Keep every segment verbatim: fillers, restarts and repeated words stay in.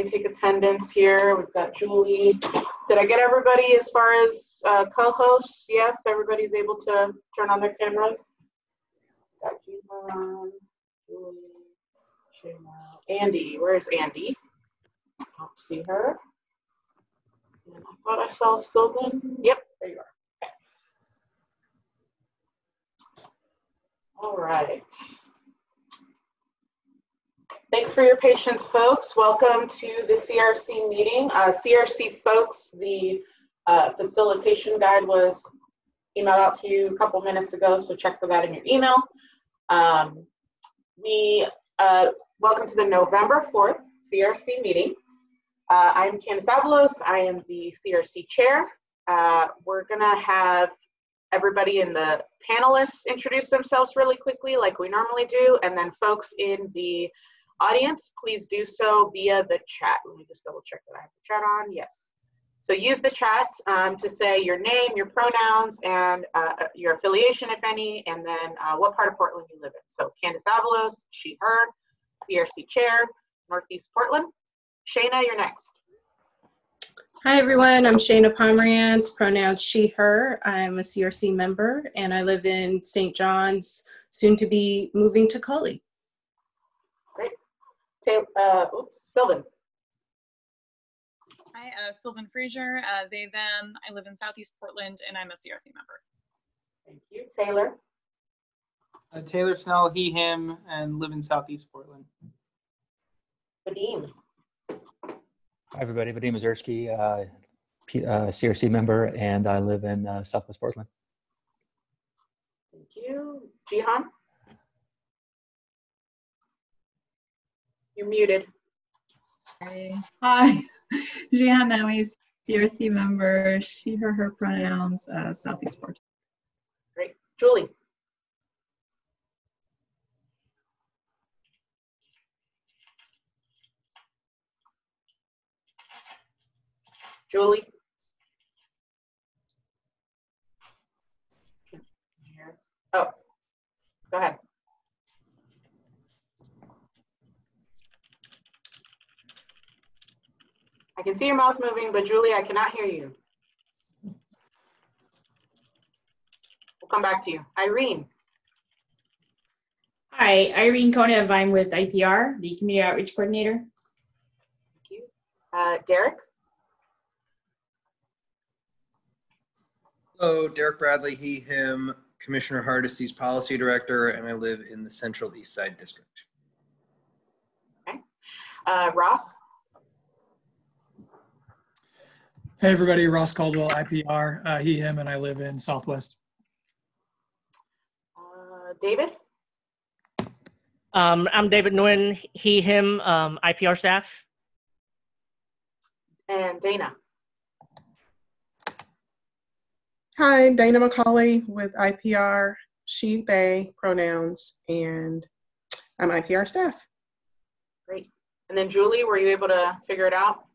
me take attendance here. We've got Julie. Did I get everybody as far as uh, co-hosts? Yes, everybody's able to turn on their cameras. Got Jihan, Julie, Shayna, Andy. Where's Andy? I don't see her. And I thought I saw Sylvan. Yep, there you are. Okay. All right. Thanks for your patience, folks. Welcome to the C R C meeting. Uh, C R C folks, the uh, facilitation guide was emailed out to you a couple minutes ago, so check for that in your email. Um, we uh, welcome to the November fourth C R C meeting. Uh, I'm Candace Avalos. I am the C R C chair. Uh, we're gonna have everybody in the panelists introduce themselves really quickly like we normally do, and then folks in the audience, please do so via the chat. Let me just double check that I have the chat on. Yes. So use the chat um, to say your name, your pronouns, and uh, your affiliation, if any, and then uh, what part of Portland you live in. So Candace Avalos, she, her, C R C chair, Northeast Portland. Shayna, you're next. Hi, everyone. I'm Shayna Pomerantz, pronouns she, her. I'm a C R C member, and I live in Saint John's, soon to be moving to Cully. Great. Taylor, uh, oops, Sylvan. Hi, uh, Sylvan Frazier, uh, they, them. I live in Southeast Portland, and I'm a C R C member. Thank you. Taylor. Uh, Taylor Snell, he, him, and live in Southeast Portland. Vadim. Hi, everybody. Vadim Mazursky, uh, P, uh, C R C member, and I live in uh, Southwest Portland. Thank you. Jihan. You're muted. Hi. Hi. Jihan Nawi, C R C member, she, her, her pronouns, uh, Southeast Portland. Great. Julie. Julie. Oh, go ahead. I can see your mouth moving, but Julie, I cannot hear you. We'll come back to you. Irene. Hi, Irene Konev. I'm with I P R, the Community Outreach Coordinator. Thank you. Uh, Derek. Hello, Derek Bradley, he, him, Commissioner Hardesty's Policy Director, and I live in the Central East Side District. Okay. Uh, Ross. Hey everybody, Ross Caldwell, I P R, uh, he, him, and I live in Southwest. Uh, David? Um, I'm David Nguyen, he, him, um, I P R staff. And Dana? Hi, Dana McCauley with I P R, she, they, pronouns, and I'm I P R staff. Great. And then Julie, were you able to figure it out?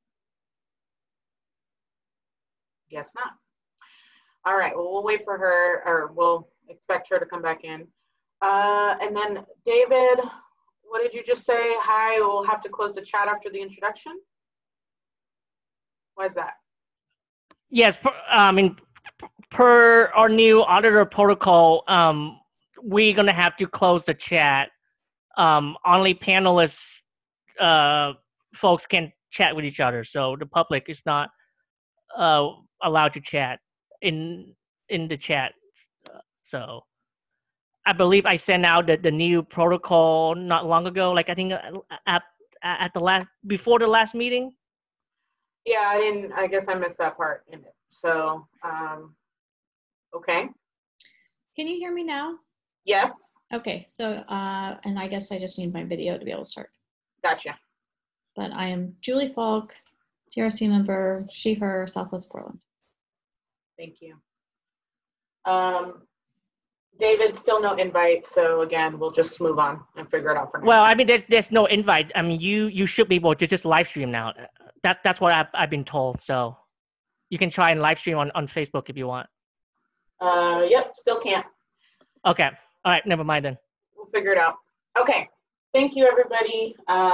Guess not. All right, well, we'll wait for her, or we'll expect her to come back in. Uh, and then David, what did you just say? Hi, we'll have to close the chat after the introduction. Why is that? Yes, per, I mean, per our new auditor protocol, um, we're gonna have to close the chat. Um, only panelists, uh, folks can chat with each other, so the public is not uh, allowed to chat in in the chat. Uh, so I believe I sent out the, the new protocol not long ago, like I think at at the last before the last meeting. Yeah, I didn't. I guess I missed that part in it. So, um, okay. Can you hear me now? Yes. Okay. So, uh, and I guess I just need my video to be able to start. Gotcha. But I am Julie Falk, C R C member, she, her, Southwest Portland. Thank you. Um, David, still no invite. So again, we'll just move on and figure it out for now. Well, I mean, there's there's no invite. I mean, you you should be able to just live stream now. That that's what I've I've been told. So you can try and live stream on on Facebook if you want. Uh, yep, still can't. Okay. All right. Never mind then. We'll figure it out. Okay. Thank you, everybody. Um,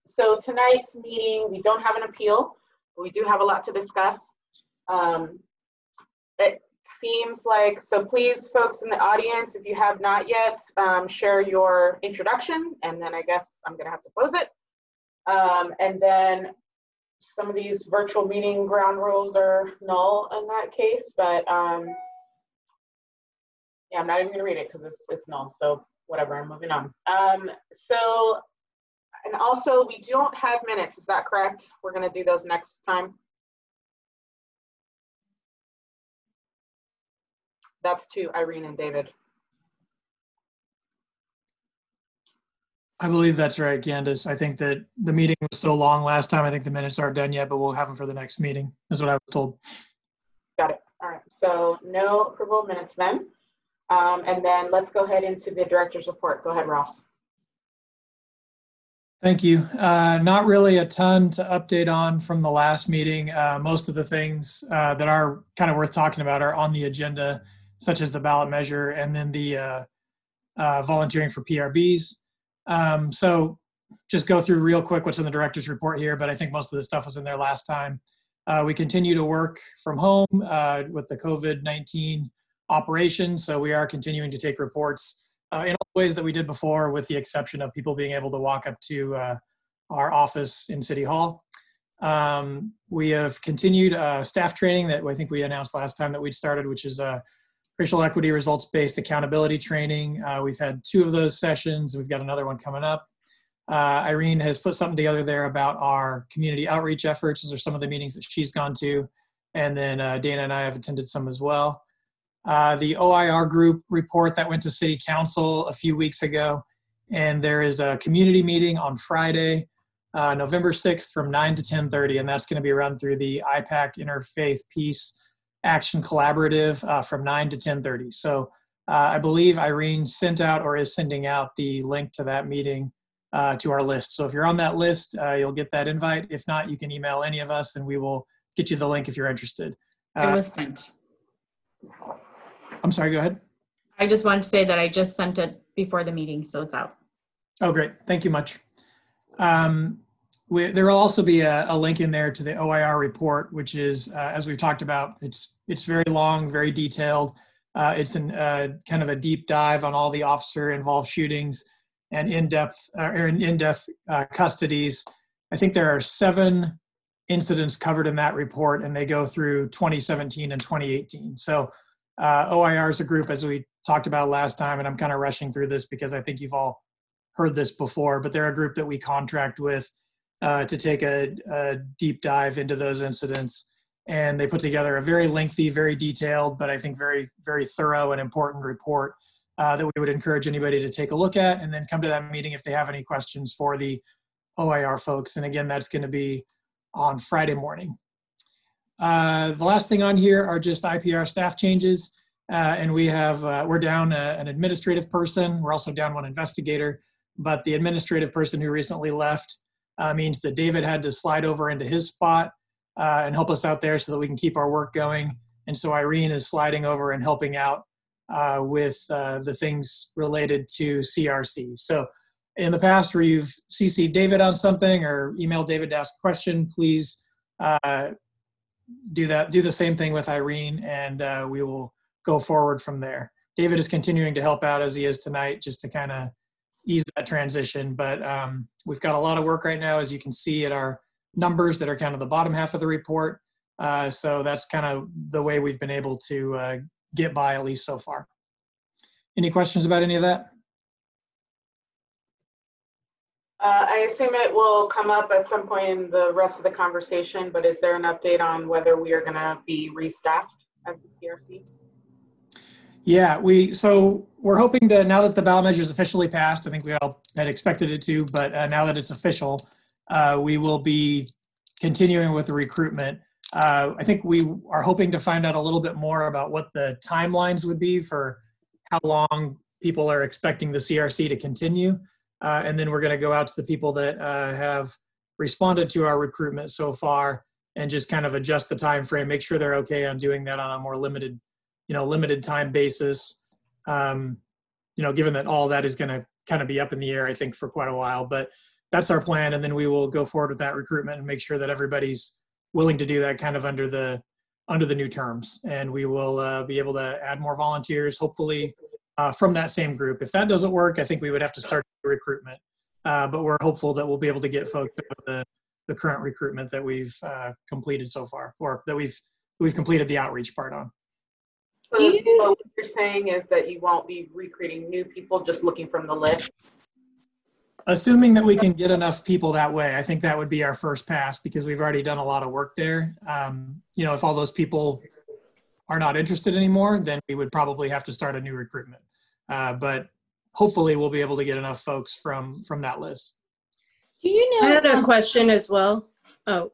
so tonight's meeting, we don't have an appeal, but we do have a lot to discuss. Um, it seems like, so please, folks in the audience, if you have not yet, um, share your introduction, and then I guess I'm gonna have to close it. Um, and then some of these virtual meeting ground rules are null in that case, but um, yeah, I'm not even gonna read it because it's, it's null, so whatever, I'm moving on. Um, so, and also we don't have minutes, is that correct? We're gonna do those next time. That's to Irene and David. I believe that's right, Candace. I think that the meeting was so long last time. I think the minutes aren't done yet, but we'll have them for the next meeting, is what I was told. Got it. All right. So no approval of minutes then. Um, and then let's go ahead into the director's report. Go ahead, Ross. Thank you. Uh, not really a ton to update on from the last meeting. Uh, most of the things uh, that are kind of worth talking about are on the agenda, such as the ballot measure and then the uh, uh, volunteering for P R Bs. Um, so just go through real quick what's in the director's report here, but I think most of the stuff was in there last time. Uh, we continue to work from home uh, with the COVID nineteen operation, so we are continuing to take reports uh, in all the ways that we did before, with the exception of people being able to walk up to uh, our office in City Hall. Um, we have continued uh, staff training that I think we announced last time that we'd started, which is a racial equity results-based accountability training. Uh, we've had two of those sessions. We've got another one coming up. Uh, Irene has put something together there about our community outreach efforts. Those are some of the meetings that she's gone to. And then uh, Dana and I have attended some as well. Uh, the O I R group report that went to City Council a few weeks ago. And there is a community meeting on Friday, uh, November sixth from nine to ten thirty. And that's going to be run through the I PAC Interfaith Peace Action Collaborative uh, from nine to ten thirty. So uh, I believe Irene sent out or is sending out the link to that meeting uh, to our list. So if you're on that list, uh, you'll get that invite. If not, you can email any of us and we will get you the link if you're interested. Uh, It was sent. I'm sorry, go ahead. I just wanted to say that I just sent it before the meeting, so it's out. Oh, great. Thank you much. Um, we, there will also be a, a link in there to the O I R report, which is, uh, as we've talked about, it's it's very long, very detailed. Uh, it's an, uh, kind of a deep dive on all the officer-involved shootings and in-depth or in-depth uh, custodies. I think there are seven incidents covered in that report, and they go through twenty seventeen and twenty eighteen. So uh, O I R is a group, as we talked about last time, and I'm kind of rushing through this because I think you've all heard this before, but they're a group that we contract with uh, to take a, a deep dive into those incidents. And they put together a very lengthy, very detailed, but I think very, very thorough and important report uh, that we would encourage anybody to take a look at and then come to that meeting if they have any questions for the O I R folks. And again, that's going to be on Friday morning. Uh, the last thing on here are just I P R staff changes. Uh, and we have, uh, we're down a, an administrative person. We're also down one investigator, but the administrative person who recently left uh, means that David had to slide over into his spot uh, and help us out there so that we can keep our work going. And so Irene is sliding over and helping out uh, with uh, the things related to C R C. So in the past where you've C C'd David on something or emailed David to ask a question, please uh, do that. Do the same thing with Irene, and uh, we will go forward from there. David is continuing to help out as he is tonight, just to kind of ease that transition. But um, we've got a lot of work right now, as you can see at our numbers that are kind of the bottom half of the report. Uh, so that's kind of the way we've been able to uh, get by, at least so far. Any questions about any of that? Uh, I assume it will come up at some point in the rest of the conversation, but is there an update on whether we are going to be restaffed as the C R C? Yeah, we so we're hoping to, now that the ballot measure is officially passed, I think we all had expected it to, but uh, now that it's official, uh, we will be continuing with the recruitment. Uh, I think we are hoping to find out a little bit more about what the timelines would be for how long people are expecting the C R C to continue. Uh, and then we're going to go out to the people that uh, have responded to our recruitment so far and just kind of adjust the time frame, make sure they're okay on doing that on a more limited, you know, limited time basis. Um, you know, given that all that is going to kind of be up in the air, I think, for quite a while. But that's our plan. And then we will go forward with that recruitment and make sure that everybody's willing to do that kind of under the under the new terms. And we will uh, be able to add more volunteers, hopefully uh, from that same group. If that doesn't work, I think we would have to start the recruitment. Uh, but we're hopeful that we'll be able to get folks out of the, the current recruitment that we've uh, completed so far, or that we've we've completed the outreach part on. So, so what you're saying is that you won't be recruiting new people, just looking from the list? Assuming that we can get enough people that way, I think that would be our first pass, because we've already done a lot of work there. Um, you know, if all those people are not interested anymore, then we would probably have to start a new recruitment. Uh, but hopefully we'll be able to get enough folks from, from that list. Do you know? I had a um, question as well. Oh.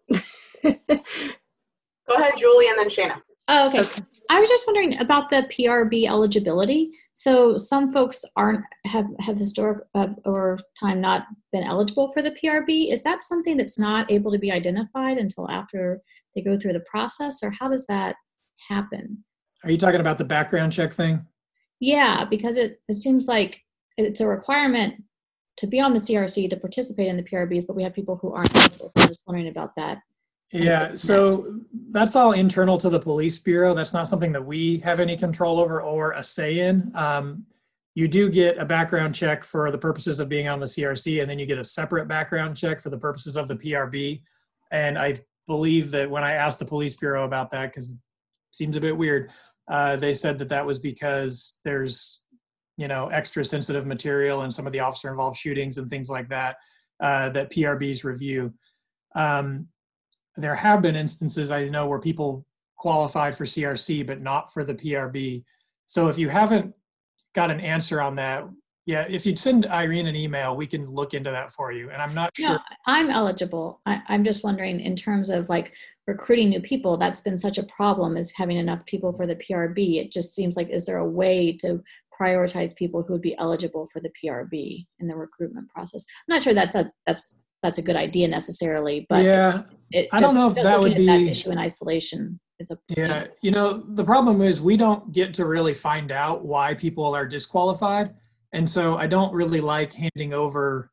Go ahead, Julie, and then Shana. Oh, okay. Okay. I was just wondering about the P R B eligibility. So some folks aren't have have historic uh, or time not been eligible for the P R B. Is that something that's not able to be identified until after they go through the process, or how does that happen? Are you talking about the background check thing? Yeah, because it, it seems like it's a requirement to be on the C R C to participate in the P R Bs, but we have people who aren't eligible. So I'm just wondering about that. Yeah, so that's all internal to the police bureau. That's not something that we have any control over or a say in. Um, you do get a background check for the purposes of being on the C R C, and then you get a separate background check for the purposes of the P R B. And I believe that when I asked the police bureau about that, because it seems a bit weird, uh, they said that that was because there's, you know, extra sensitive material and some of the officer involved shootings and things like that, uh, that P R Bs review. Um, There have been instances, I know, where people qualified for C R C but not for the P R B. So if you haven't got an answer on that, yeah, if you'd send Irene an email, we can look into that for you. And I'm not sure. No, I'm eligible. I, I'm just wondering in terms of like recruiting new people, that's been such a problem, is having enough people for the P R B. It just seems like, is there a way to prioritize people who would be eligible for the P R B in the recruitment process? I'm not sure that's a, that's, that's a good idea necessarily, but yeah, it, it I don't just, know if just that would looking at be that issue in isolation is a Yeah, you know, the problem is we don't get to really find out why people are disqualified. And so I don't really like handing over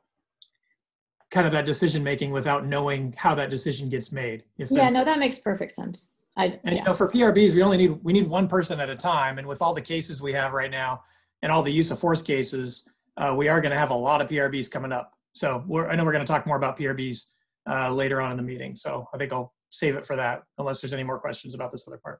kind of that decision making without knowing how that decision gets made. If yeah, that, no, that makes perfect sense. I, and yeah. you know, for P R Bs, we only need we need one person at a time. And with all the cases we have right now and all the use of force cases, uh, we are going to have a lot of P R Bs coming up. So we're, I know we're going to talk more about P R Bs uh, later on in the meeting. So I think I'll save it for that, unless there's any more questions about this other part.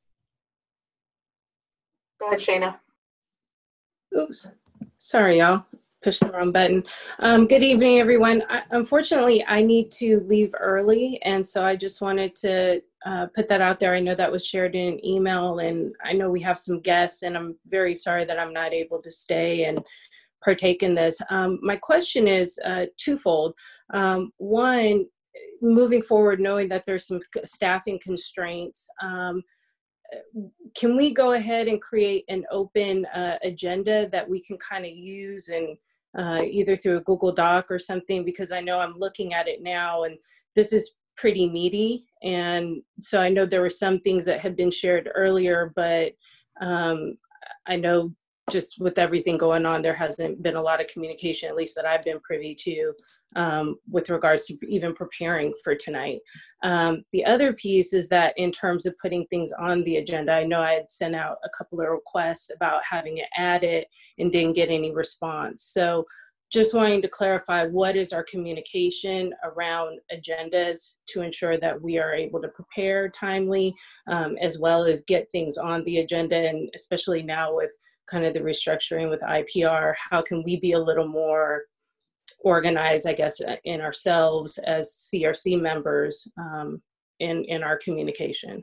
Go ahead, Shana. Oops. Sorry, y'all. Pushed the wrong button. Um, good evening, everyone. I, unfortunately, I need to leave early, and so I just wanted to uh, put that out there. I know that was shared in an email, and I know we have some guests, and I'm very sorry that I'm not able to stay and partake in this. Um, my question is uh, twofold. Um, one, moving forward, knowing that there's some staffing constraints, um, can we go ahead and create an open uh, agenda that we can kind of use and uh, either through a Google Doc or something? Because I know I'm looking at it now and this is pretty meaty. And so I know there were some things that had been shared earlier, but um, I know just with everything going on, there hasn't been a lot of communication, at least that I've been privy to, um, with regards to even preparing for tonight. Um, the other piece is that in terms of putting things on the agenda, I know I had sent out a couple of requests about having it added and didn't get any response. So just wanting to clarify, what is our communication around agendas to ensure that we are able to prepare timely, um, as well as get things on the agenda, and especially now with kind of the restructuring with I P R, how can we be a little more organized, I guess, in ourselves as C R C members um, in, in our communication?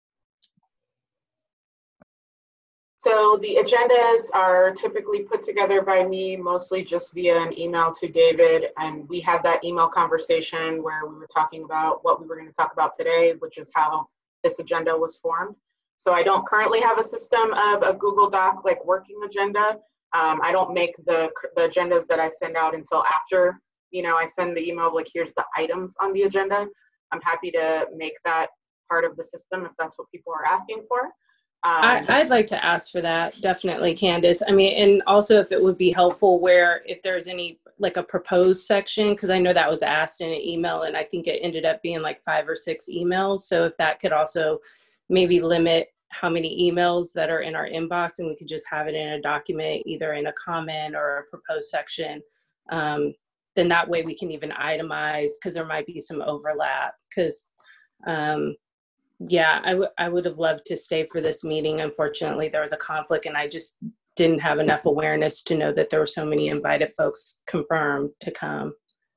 So the agendas are typically put together by me, mostly just via an email to David. And we had that email conversation where we were talking about what we were going to talk about today, which is how this agenda was formed. So I don't currently have a system of a Google Doc like working agenda. Um, I don't make the, the agendas that I send out until after, you know, I send the email of like, here's the items on the agenda. I'm happy to make that part of the system if that's what people are asking for. Um, I, I'd like to ask for that, definitely, Candace. I mean, and also if it would be helpful where if there's any like a proposed section, because I know that was asked in an email, and I think it ended up being like five or six emails. So if that could also maybe limit how many emails that are in our inbox, and we could just have it in a document, either in a comment or a proposed section, um, then that way we can even itemize, because there might be some overlap. Because um, yeah, I, w- I would have loved to stay for this meeting. Unfortunately, there was a conflict, and I just didn't have enough awareness to know that there were so many invited folks confirmed to come.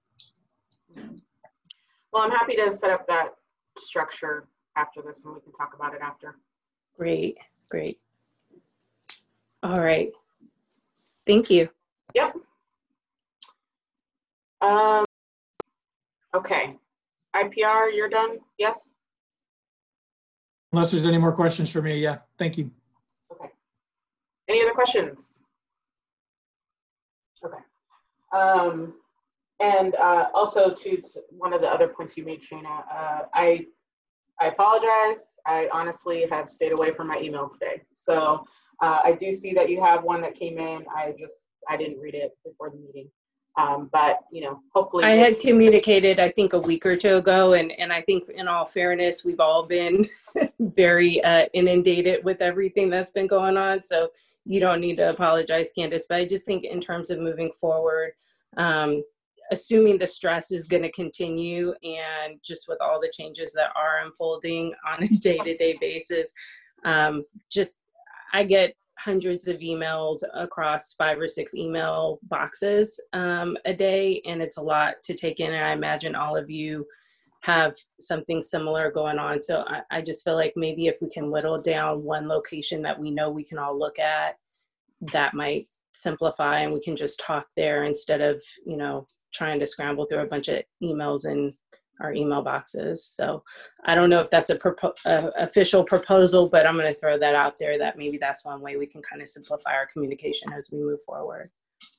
Well, I'm happy to set up that structure after this, and we can talk about it after. Great, great. All right. Thank you. Yep. Um, okay. I P R, you're done? Yes? Unless there's any more questions for me, yeah, thank you. Okay. Any other questions? Okay. Um, and uh, also to, to one of the other points you made, Shana, uh, I I apologize. I honestly have stayed away from my email today. So uh, I do see that you have one that came in. I just, I didn't read it before the meeting. Um, but, you know, hopefully. I had communicated, I think, a week or two ago. And, and I think in all fairness, we've all been very uh, inundated with everything that's been going on. So you don't need to apologize, Candace. But I just think in terms of moving forward, um, assuming the stress is going to continue, and just with all the changes that are unfolding on a day-to-day basis, um, just I get hundreds of emails across five or six email boxes um, a day, and it's a lot to take in. And I imagine all of you have something similar going on. So I, I just feel like maybe if we can whittle down one location that we know we can all look at, that might simplify, and we can just talk there instead of, you know, trying to scramble through a bunch of emails in our email boxes. So I don't know if that's a propo- uh, official proposal, but I'm going to throw that out there, that maybe that's one way we can kind of simplify our communication as we move forward.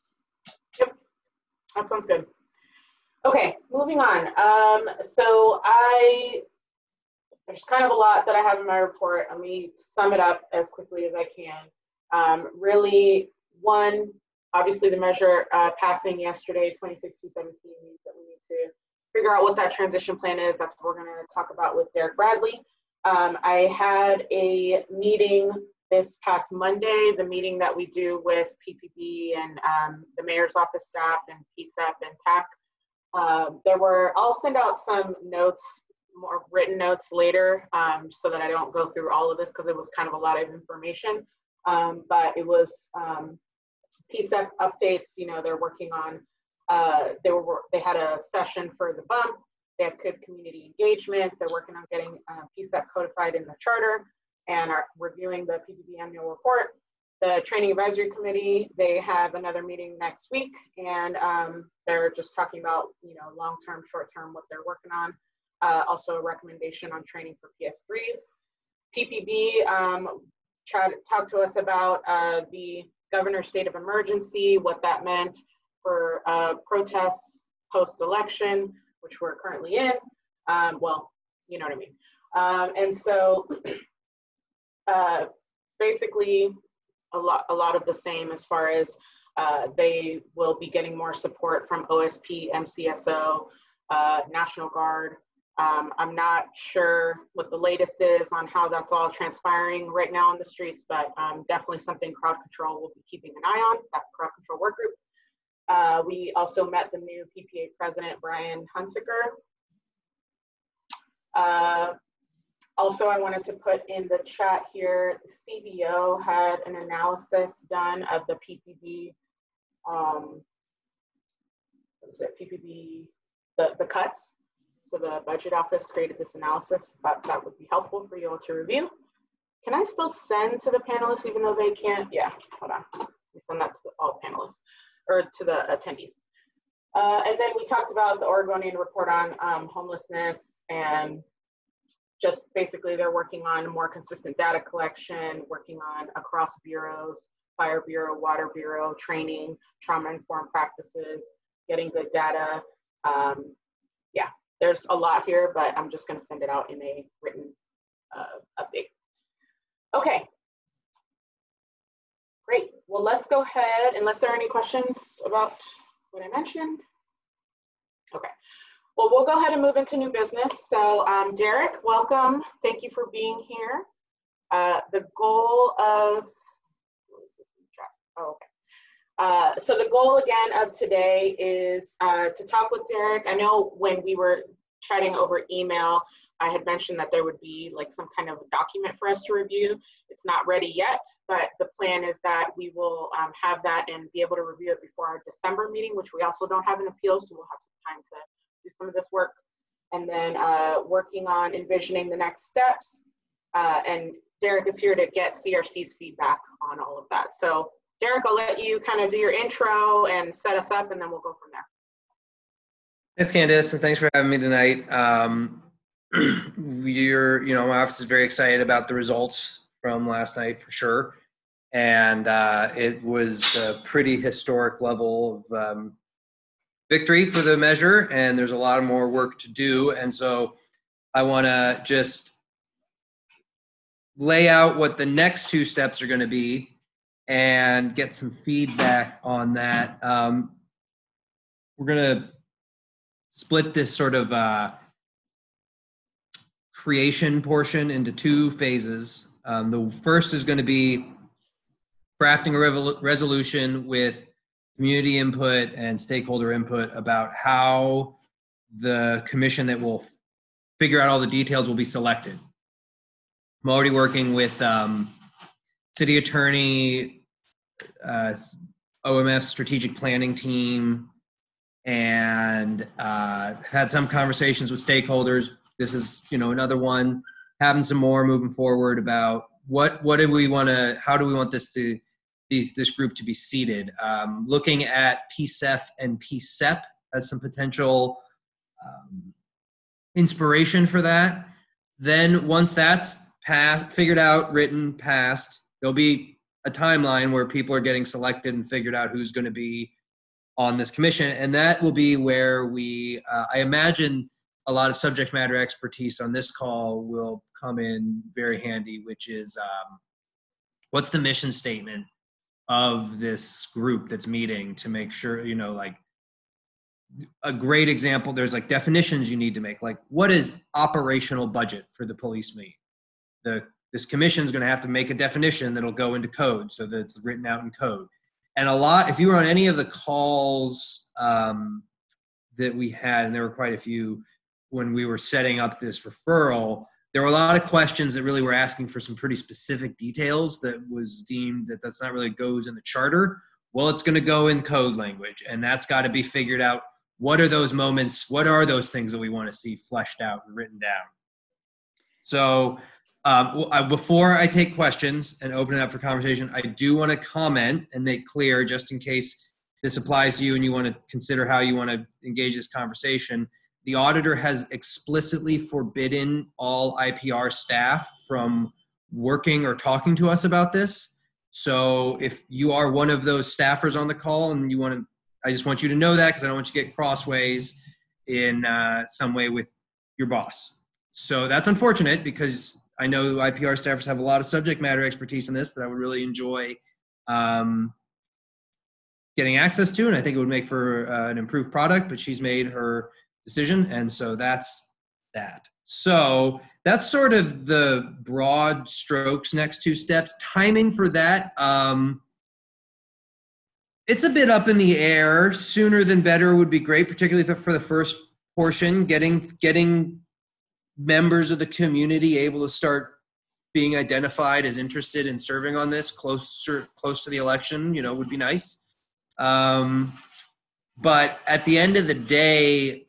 Yep, that sounds good. Okay, moving on. Um, so I, there's kind of a lot that I have in my report. Let me sum it up as quickly as I can. Um, really, one, obviously the measure uh, passing yesterday, twenty-six two seventeen, means that we need to figure out what that transition plan is. That's what we're going to talk about with Derek Bradley. Um, I had a meeting this past Monday, the meeting that we do with P P B and um, the mayor's office staff and P S E P and T A C. Uh, there were, I'll send out some notes, more written notes later, um, so that I don't go through all of this, because it was kind of a lot of information. Um, but it was um, P S E P updates. You know, they're working on, uh, they were they had a session for the bump. They have good community engagement. They're working on getting uh, P S E P codified in the charter and are reviewing the P P B annual report. The Training Advisory Committee, they have another meeting next week, and um, they're just talking about, you know, long-term, short-term, what they're working on. Uh, also a recommendation on training for P S threes. P P B um, tried, talked to us about uh, the governor's state of emergency, what that meant for uh, protests post-election, which we're currently in. Um, well, you know what I mean. Um, and so uh, basically a lot, a lot of the same as far as uh, they will be getting more support from O S P, M C S O, uh, National Guard. Um, I'm not sure what the latest is on how that's all transpiring right now in the streets, but um, definitely something crowd control will be keeping an eye on, that crowd control work group. Uh, we also met the new P P A president, Brian Hunsaker. Uh, also, I wanted to put in the chat here, the C B O had an analysis done of the P P B, um, what was it, P P B, the, the cuts. So the budget office created this analysis. That, that would be helpful for you all to review. Can I still send to the panelists even though they can't? Yeah, hold on. Let me send that to the, all panelists or to the attendees. Uh, and then we talked about the Oregonian report on um, homelessness, and just basically they're working on more consistent data collection, working on across bureaus, Fire Bureau, Water Bureau, training, trauma-informed practices, getting good data. Um, yeah. There's a lot here, but I'm just going to send it out in a written uh, update. Okay. Great. Well, let's go ahead, unless there are any questions about what I mentioned? Okay. Well, we'll go ahead and move into new business. So um, Derek, welcome. Thank you for being here. Uh, the goal of, oh, okay. Uh, so the goal again of today is uh, to talk with Derek. I know when we were chatting over email, I had mentioned that there would be like some kind of document for us to review. It's not ready yet, but the plan is that we will um, have that and be able to review it before our December meeting, which we also don't have an appeal, so we'll have some time to do some of this work. And then uh, working on envisioning the next steps. Uh, and Derek is here to get C R C's feedback on all of that. So Derek, I'll let you kind of do your intro and set us up, and then we'll go from there. Thanks, Candace, and thanks for having me tonight. Um, we're, you know, my office is very excited about the results from last night for sure. And uh, it was a pretty historic level of um, victory for the measure, and there's a lot more work to do. And so I want to just lay out what the next two steps are going to be and get some feedback on that. Um, we're going to split this sort of uh, creation portion into two phases. Um, the first is going to be crafting a revol- resolution with community input and stakeholder input about how the commission that will f- figure out all the details will be selected. I'm already working with um, city attorney, uh, O M F strategic planning team, and uh, had some conversations with stakeholders. This is, you know, another one, having some more moving forward about what what do we want to, how do we want this to, these this group to be seated. Um, looking at P C E F and P C E P as some potential um, inspiration for that. Then once that's passed, figured out, written, passed, there'll be a timeline where people are getting selected and figured out who's going to be on this commission. And that will be where we, uh, I imagine a lot of subject matter expertise on this call will come in very handy, which is um, what's the mission statement of this group that's meeting to make sure, you know, like a great example, there's like definitions you need to make, like what is operational budget for the police meet? The This commission is going to have to make a definition that'll go into code so that it's written out in code. And a lot, if you were on any of the calls um, that we had, and there were quite a few when we were setting up this referral, there were a lot of questions that really were asking for some pretty specific details that was deemed that that's not really goes in the charter. Well, it's going to go in code language, and that's got to be figured out. What are those moments? What are those things that we want to see fleshed out and written down? So Um, before I take questions and open it up for conversation, I do want to comment and make clear, just in case this applies to you and you want to consider how you want to engage this conversation, the auditor has explicitly forbidden all I P R staff from working or talking to us about this. So if you are one of those staffers on the call and you want to, I just want you to know that, because I don't want you to get crossways in uh, some way with your boss. So that's unfortunate, because I know I P R staffers have a lot of subject matter expertise in this that I would really enjoy um, getting access to, and I think it would make for uh, an improved product, but she's made her decision, and so that's that. So that's sort of the broad strokes, next two steps. Timing for that, um, it's a bit up in the air. Sooner than better would be great, particularly for the first portion, getting getting members of the community able to start being identified as interested in serving on this closer, close to the election, you know, would be nice. Um, but at the end of the day,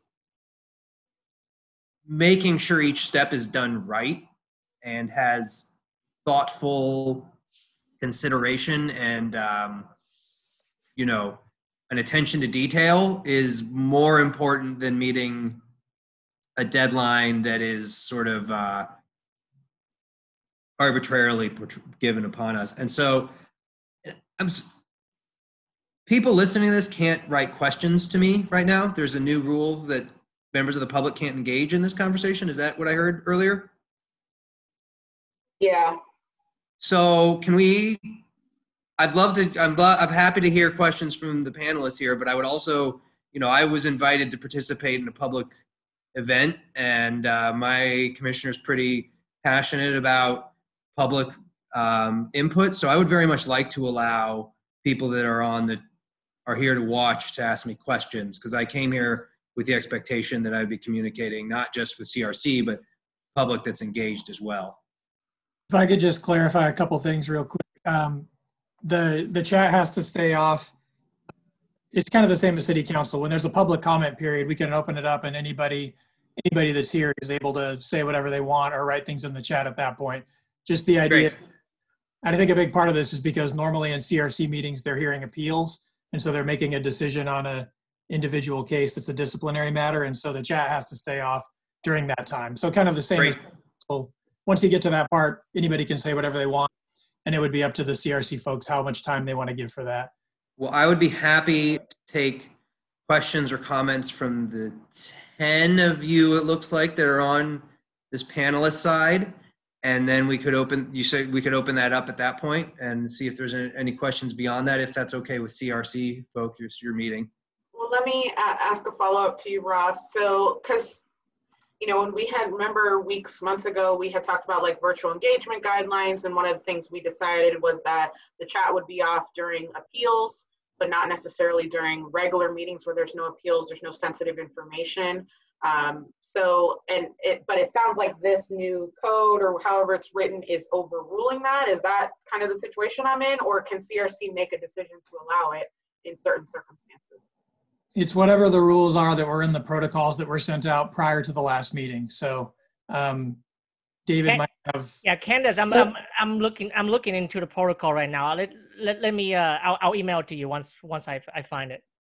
making sure each step is done right and has thoughtful consideration and, um, you know, an attention to detail is more important than meeting a deadline that is sort of uh, arbitrarily given upon us. And so I'm, people listening to this can't write questions to me right now. There's a new rule that members of the public can't engage in this conversation. Is that what I heard earlier? Yeah. So can we, I'd love to, I'm, lo- I'm happy to hear questions from the panelists here, but I would also, you know, I was invited to participate in a public event, and uh, my commissioner is pretty passionate about public um, input. So I would very much like to allow people that are on the, are here to watch to ask me questions, because I came here with the expectation that I'd be communicating not just with C R C, but public that's engaged as well. If I could just clarify a couple things real quick. Um, the, the chat has to stay off. It's kind of the same as city council. When there's a public comment period, we can open it up and anybody, anybody that's here is able to say whatever they want or write things in the chat at that point. Just the idea. Great. And I think a big part of this is because normally in C R C meetings, they're hearing appeals. And so they're making a decision on a individual case that's a disciplinary matter. And so the chat has to stay off during that time. So kind of the same. Great. As, so once you get to that part, anybody can say whatever they want. And it would be up to the C R C folks how much time they want to give for that. Well, I would be happy to take questions or comments from the ten of you, it looks like, that are on this panelist side. And then we could open, you said we could open that up at that point and see if there's any questions beyond that, if that's okay with C R C folks, your meeting. Well, let me uh, ask a follow-up to you, Ross. So, because, you know, when we had, remember weeks, months ago, we had talked about like virtual engagement guidelines. And one of the things we decided was that the chat would be off during appeals, but not necessarily during regular meetings where there's no appeals, there's no sensitive information. Um, so, and it, but it sounds like this new code or however it's written is overruling that. Is that kind of the situation I'm in, or can C R C make a decision to allow it in certain circumstances? It's whatever the rules are that were in the protocols that were sent out prior to the last meeting. So um, David Can, might have. Yeah, Candace, I'm, I'm I'm looking I'm looking into the protocol right now. Let let, let me uh I'll, I'll email it to you once once I I find it.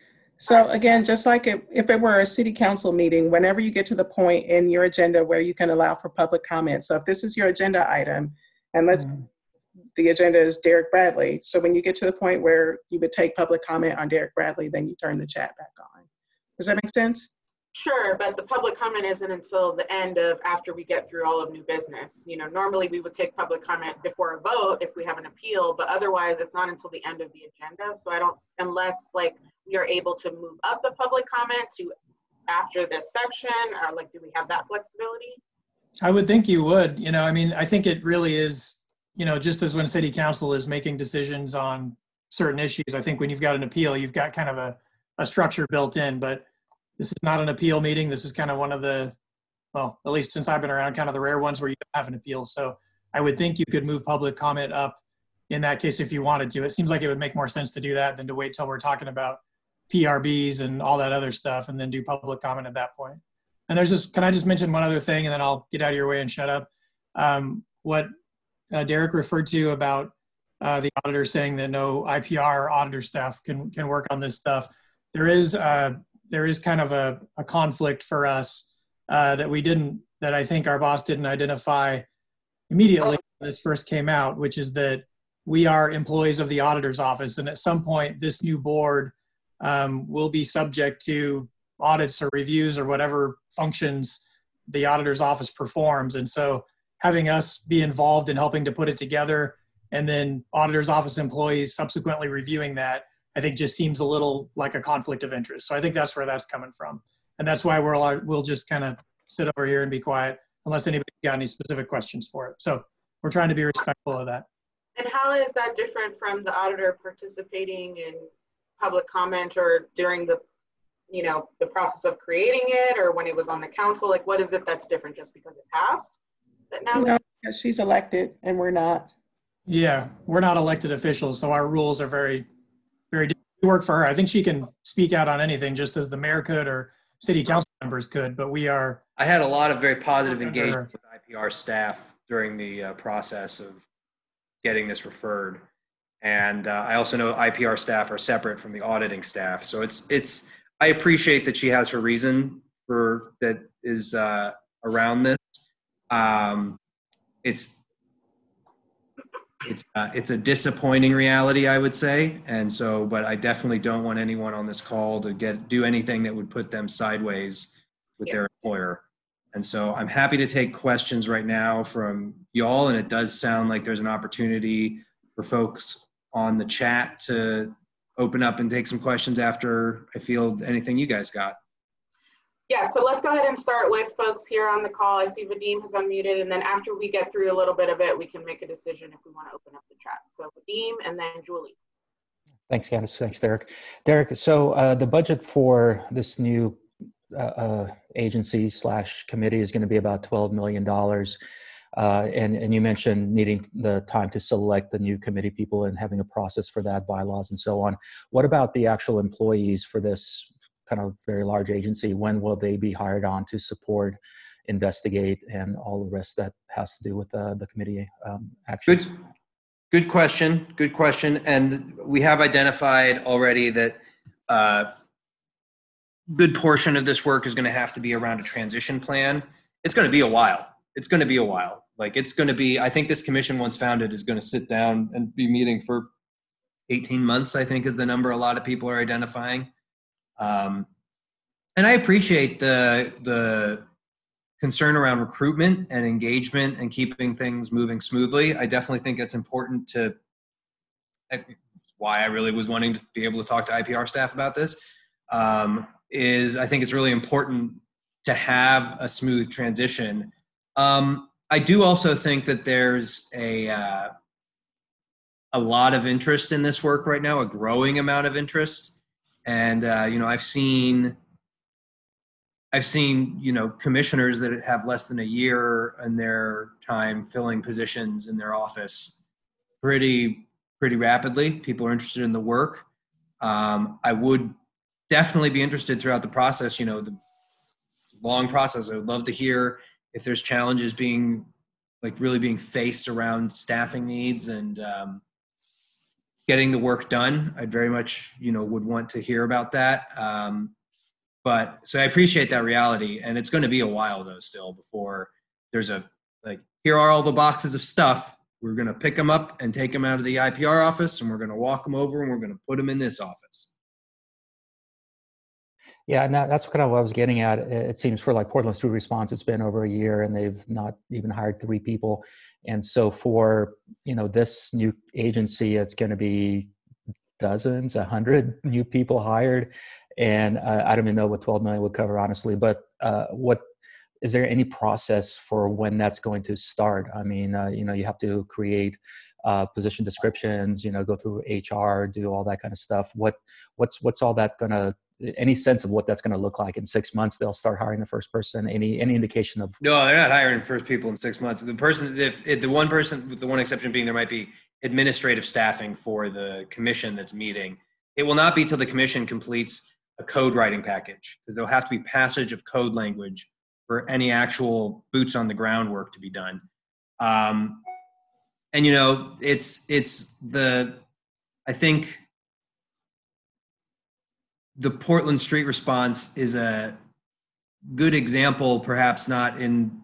So again, just like it, if it were a city council meeting, whenever you get to the point in your agenda where you can allow for public comment. So if this is your agenda item, and let's, mm-hmm. the agenda is Derek Bradley. So when you get to the point where you would take public comment on Derek Bradley, then you turn the chat back on. Does that make sense? Sure, but the public comment isn't until the end of after we get through all of new business. You know, normally we would take public comment before a vote if we have an appeal, but otherwise it's not until the end of the agenda. So I don't, unless like we are able to move up the public comment to after this section, or like, do we have that flexibility? I would think you would. You know, I mean, I think it really is, you know, just as when city council is making decisions on certain issues, I think when you've got an appeal, you've got kind of a, a structure built in, but this is not an appeal meeting. This is kind of one of the, well, at least since I've been around, kind of the rare ones where you don't have an appeal. So I would think you could move public comment up in that case if you wanted to. It seems like it would make more sense to do that than to wait till we're talking about P R Bs and all that other stuff and then do public comment at that point. And there's just, can I just mention one other thing and then I'll get out of your way and shut up. Um, what uh, Derek referred to about uh, the auditor saying that no I P R auditor staff can, can work on this stuff. There is, uh, there is kind of a, a conflict for us uh, that we didn't, that I think our boss didn't identify immediately when this first came out, which is that we are employees of the auditor's office. And at some point, this new board um, will be subject to audits or reviews or whatever functions the auditor's office performs. And so having us be involved in helping to put it together and then auditor's office employees subsequently reviewing that, I think just seems a little like a conflict of interest. So I think that's where that's coming from. And that's why we're all, we'll just kind of sit over here and be quiet unless anybody's got any specific questions for it. So we're trying to be respectful of that. And how is that different from the auditor participating in public comment or during the, you know, the process of creating it or when it was on the council? Like, what is it that's different just because it passed? That now no, she's elected and we're not. Yeah, we're not elected officials. So our rules are very, very different. We work for her. I think she can speak out on anything just as the mayor could or city council members could, but we are. I had a lot of very positive engagement with I P R staff during the uh, process of getting this referred. And uh, I also know I P R staff are separate from the auditing staff. So it's, it's, I appreciate that she has her reason for that is uh, around this. Um, it's, it's, uh, it's a disappointing reality, I would say. And so, but I definitely don't want anyone on this call to get, do anything that would put them sideways with their employer. And so I'm happy to take questions right now from y'all. And it does sound like there's an opportunity for folks on the chat to open up and take some questions after I field anything you guys got. Yeah, so let's go ahead and start with folks here on the call. I see Vadim has unmuted, and then after we get through a little bit of it, we can make a decision if we want to open up the chat. So Vadim and then Julie. Thanks, Candace. Thanks, Derek. Derek, so uh, the budget for this new uh, uh, agency slash committee is going to be about twelve million dollars. Uh, and, and you mentioned needing the time to select the new committee people and having a process for that, bylaws and so on. What about the actual employees for this kind of very large agency? When will they be hired on to support, investigate, and all the rest that has to do with uh, the committee um, actions? Good, good question. Good question. And we have identified already that a good portion of this work is going to have to be around a transition plan. It's going to be a while. It's going to be a while. Like it's going to be, I think this commission once founded is going to sit down and be meeting for eighteen months, I think is the number a lot of people are identifying. Um, and I appreciate the, the concern around recruitment and engagement and keeping things moving smoothly. I definitely think it's important to, why I really was wanting to be able to talk to I P R staff about this, um, is I think it's really important to have a smooth transition. Um, I do also think that there's a, uh, a lot of interest in this work right now, a growing amount of interest. And, uh, you know, I've seen, I've seen, you know, commissioners that have less than a year in their time filling positions in their office pretty, pretty rapidly. People are interested in the work. Um, I would definitely be interested throughout the process, you know, the long process. I would love to hear if there's challenges being, like really being faced around staffing needs and, um, getting the work done. I'd very much, you know, would want to hear about that. Um, but so I appreciate that reality, and it's going to be a while though still before there's a, like, here are all the boxes of stuff. We're going to pick them up and take them out of the I P R office, and we're going to walk them over and we're going to put them in this office. Yeah, and that, that's kind of what I was getting at. It seems for like Portland Street Response, it's been over a year and they've not even hired three people. And so for, you know, this new agency, it's going to be dozens, a hundred new people hired. And uh, I don't even know what twelve million would cover, honestly, but uh, what, is there any process for when that's going to start? I mean, uh, you know, you have to create uh, position descriptions, you know, go through H R, do all that kind of stuff. What, what's, what's all that going to, any sense of what that's going to look like in six months? They'll start hiring the first person. Any any indication of? No, they're not hiring first people in six months. The person, if, if the one person, with the one exception being there might be administrative staffing for the commission that's meeting. It will not be till the commission completes a code writing package, because there'll have to be passage of code language for any actual boots on the ground work to be done. Um, and you know, it's it's the I think. The Portland Street Response is a good example, perhaps not in,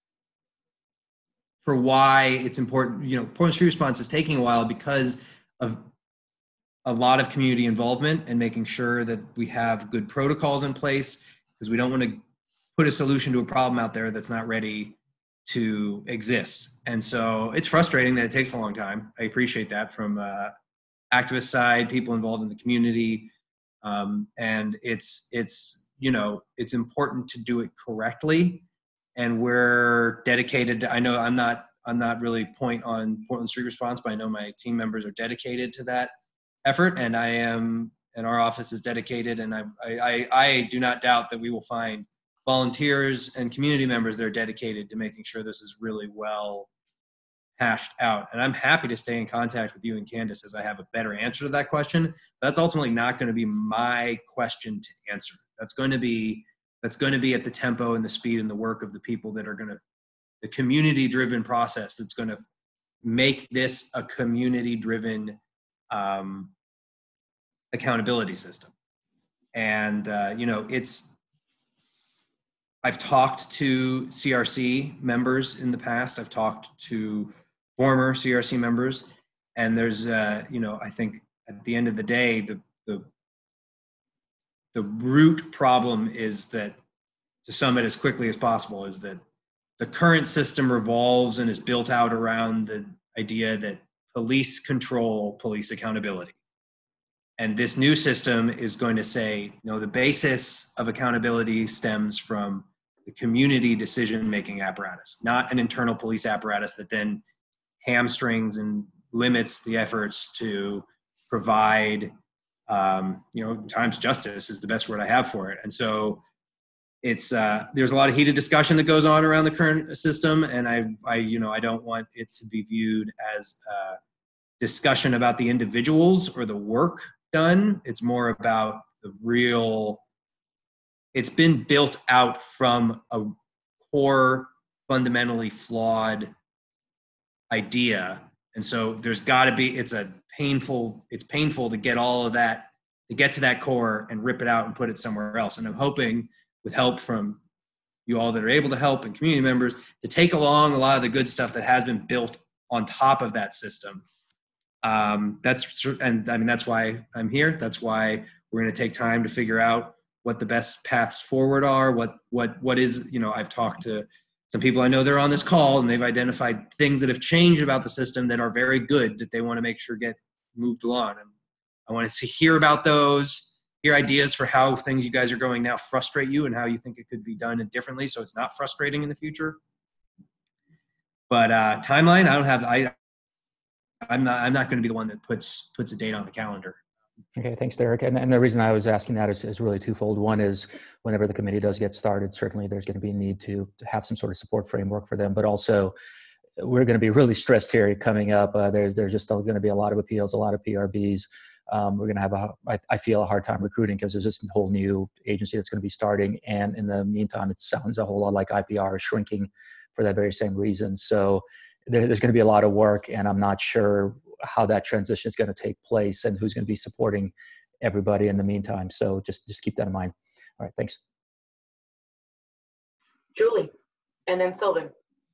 for why it's important. You know, Portland Street Response is taking a while because of a lot of community involvement and making sure that we have good protocols in place, because we don't want to put a solution to a problem out there that's not ready to exist. And so it's frustrating that it takes a long time. I appreciate that from uh, activist side, people involved in the community. Um, and it's, it's, you know, it's important to do it correctly. And we're dedicated to, I know I'm not, I'm not really point on Portland Street Response, but I know my team members are dedicated to that effort. And I am, and our office is dedicated. And I, I, I do not doubt that we will find volunteers and community members that are dedicated to making sure this is really well hashed out. And I'm happy to stay in contact with you and Candace as I have a better answer to that question. That's ultimately not going to be my question to answer. That's going to be, that's going to be at the tempo and the speed and the work of the people that are going to, the community driven process that's going to make this a community driven um, accountability system. And, uh, you know, it's, I've talked to C R C members in the past. I've talked to former C R C members, and there's, uh, you know, I think at the end of the day, the, the, the root problem is that, to sum it as quickly as possible, is that the current system revolves and is built out around the idea that police control, police accountability. And this new system is going to say, no, the basis of accountability stems from the community decision-making apparatus, not an internal police apparatus that then hamstrings and limits the efforts to provide, um, you know, times justice is the best word I have for it. And so it's, uh, there's a lot of heated discussion that goes on around the current system. And I, I, you know, I don't want it to be viewed as a discussion about the individuals or the work done. It's more about the real, it's been built out from a core, fundamentally flawed idea. And so there's gotta be, it's a painful, it's painful to get all of that, to get to that core and rip it out and put it somewhere else. And I'm hoping with help from you all that are able to help and community members to take along a lot of the good stuff that has been built on top of that system. Um, that's, and I mean, that's why I'm here. That's why we're going to take time to figure out what the best paths forward are. What, what, what is, you know, I've talked to some people I know they're on this call and they've identified things that have changed about the system that are very good that they want to make sure get moved along. And I want to hear about those, hear ideas for how things you guys are going now frustrate you and how you think it could be done differently so it's not frustrating in the future. But uh, timeline, I don't have, I, I'm not, I'm not going to be the one that puts, puts a date on the calendar. Okay, thanks, Derek. And, and the reason I was asking that is, is really twofold. One is whenever the committee does get started, certainly there's going to be a need to, to have some sort of support framework for them, but also we're going to be really stressed here coming up. Uh, there's, there's just going to be a lot of appeals, a lot of P R Bs. Um, we're going to have, a, I, I feel, a hard time recruiting because there's this whole new agency that's going to be starting. And in the meantime, it sounds a whole lot like I P R is shrinking for that very same reason. So there, there's going to be a lot of work, and I'm not sure how that transition is going to take place and who's going to be supporting everybody in the meantime. So just, just keep that in mind. All right, thanks. Julie, and then Sylvan.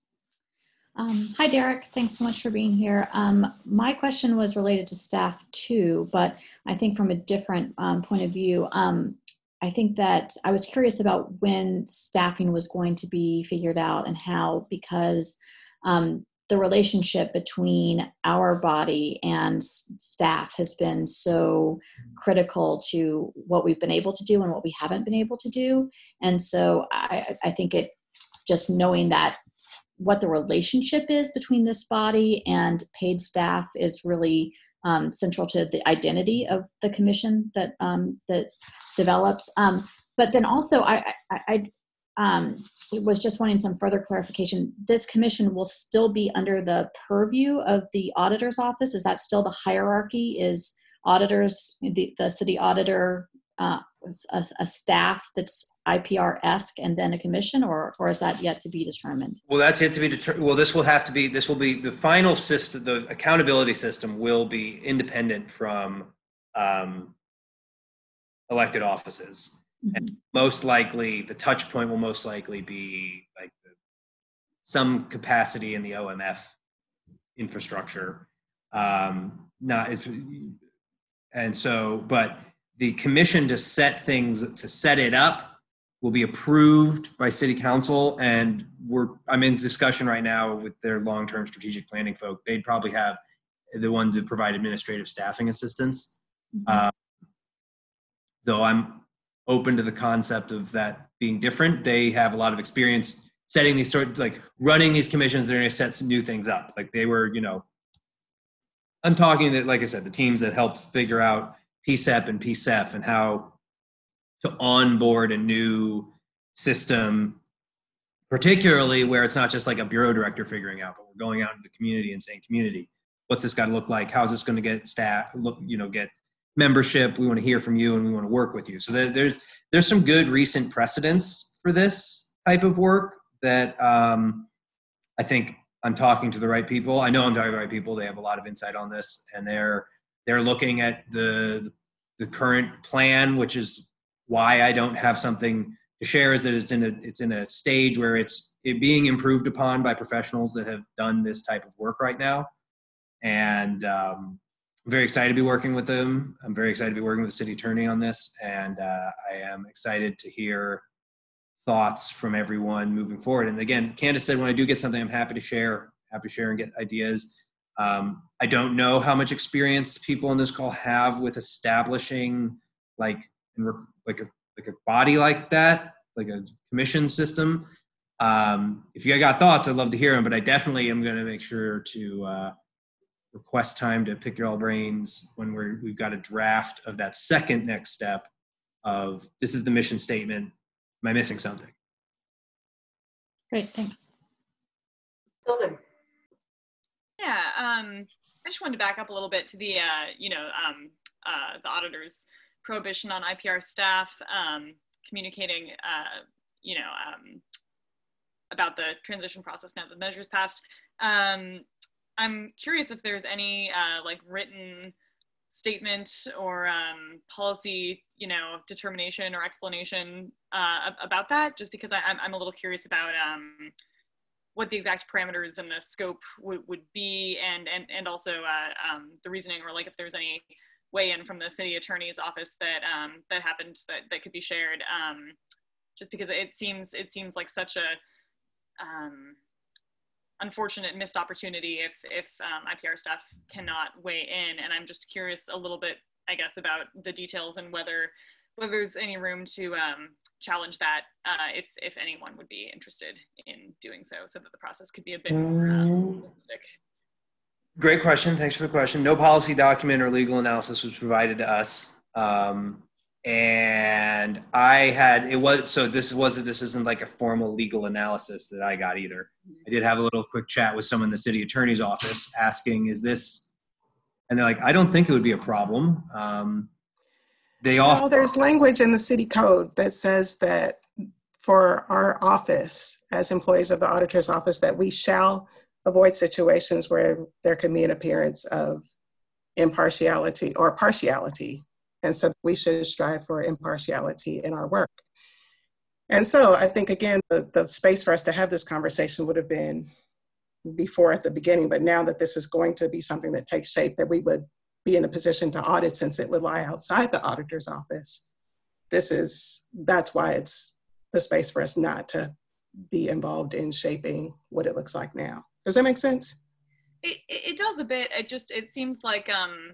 Um, hi, Derek. Thanks so much for being here. Um, my question was related to staff too, but I think from a different um, point of view. Um, I think that I was curious about when staffing was going to be figured out and how, because um, the relationship between our body and staff has been so critical to what we've been able to do and what we haven't been able to do. And so I, I think it, just knowing that what the relationship is between this body and paid staff is really um, central to the identity of the commission that um, that develops. Um, but then also, I, I, I um, was just wanting some further clarification. This commission will still be under the purview of the auditor's office. Is that still the hierarchy? Is auditors, the, the city auditor, uh, a, a staff that's I P R-esque and then a commission, or or is that yet to be determined? Well, that's yet to be determined. Well, this will have to be, this will be the final system, the accountability system will be independent from um, elected offices. Mm-hmm. And most likely, the touch point will most likely be like the, some capacity in the O M F infrastructure. Um, not, it's, and so, but the commission to set things, to set it up will be approved by city council. And we're, I'm in discussion right now with their long-term strategic planning folk. They'd probably have the ones that provide administrative staffing assistance. Mm-hmm. uh, though I'm open to the concept of that being different. They have a lot of experience setting these sort of, like running these commissions. They're going to set some new things up. Like they were, you know, I'm talking that, like I said, the teams that helped figure out P C E P and P C E F and how to onboard a new system, particularly where it's not just like a bureau director figuring out, but we're going out into the community and saying, community, what's this got to look like? How's this going to get staff, look, you know, get membership? We want to hear from you and we want to work with you. So there, there's, there's some good recent precedents for this type of work that um, I think I'm talking to the right people. I know I'm talking to the right people. They have a lot of insight on this, and they're, they're looking at the, the current plan, which is why I don't have something to share, is that it's in a, it's in a stage where it's it being improved upon by professionals that have done this type of work right now. And um, I'm very excited to be working with them. I'm very excited to be working with the city attorney on this. And uh, I am excited to hear thoughts from everyone moving forward. And again, Candace said, when I do get something, I'm happy to share, happy to share and get ideas. Um, I don't know how much experience people on this call have with establishing like like a like a body like that, like a commission system. Um, if you got thoughts, I'd love to hear them, but I definitely am going to make sure to uh, request time to pick your all brains when we're, we've got a draft of that second next step of this is the mission statement. Am I missing something? Great, thanks. Sylvan. Yeah, um, I just wanted to back up a little bit to the, uh, you know, um, uh, the auditor's prohibition on I P R staff um, communicating, uh, you know, um, about the transition process now that the measure's passed. Um, I'm curious if there's any uh, like written statement or um, policy, you know, determination or explanation uh, about that, just because I, I'm, I'm a little curious about um, what the exact parameters and the scope would, would be, and and and also uh, um, the reasoning, or like if there's any weigh-in from the city attorney's office that um, that happened that that could be shared. Um, just because it seems it seems like such a um, unfortunate missed opportunity if if um, I P R staff cannot weigh in, and I'm just curious a little bit, I guess, about the details and whether whether there's any room to um, challenge that uh, if if anyone would be interested in doing so, so that the process could be a bit more um, realistic. Great question. Thanks for the question. No policy document or legal analysis was provided to us. Um, and I had, it was, so this wasn't, this isn't like a formal legal analysis that I got either. I did have a little quick chat with someone in the city attorney's office asking, is this, and they're like, I don't think it would be a problem. Um, they offer. Well, there's language in the city code that says that for our office, as employees of the auditor's office, that we shall avoid situations where there can be an appearance of impartiality or partiality. And so we should strive for impartiality in our work. And so I think, again, the, the space for us to have this conversation would have been before at the beginning, but now that this is going to be something that takes shape, that we would be in a position to audit since it would lie outside the auditor's office. This is, that's why it's the space for us not to be involved in shaping what it looks like now. Does that make sense? It, it does a bit. It just, it seems like, um,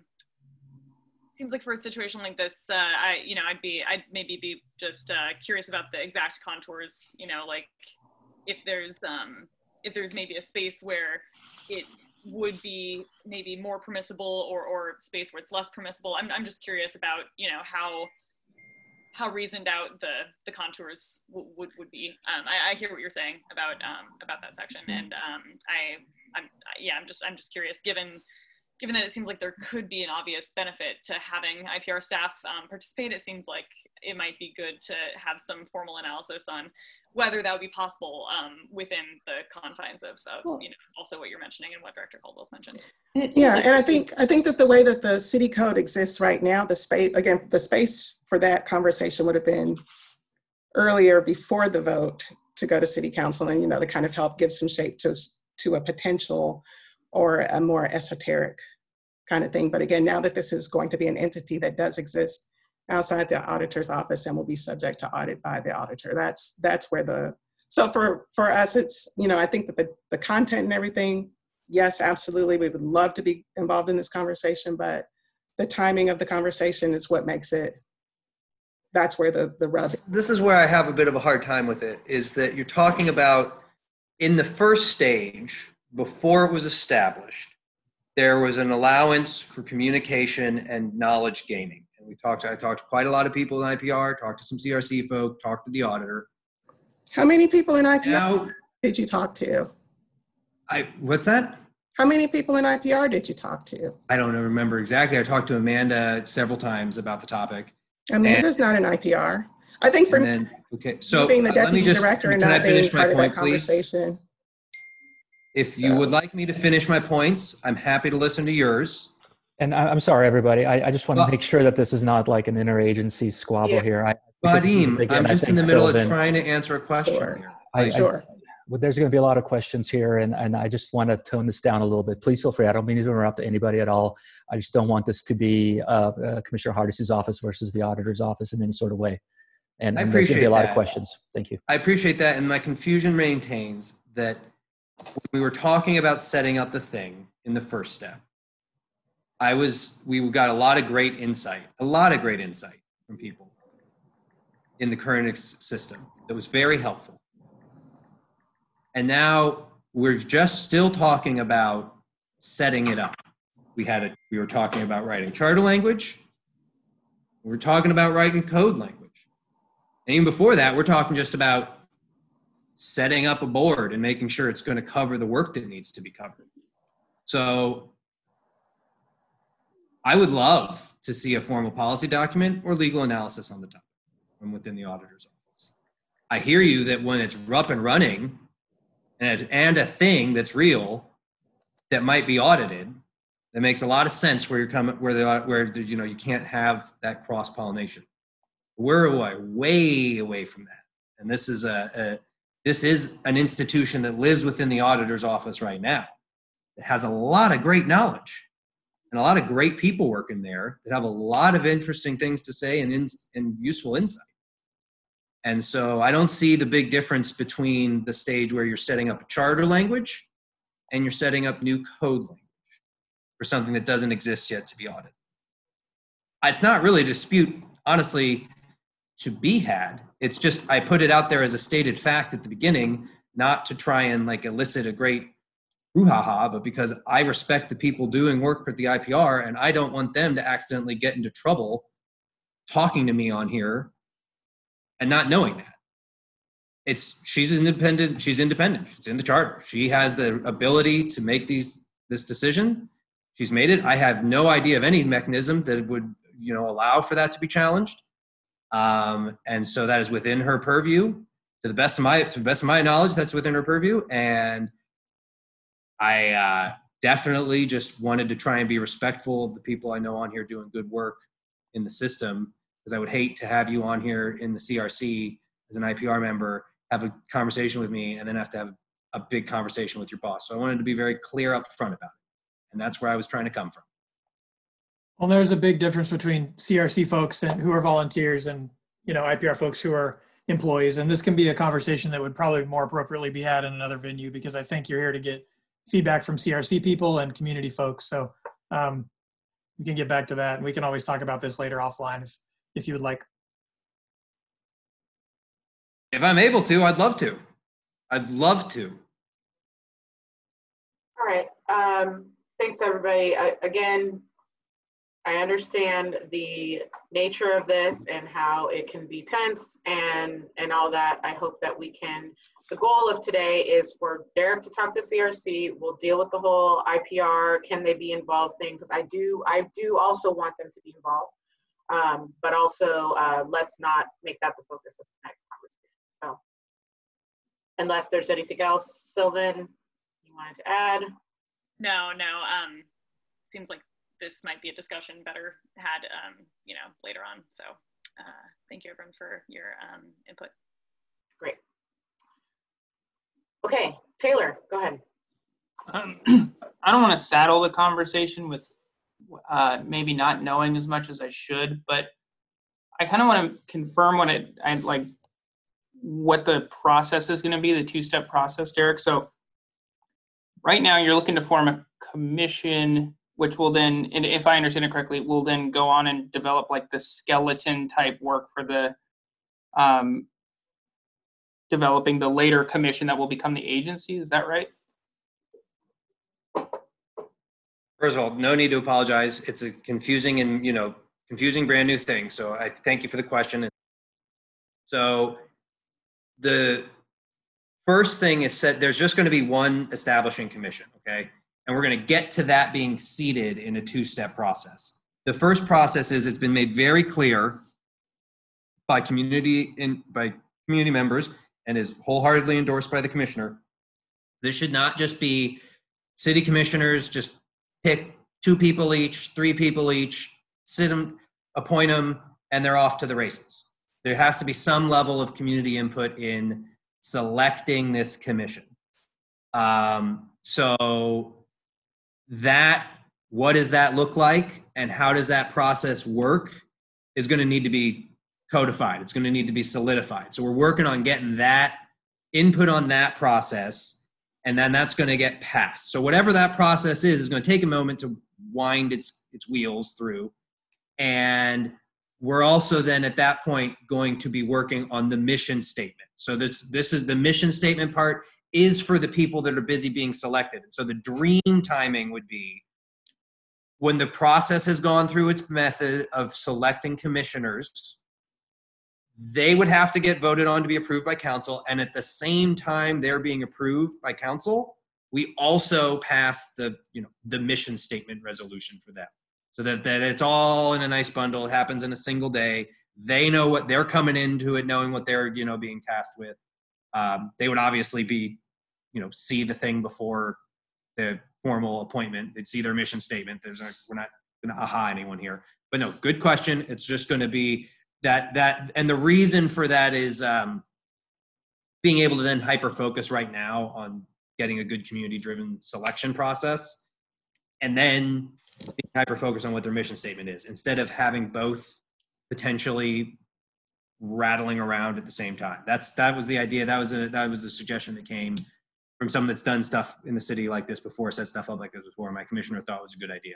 seems like for a situation like this, uh, I, you know, I'd be, I'd maybe be just uh, curious about the exact contours, you know, like if there's, um, if there's maybe a space where it would be maybe more permissible or, or space where it's less permissible. I'm, I'm just curious about, you know, how, how reasoned out the, the contours w would, would be. Um, I, I hear what you're saying about, um, about that section. And um, I, I'm, yeah, I'm just, I'm just curious, given, given that it seems like there could be an obvious benefit to having I P R staff um, participate, it seems like it might be good to have some formal analysis on whether that would be possible um, within the confines of, of cool. you know, also what you're mentioning and what Director Caldwell's mentioned. Yeah, and I think I think that the way that the city code exists right now, the space, again, the space for that conversation would have been earlier before the vote to go to city council and, you know, to kind of help give some shape to, to a potential or a more esoteric kind of thing. But again, now that this is going to be an entity that does exist outside the auditor's office and will be subject to audit by the auditor, that's that's where the, so for, for us, it's, you know, I think that the, the content and everything, yes, absolutely, we would love to be involved in this conversation, but the timing of the conversation is what makes it, that's where the, the rub. This is where I have a bit of a hard time with it, is that you're talking about in the first stage, before it was established, there was an allowance for communication and knowledge gaining. And we talked, I talked to quite a lot of people in I P R, talked to some C R C folk, talked to the auditor. How many people in I P R now, did you talk to? I, what's that? How many people in I P R did you talk to? I don't remember exactly. I talked to Amanda several times about the topic. Amanda's and, not an I P R. I think for then, okay, so being the uh, deputy let me just, director and can not I finish being part my of that point, please? conversation. If So. you would like me to finish my points, I'm happy to listen to yours. And I- I'm sorry, everybody. I, I just want to Well, make sure that this is not like an interagency squabble Yeah. here. I, Vadim, again, I'm I just in think the middle Sylvan- of trying to answer a question Sure. here. I, Sure. I, well, there's going to be a lot of questions here, and, and I just want to tone this down a little bit. Please feel free. I don't mean to interrupt anybody at all. I just don't want this to be uh, uh, Commissioner Hardis's office versus the auditor's office in any sort of way. And, I and there's going to be appreciate a lot that. of questions. Thank you. I appreciate that, and my confusion maintains that we were talking about setting up the thing in the first step, I was, we got a lot of great insight, a lot of great insight from people in the current ex- system. That was very helpful. And now we're just still talking about setting it up. We had a, we were talking about writing charter language. We were talking about writing code language. And even before that, we're talking just about setting up a board and making sure it's going to cover the work that needs to be covered. So I would love to see a formal policy document or legal analysis on the topic from within the auditor's office. I hear you that when it's up and running and, and a thing that's real that might be audited, that makes a lot of sense where you're coming, where they are, where you know you can't have that cross pollination. We're away, way away from that, and this is a, a this is an institution that lives within the auditor's office right now. It has a lot of great knowledge and a lot of great people working there that have a lot of interesting things to say and, in, and useful insight. And so I don't see the big difference between the stage where you're setting up a charter language and you're setting up new code language for something that doesn't exist yet to be audited. It's not really a dispute, honestly, to be had. It's just I put it out there as a stated fact at the beginning, not to try and like elicit a great brouhaha, but because I respect the people doing work for the I P R and I don't want them to accidentally get into trouble talking to me on here and not knowing that. It's she's independent, she's independent. It's in the charter. She has the ability to make these this decision. She's made it. I have no idea of any mechanism that would, you know, allow for that to be challenged. Um, and so that is within her purview. To the best of my to the best of my knowledge, that's within her purview. And I uh, definitely just wanted to try and be respectful of the people I know on here doing good work in the system, because I would hate to have you on here in the C R C as an I P R member, have a conversation with me, and then have to have a big conversation with your boss. So I wanted to be very clear up front about it. And that's where I was trying to come from. Well, there's a big difference between C R C folks and who are volunteers and, you know, I P R folks who are employees. And this can be a conversation that would probably more appropriately be had in another venue, because I think you're here to get feedback from C R C people and community folks. So um, we can get back to that, and we can always talk about this later offline if, if you would like. If I'm able to, I'd love to. I'd love to. All right. Um, thanks, everybody. I, again, I understand the nature of this and how it can be tense and, and all that. I hope that we can, the goal of today is for Derek to talk to C R C. We'll deal with the whole I P R, can they be involved thing, because I do, I do also want them to be involved. Um, but also uh, let's not make that the focus of the next conversation. So unless there's anything else, Sylvan, you wanted to add? No, no. Um, seems like this might be a discussion better had, um, you know, later on. So uh, thank you everyone for your um, input. Great. Okay, Taylor, go ahead. Um, I don't want to saddle the conversation with uh, maybe not knowing as much as I should, but I kind of want to confirm what it, I like, what the process is going to be, the two-step process, Derek. So right now you're looking to form a commission, which will then, and if I understand it correctly, will then go on and develop like the skeleton type work for the um, developing the later commission that will become the agency. Is that right? First of all, no need to apologize. It's a confusing and, you know, confusing brand new thing. So I thank you for the question. So the first thing is said, there's just going to be one establishing commission, okay? And we're going to get to that being seated in a two-step process. The first process is it's been made very clear by community in by community members and is wholeheartedly endorsed by the commissioner. This should not just be city commissioners just pick two people each, three people each, sit them, appoint them, and they're off to the races. There has to be some level of community input in selecting this commission. Um, so that, what does that look like and how does that process work is going to need to be codified. It's going to need to be solidified. So we're working on getting that input on that process and then that's going to get passed. So whatever that process is, is going to take a moment to wind its its wheels through. And we're also then at that point going to be working on the mission statement. So this this is the mission statement part is for the people that are busy being selected. So the dream timing would be when the process has gone through its method of selecting commissioners, they would have to get voted on to be approved by council. And at the same time they're being approved by council, we also pass the, you know, the mission statement resolution for them. So that, that it's all in a nice bundle. It happens in a single day. They know what they're coming into it, knowing what they're, you know, being tasked with. Um, they would obviously be, you know, see the thing before the formal appointment. They'd see their mission statement. There's a, we're not going to aha anyone here, but no, good question. It's just going to be that, that, and the reason for that is um, being able to then hyper focus right now on getting a good community driven selection process, and then being hyper focused on what their mission statement is, instead of having both potentially rattling around at the same time. That's, that was the idea. That was a, that was a suggestion that came from someone that's done stuff in the city like this before, set stuff up like this before. My commissioner thought it was a good idea.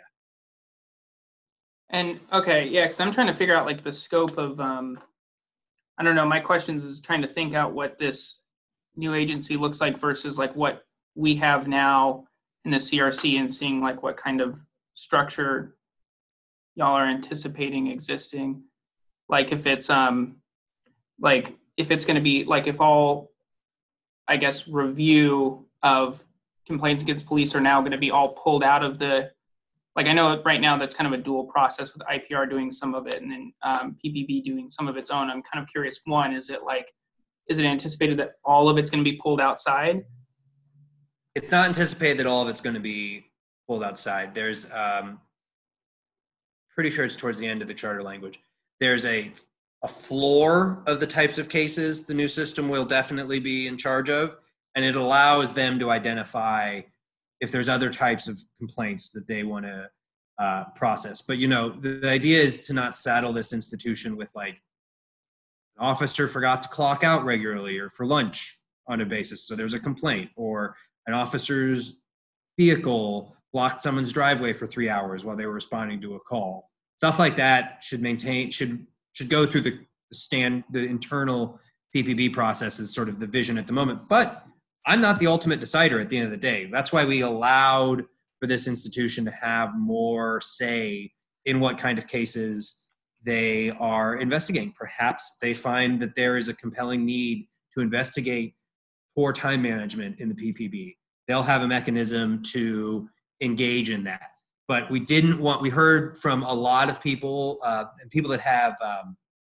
And okay, yeah, because I'm trying to figure out like the scope of, um, I don't know, my questions is trying to think out what this new agency looks like versus like what we have now in the C R C, and seeing like what kind of structure y'all are anticipating existing. Like if it's, um, like if it's going to be like if all, I guess, review of complaints against police are now going to be all pulled out of the, like I know right now that's kind of a dual process with I P R doing some of it and then um, P P B doing some of its own. I'm kind of curious, one, is it like, is it anticipated that all of it's going to be pulled outside? It's not anticipated that all of it's going to be pulled outside. There's, um, pretty sure it's towards the end of the charter language. There's a a floor of the types of cases the new system will definitely be in charge of, and it allows them to identify if there's other types of complaints that they want to uh, process. But, you know, the, the idea is to not saddle this institution with like an officer forgot to clock out regularly or for lunch on a basis, so there's a complaint, or an officer's vehicle blocked someone's driveway for three hours while they were responding to a call. Stuff like that should maintain, should should go through the stand, the internal P P B process is sort of the vision at the moment. But I'm not the ultimate decider at the end of the day. That's why we allowed for this institution to have more say in what kind of cases they are investigating. Perhaps they find that there is a compelling need to investigate poor time management in the P P B. They'll have a mechanism to engage in that. But we didn't want, we heard from a lot of people, uh, people that have um,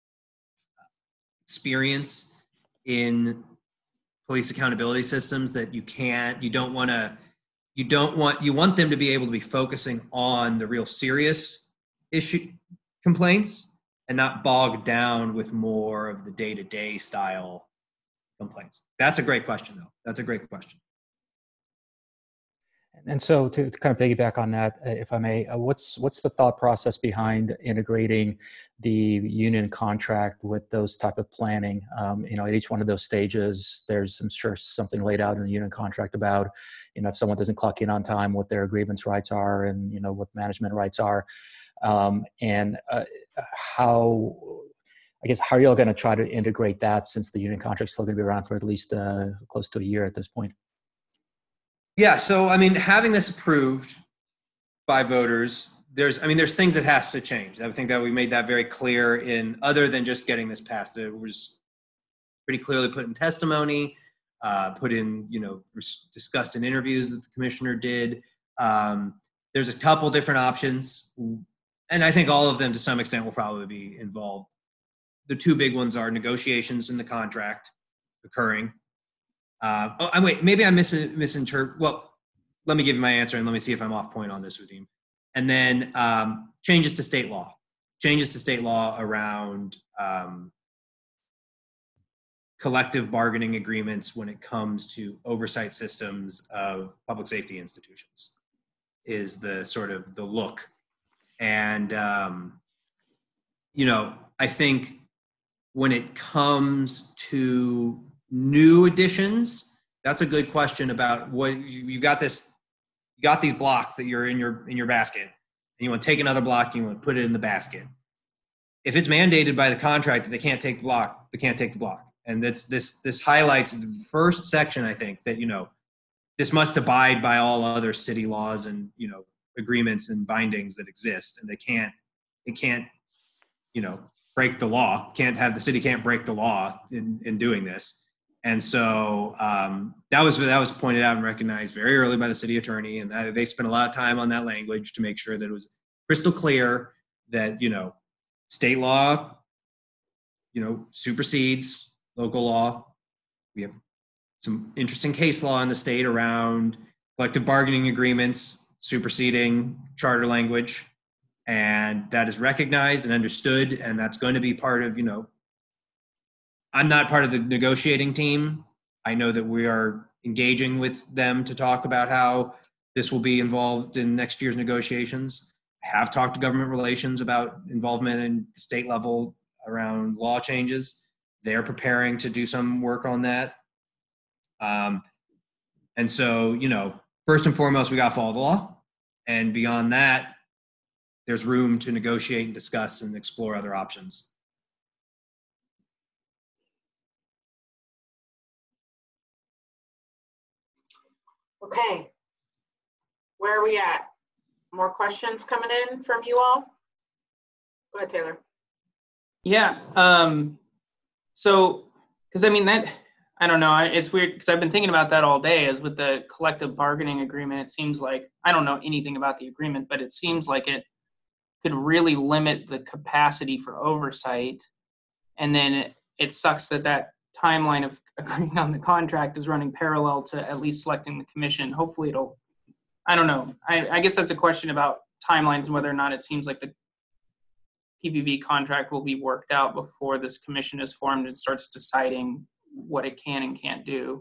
experience in police accountability systems, that you can't, you don't want to, you don't want, you want them to be able to be focusing on the real serious issue complaints and not bogged down with more of the day-to-day style complaints. That's a great question though. That's a great question. And so to, to kind of piggyback on that, uh, if I may, uh, what's what's the thought process behind integrating the union contract with those type of planning? Um, you know, at each one of those stages, there's, I'm sure, something laid out in the union contract about, you know, if someone doesn't clock in on time, what their grievance rights are, and, you know, what management rights are, um, and uh, how, I guess, how are you all going to try to integrate that, since the union contract's still going to be around for at least uh, close to a year at this point? Yeah, so I mean, having this approved by voters, there's, I mean, there's things that has to change. I think that we made that very clear in, other than just getting this passed. It was pretty clearly put in testimony, uh, put in, you know, discussed in interviews that the commissioner did. Um, there's a couple different options, and I think all of them to some extent will probably be involved. The two big ones are negotiations in the contract occurring. Uh, oh, I'm wait, maybe I mis misinterpret. Well, let me give you my answer and let me see if I'm off point on this, Vadim. And then um, changes to state law, changes to state law around um, collective bargaining agreements when it comes to oversight systems of public safety institutions is the sort of the look. And, um, you know, I think when it comes to new additions, that's a good question about what you, you got this, you got these blocks that you're in your, in your basket, and you want to take another block, and you want to put it in the basket. If it's mandated by the contract that they can't take the block, they can't take the block. And that's, this, this highlights the first section, I think, that, you know, this must abide by all other city laws and, you know, agreements and bindings that exist. And they can't, it can't, you know, break the law, can't have, the city can't break the law in, in doing this. And so um, that was, that was pointed out and recognized very early by the city attorney. And that, they spent a lot of time on that language to make sure that it was crystal clear that, you know, state law, you know, supersedes local law. We have some interesting case law in the state around collective bargaining agreements superseding charter language. And that is recognized and understood. And that's going to be part of, you know, I'm not part of the negotiating team. I know that we are engaging with them to talk about how this will be involved in next year's negotiations. I have talked to government relations about involvement in the state level around law changes. They're preparing to do some work on that. Um, and so, you know, first and foremost, we got to follow the law. And beyond that, there's room to negotiate and discuss and explore other options. Okay, where are we at? More questions coming in from you all? Go ahead, Taylor. Yeah. Um, so, because I mean, that, I don't know, I, it's weird because I've been thinking about that all day. As with the collective bargaining agreement, it seems like, I don't know anything about the agreement, but it seems like it could really limit the capacity for oversight. And then it, it sucks that that timeline of agreeing on the contract is running parallel to at least selecting the commission. Hopefully it'll, I don't know. I, I guess that's a question about timelines and whether or not it seems like the P P V contract will be worked out before this commission is formed and starts deciding what it can and can't do.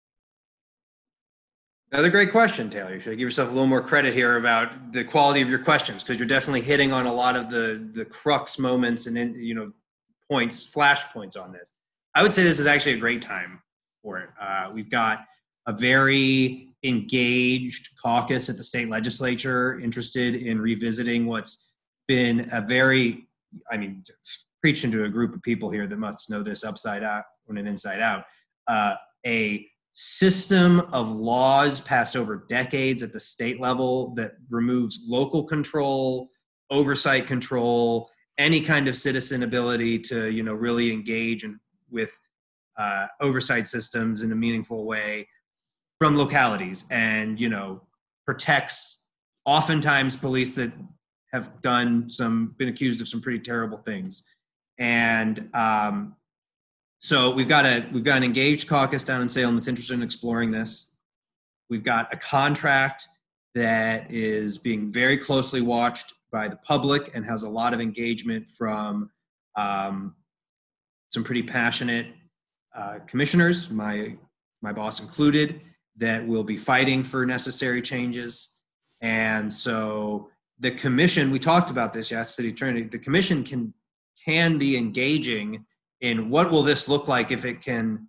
Another great question, Taylor. You should give yourself a little more credit here about the quality of your questions, because you're definitely hitting on a lot of the, the crux moments and, you know, points, flash points on this. I would say this is actually a great time for it. Uh, we've got a very engaged caucus at the state legislature interested in revisiting what's been a very, I mean, preaching to a group of people here that must know this upside out and inside out, uh, a system of laws passed over decades at the state level that removes local control, oversight control, any kind of citizen ability to, you know, really engage in, with uh, oversight systems in a meaningful way from localities, and, you know, protects oftentimes police that have done some, been accused of some pretty terrible things. And um, so we've got a, we've got an engaged caucus down in Salem that's interested in exploring this. We've got a contract that is being very closely watched by the public and has a lot of engagement from um, some pretty passionate uh, commissioners, my, my boss included, that will be fighting for necessary changes. And so the commission, we talked about this, yes, city attorney, the commission can, can be engaging in what will this look like if it can,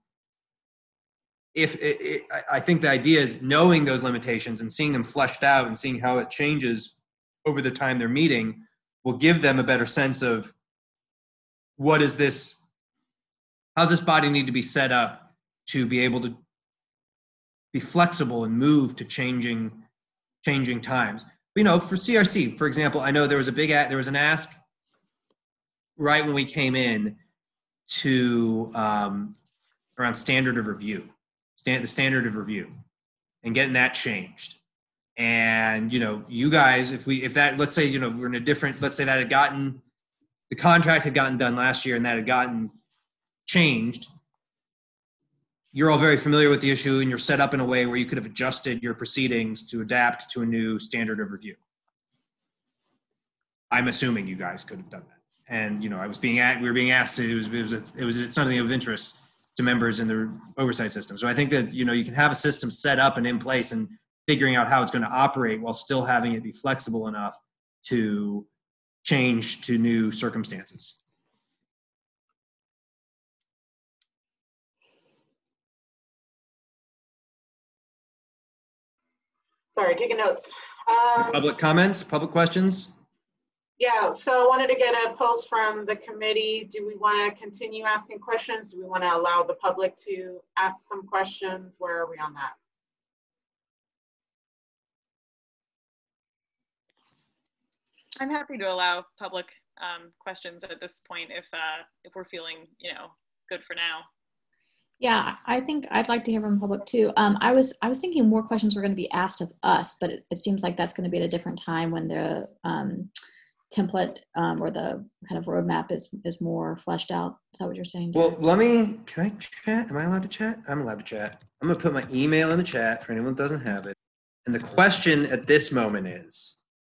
if it, it, I think the idea is knowing those limitations and seeing them fleshed out and seeing how it changes over the time they're meeting will give them a better sense of what is this, how's this body need to be set up to be able to be flexible and move to changing, changing times. You know, for C R C, for example, I know there was a big, there was an ask right when we came in to um, around standard of review, stand, the standard of review, and getting that changed. And, you know, you guys, if we, if that, let's say, you know, we're in a different, let's say that had gotten, the contract had gotten done last year and that had gotten changed. You're all very familiar with the issue and you're set up in a way where you could have adjusted your proceedings to adapt to a new standard of review. I'm assuming you guys could have done that. And, you know, I was being at, we were being asked to, it was, it was, a, it was something of interest to members in the oversight system. So I think that, you know, you can have a system set up and in place and figuring out how it's going to operate while still having it be flexible enough to change to new circumstances. Sorry, taking notes. Um, Public comments, public questions? Yeah, so I wanted to get a pulse from the committee. Do we want to continue asking questions? Do we want to allow the public to ask some questions? Where are we on that? I'm happy to allow public um, questions at this point if uh, if we're feeling, you know, good for now. Yeah, I think I'd like to hear from public too. Um, I was I was thinking more questions were going to be asked of us, but it, it seems like that's going to be at a different time when the um, template um, or the kind of roadmap is is more fleshed out. Is that what you're saying, Well, Derek? let me, can I chat? Am I allowed to chat? I'm allowed to chat. I'm gonna put my email in the chat for anyone that doesn't have it. And the question at this moment is,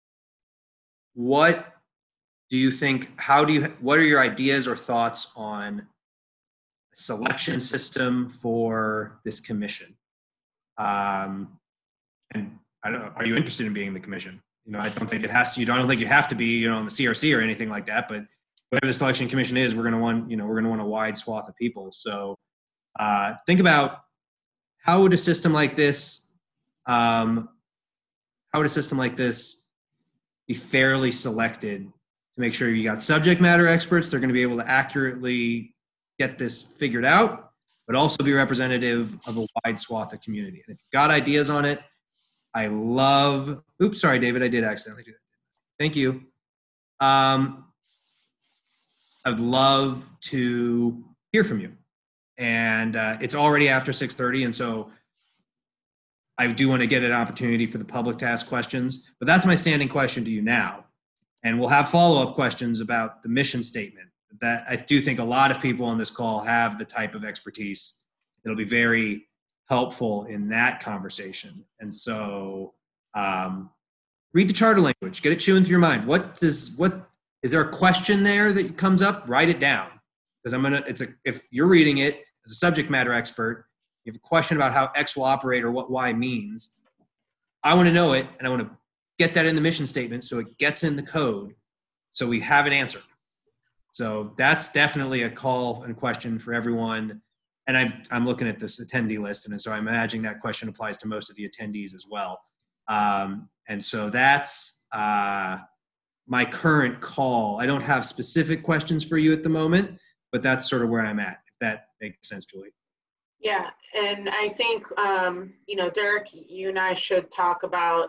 what do you think, how do you, what are your ideas or thoughts on a selection system for this commission? Um, and I don't know, are you interested in being in the commission? You know, I don't think it has to, you don't think you have to be, you know, on the C R C or anything like that, but whatever the selection commission is, we're going to want, you know, we're going to want a wide swath of people. So uh, think about how would a system like this, um, how would a system like this be fairly selected to make sure you got subject matter experts? They're going to be able to accurately get this figured out, but also be representative of a wide swath of community. And if you've got ideas on it, I love, oops, sorry, David, I did accidentally do that. Thank you. Um, I'd love to hear from you. And uh, it's already after six thirty, and so I do want to get an opportunity for the public to ask questions, but that's my standing question to you now. And we'll have follow-up questions about the mission statement. That I do think a lot of people on this call have the type of expertise that'll be very helpful in that conversation. And so um, read the charter language, get it chewing through your mind. What does, what, is there a question there that comes up? Write it down. Because I'm gonna, it's a, if you're reading it as a subject matter expert, you have a question about how X will operate or what Y means, I want to know it, and I want to get that in the mission statement so it gets in the code so we have an answer. So that's definitely a call and question for everyone. And I'm, I'm looking at this attendee list, and so I'm imagining that question applies to most of the attendees as well. Um, and so that's uh, my current call. I don't have specific questions for you at the moment, but that's sort of where I'm at, if that makes sense, Julie. Yeah, and I think, um, you know, Derek, you and I should talk about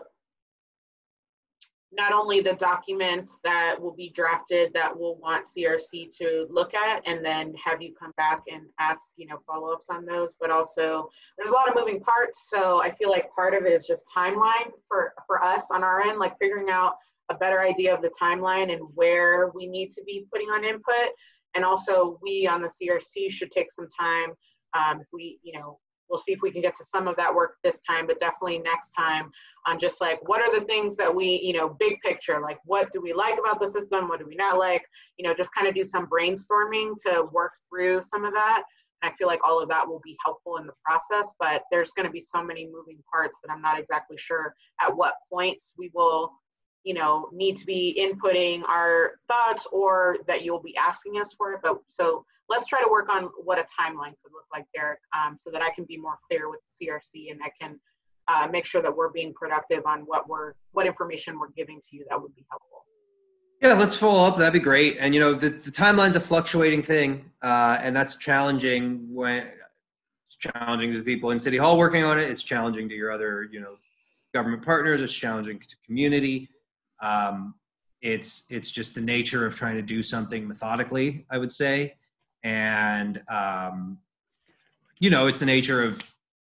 not only the documents that will be drafted that we'll want C R C to look at, and then have you come back and ask, you know, follow-ups on those, but also there's a lot of moving parts. So I feel like part of it is just timeline for, for us on our end, like figuring out a better idea of the timeline and where we need to be putting on input. And also we on the C R C should take some time. Um, if we, you know, we'll see if we can get to some of that work this time, but definitely next time on just like, what are the things that we, you know, big picture, like what do we like about the system? What do we not like? You know, just kind of do some brainstorming to work through some of that. And I feel like all of that will be helpful in the process, but there's going to be so many moving parts that I'm not exactly sure at what points we will, you know, need to be inputting our thoughts or that you'll be asking us for it. But so let's try to work on what a timeline could look like, Derek, um, so that I can be more clear with the C R C and I can uh, make sure that we're being productive on what we're, what information we're giving to you. That would be helpful. Yeah, let's follow up. That'd be great. And you know, the, the timeline's a fluctuating thing, uh, and that's challenging when it's challenging to the people in City Hall working on it. It's challenging to your other, you know, government partners. It's challenging to community. Um, it's it's just the nature of trying to do something methodically, I would say. And, um, you know, it's the nature of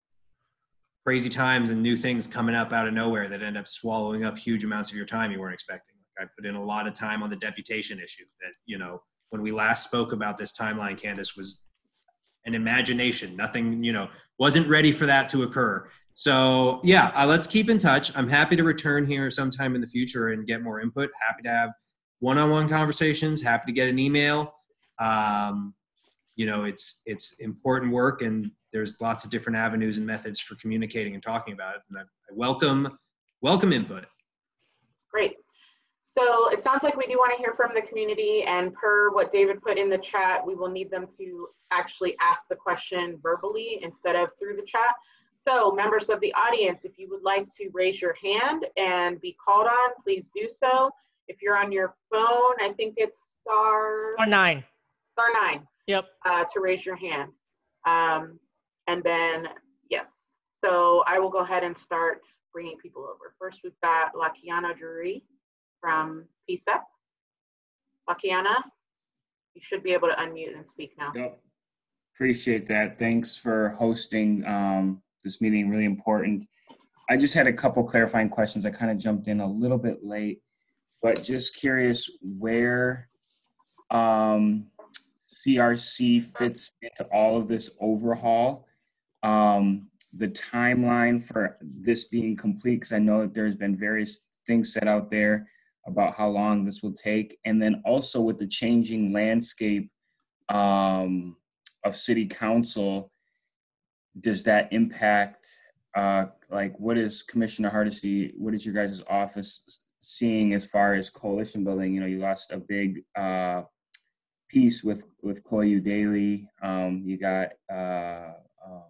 crazy times and new things coming up out of nowhere that end up swallowing up huge amounts of your time you weren't expecting. Like I put in a lot of time on the deputation issue that, you know, when we last spoke about this timeline, Candace, was an imagination. Nothing, you know, wasn't ready for that to occur. So, yeah, uh, let's keep in touch. I'm happy to return here sometime in the future and get more input. Happy to have one-on-one conversations. Happy to get an email. Um, you know, it's it's important work, and there's lots of different avenues and methods for communicating and talking about it. And I, I welcome welcome input. Great. So it sounds like we do want to hear from the community, and per what David put in the chat, we will need them to actually ask the question verbally instead of through the chat. So members of the audience, if you would like to raise your hand and be called on, please do so. If you're on your phone, I think it's star, Or nine. star nine Yep. uh, to raise your hand. Um, and then, yes. So I will go ahead and start bringing people over. First, we've got Lakiana Drury from P C E P. Lakiana, you should be able to unmute and speak now. Yep. Appreciate that. Thanks for hosting um, this meeting, really important. I just had a couple clarifying questions. I kind of jumped in a little bit late, but just curious where um, C R C fits into all of this overhaul. Um, the timeline for this being complete, because I know that there's been various things set out there about how long this will take. And then also with the changing landscape um, of city council, does that impact, uh, like what is Commissioner Hardesty, what is your guys' office seeing as far as coalition building? You know, you lost a big uh, piece with, with Chloe Eudaly. Um, you got, uh, um,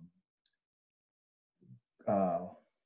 uh,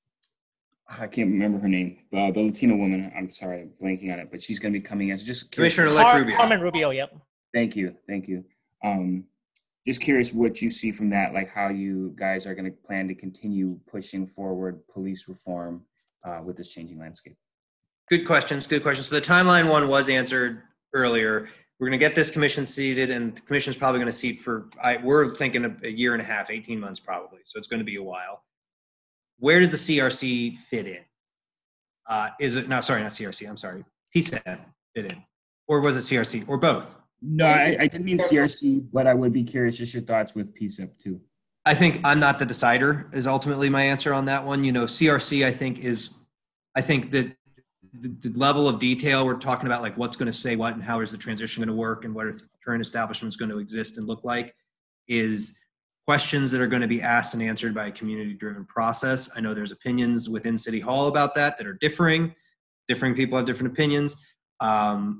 I can't remember her name, uh, the Latina woman. I'm sorry, I'm blanking on it, but she's going to be coming as just Commissioner-elect Rubio. Carmen Rubio, yep. Thank you, thank you. Um, just curious what you see from that, like how you guys are going to plan to continue pushing forward police reform uh, with this changing landscape. Good questions, good questions. So the timeline one was answered earlier. We're going to get this commission seated, and the commission's probably going to seat for, I, we're thinking a, a year and a half, eighteen months probably. So it's going to be a while. Where does the C R C fit in? Uh, is it, no, sorry, not C R C, I'm sorry. P C E P fit in. Or was it C R C, or both? No, I, I didn't mean C R C, but I would be curious just your thoughts with P C E P too. I think I'm not the decider is ultimately my answer on that one. You know, C R C, I think is, I think that the, the level of detail we're talking about, like what's going to say what and how is the transition going to work and what are the current establishments going to exist and look like, is questions that are going to be asked and answered by a community-driven process. I know there's opinions within City Hall about that that are differing. Differing people have different opinions. Um,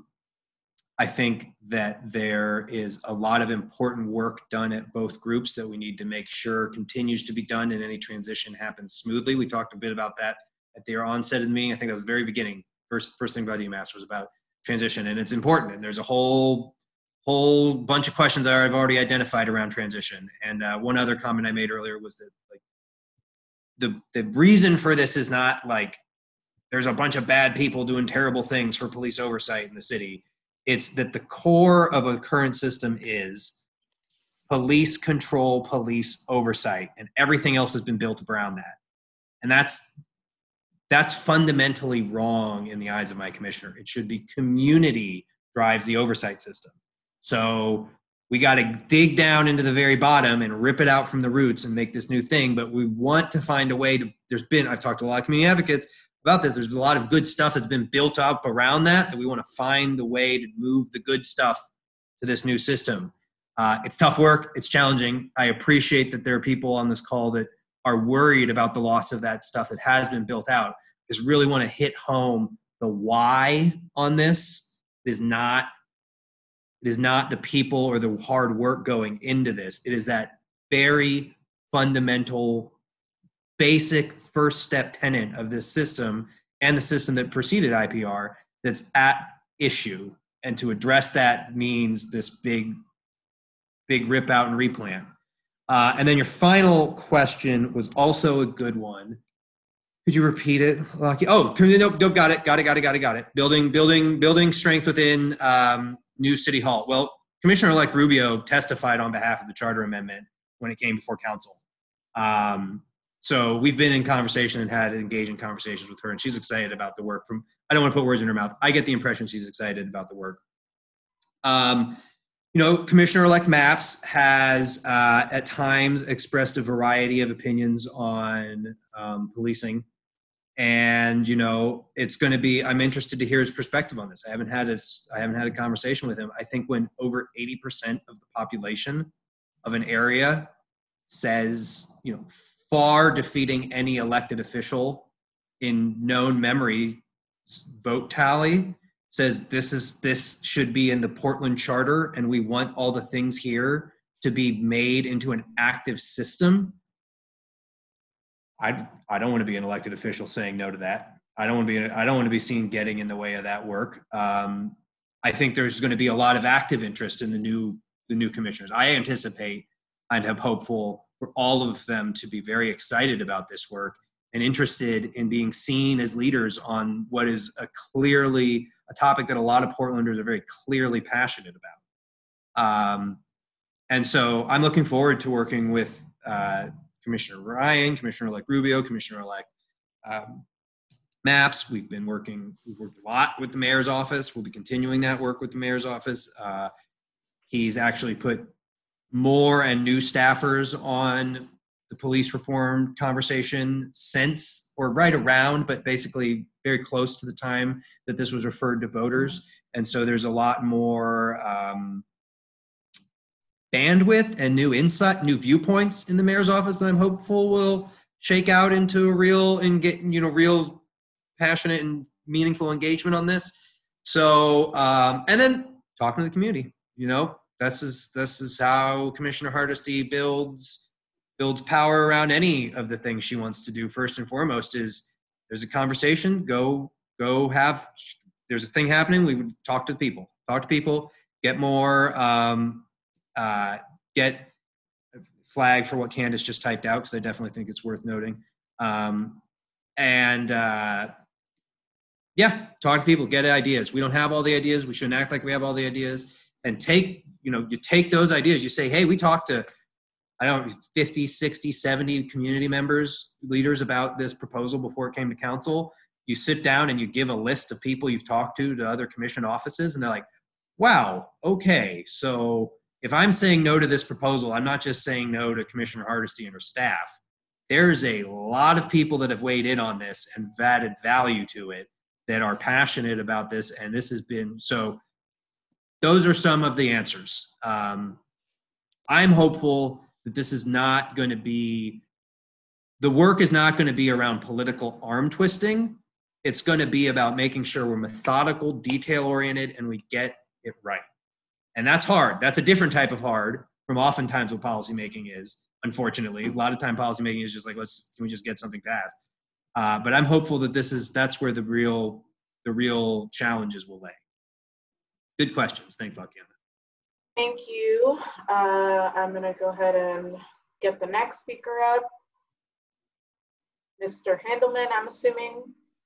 I think that there is a lot of important work done at both groups that we need to make sure continues to be done and any transition happens smoothly. We talked a bit about that at their onset of the meeting. I think that was the very beginning. First, first thing about E M A S was about transition, and it's important. And there's a whole whole bunch of questions that I've already identified around transition. And uh, one other comment I made earlier was that like the the reason for this is not like there's a bunch of bad people doing terrible things for police oversight in the city. It's that the core of a current system is police control, police oversight, and everything else has been built around that. And that's that's fundamentally wrong in the eyes of my commissioner. It should be community drives the oversight system. So we got to dig down into the very bottom and rip it out from the roots and make this new thing. But we want to find a way to, there's been, I've talked to a lot of community advocates about this. There's a lot of good stuff that's been built up around that, that we want to find the way to move the good stuff to this new system. Uh, it's tough work. It's challenging. I appreciate that there are people on this call that are worried about the loss of that stuff that has been built out, because really want to hit home the why on this. It is not It is not the people or the hard work going into this. It is that very fundamental, basic first step tenet of this system and the system that preceded I P R that's at issue. And to address that means this big, big rip out and replant. Uh, and then your final question was also a good one. Could you repeat it? Lucky. Oh, nope, nope, got it, got it, got it, got it, got it. Building, building, building strength within um, new City Hall. Well, Commissioner-elect Rubio testified on behalf of the charter amendment when it came before council. Um, so we've been in conversation and had engaging conversations with her, and she's excited about the work. From I don't want to put words in her mouth. I get the impression she's excited about the work. Um, you know, Commissioner-elect Mapps has uh, at times expressed a variety of opinions on um, policing. And, you know, it's going to be, I'm interested to hear his perspective on this. I haven't had a, I haven't had a conversation with him. I think when over eighty percent of the population of an area says, you know, far defeating any elected official in known memory vote tally, says this is, this should be in the Portland Charter and we want all the things here to be made into an active system. I I don't want to be an elected official saying no to that. I don't want to be I don't want to be seen getting in the way of that work. Um, I think there's going to be a lot of active interest in the new the new commissioners. I anticipate and am hopeful for all of them to be very excited about this work and interested in being seen as leaders on what is a clearly a topic that a lot of Portlanders are very clearly passionate about. Um, and so I'm looking forward to working with uh, Commissioner Ryan, Commissioner-elect Rubio, Commissioner-elect um, Maps. We've been working, we've worked a lot with the mayor's office. We'll be continuing that work with the mayor's office. Uh, he's actually put more and new staffers on the police reform conversation since, or right around, but basically very close to the time that this was referred to voters. And so there's a lot more um, bandwidth and new insight, new viewpoints in the mayor's office that I'm hopeful will shake out into a real and get, you know, real passionate and meaningful engagement on this. So, um, and then talking to the community, you know, this is, this is how Commissioner Hardesty builds builds power around any of the things she wants to do. First and foremost is there's a conversation, go, go have, there's a thing happening. We would talk to people, talk to people, get more, um, uh, get flag for what Candace just typed out, because I definitely think it's worth noting. Um, and uh, yeah, talk to people, get ideas. We don't have all the ideas. We shouldn't act like we have all the ideas. And take, you know, you take those ideas, you say, hey, we talked to, I don't know, fifty, sixty, seventy community members, leaders about this proposal before it came to council. You sit down and you give a list of people you've talked to, to other commission offices, and they're like, wow, okay, so if I'm saying no to this proposal, I'm not just saying no to Commissioner Hardesty and her staff. There's a lot of people that have weighed in on this and added value to it that are passionate about this, and this has been, so those are some of the answers. Um, I'm hopeful that this is not going to be, the work is not going to be around political arm twisting. It's going to be about making sure we're methodical, detail-oriented, and we get it right. And that's hard. That's a different type of hard from oftentimes what policymaking is, unfortunately. A lot of time policymaking is just like, let's, can we just get something passed? Uh, but I'm hopeful that this is, that's where the real, the real challenges will lay. Good questions. Thanks, Lakiana. Thank you. Uh, I'm going to go ahead and get the next speaker up. Mister Handelman, I'm assuming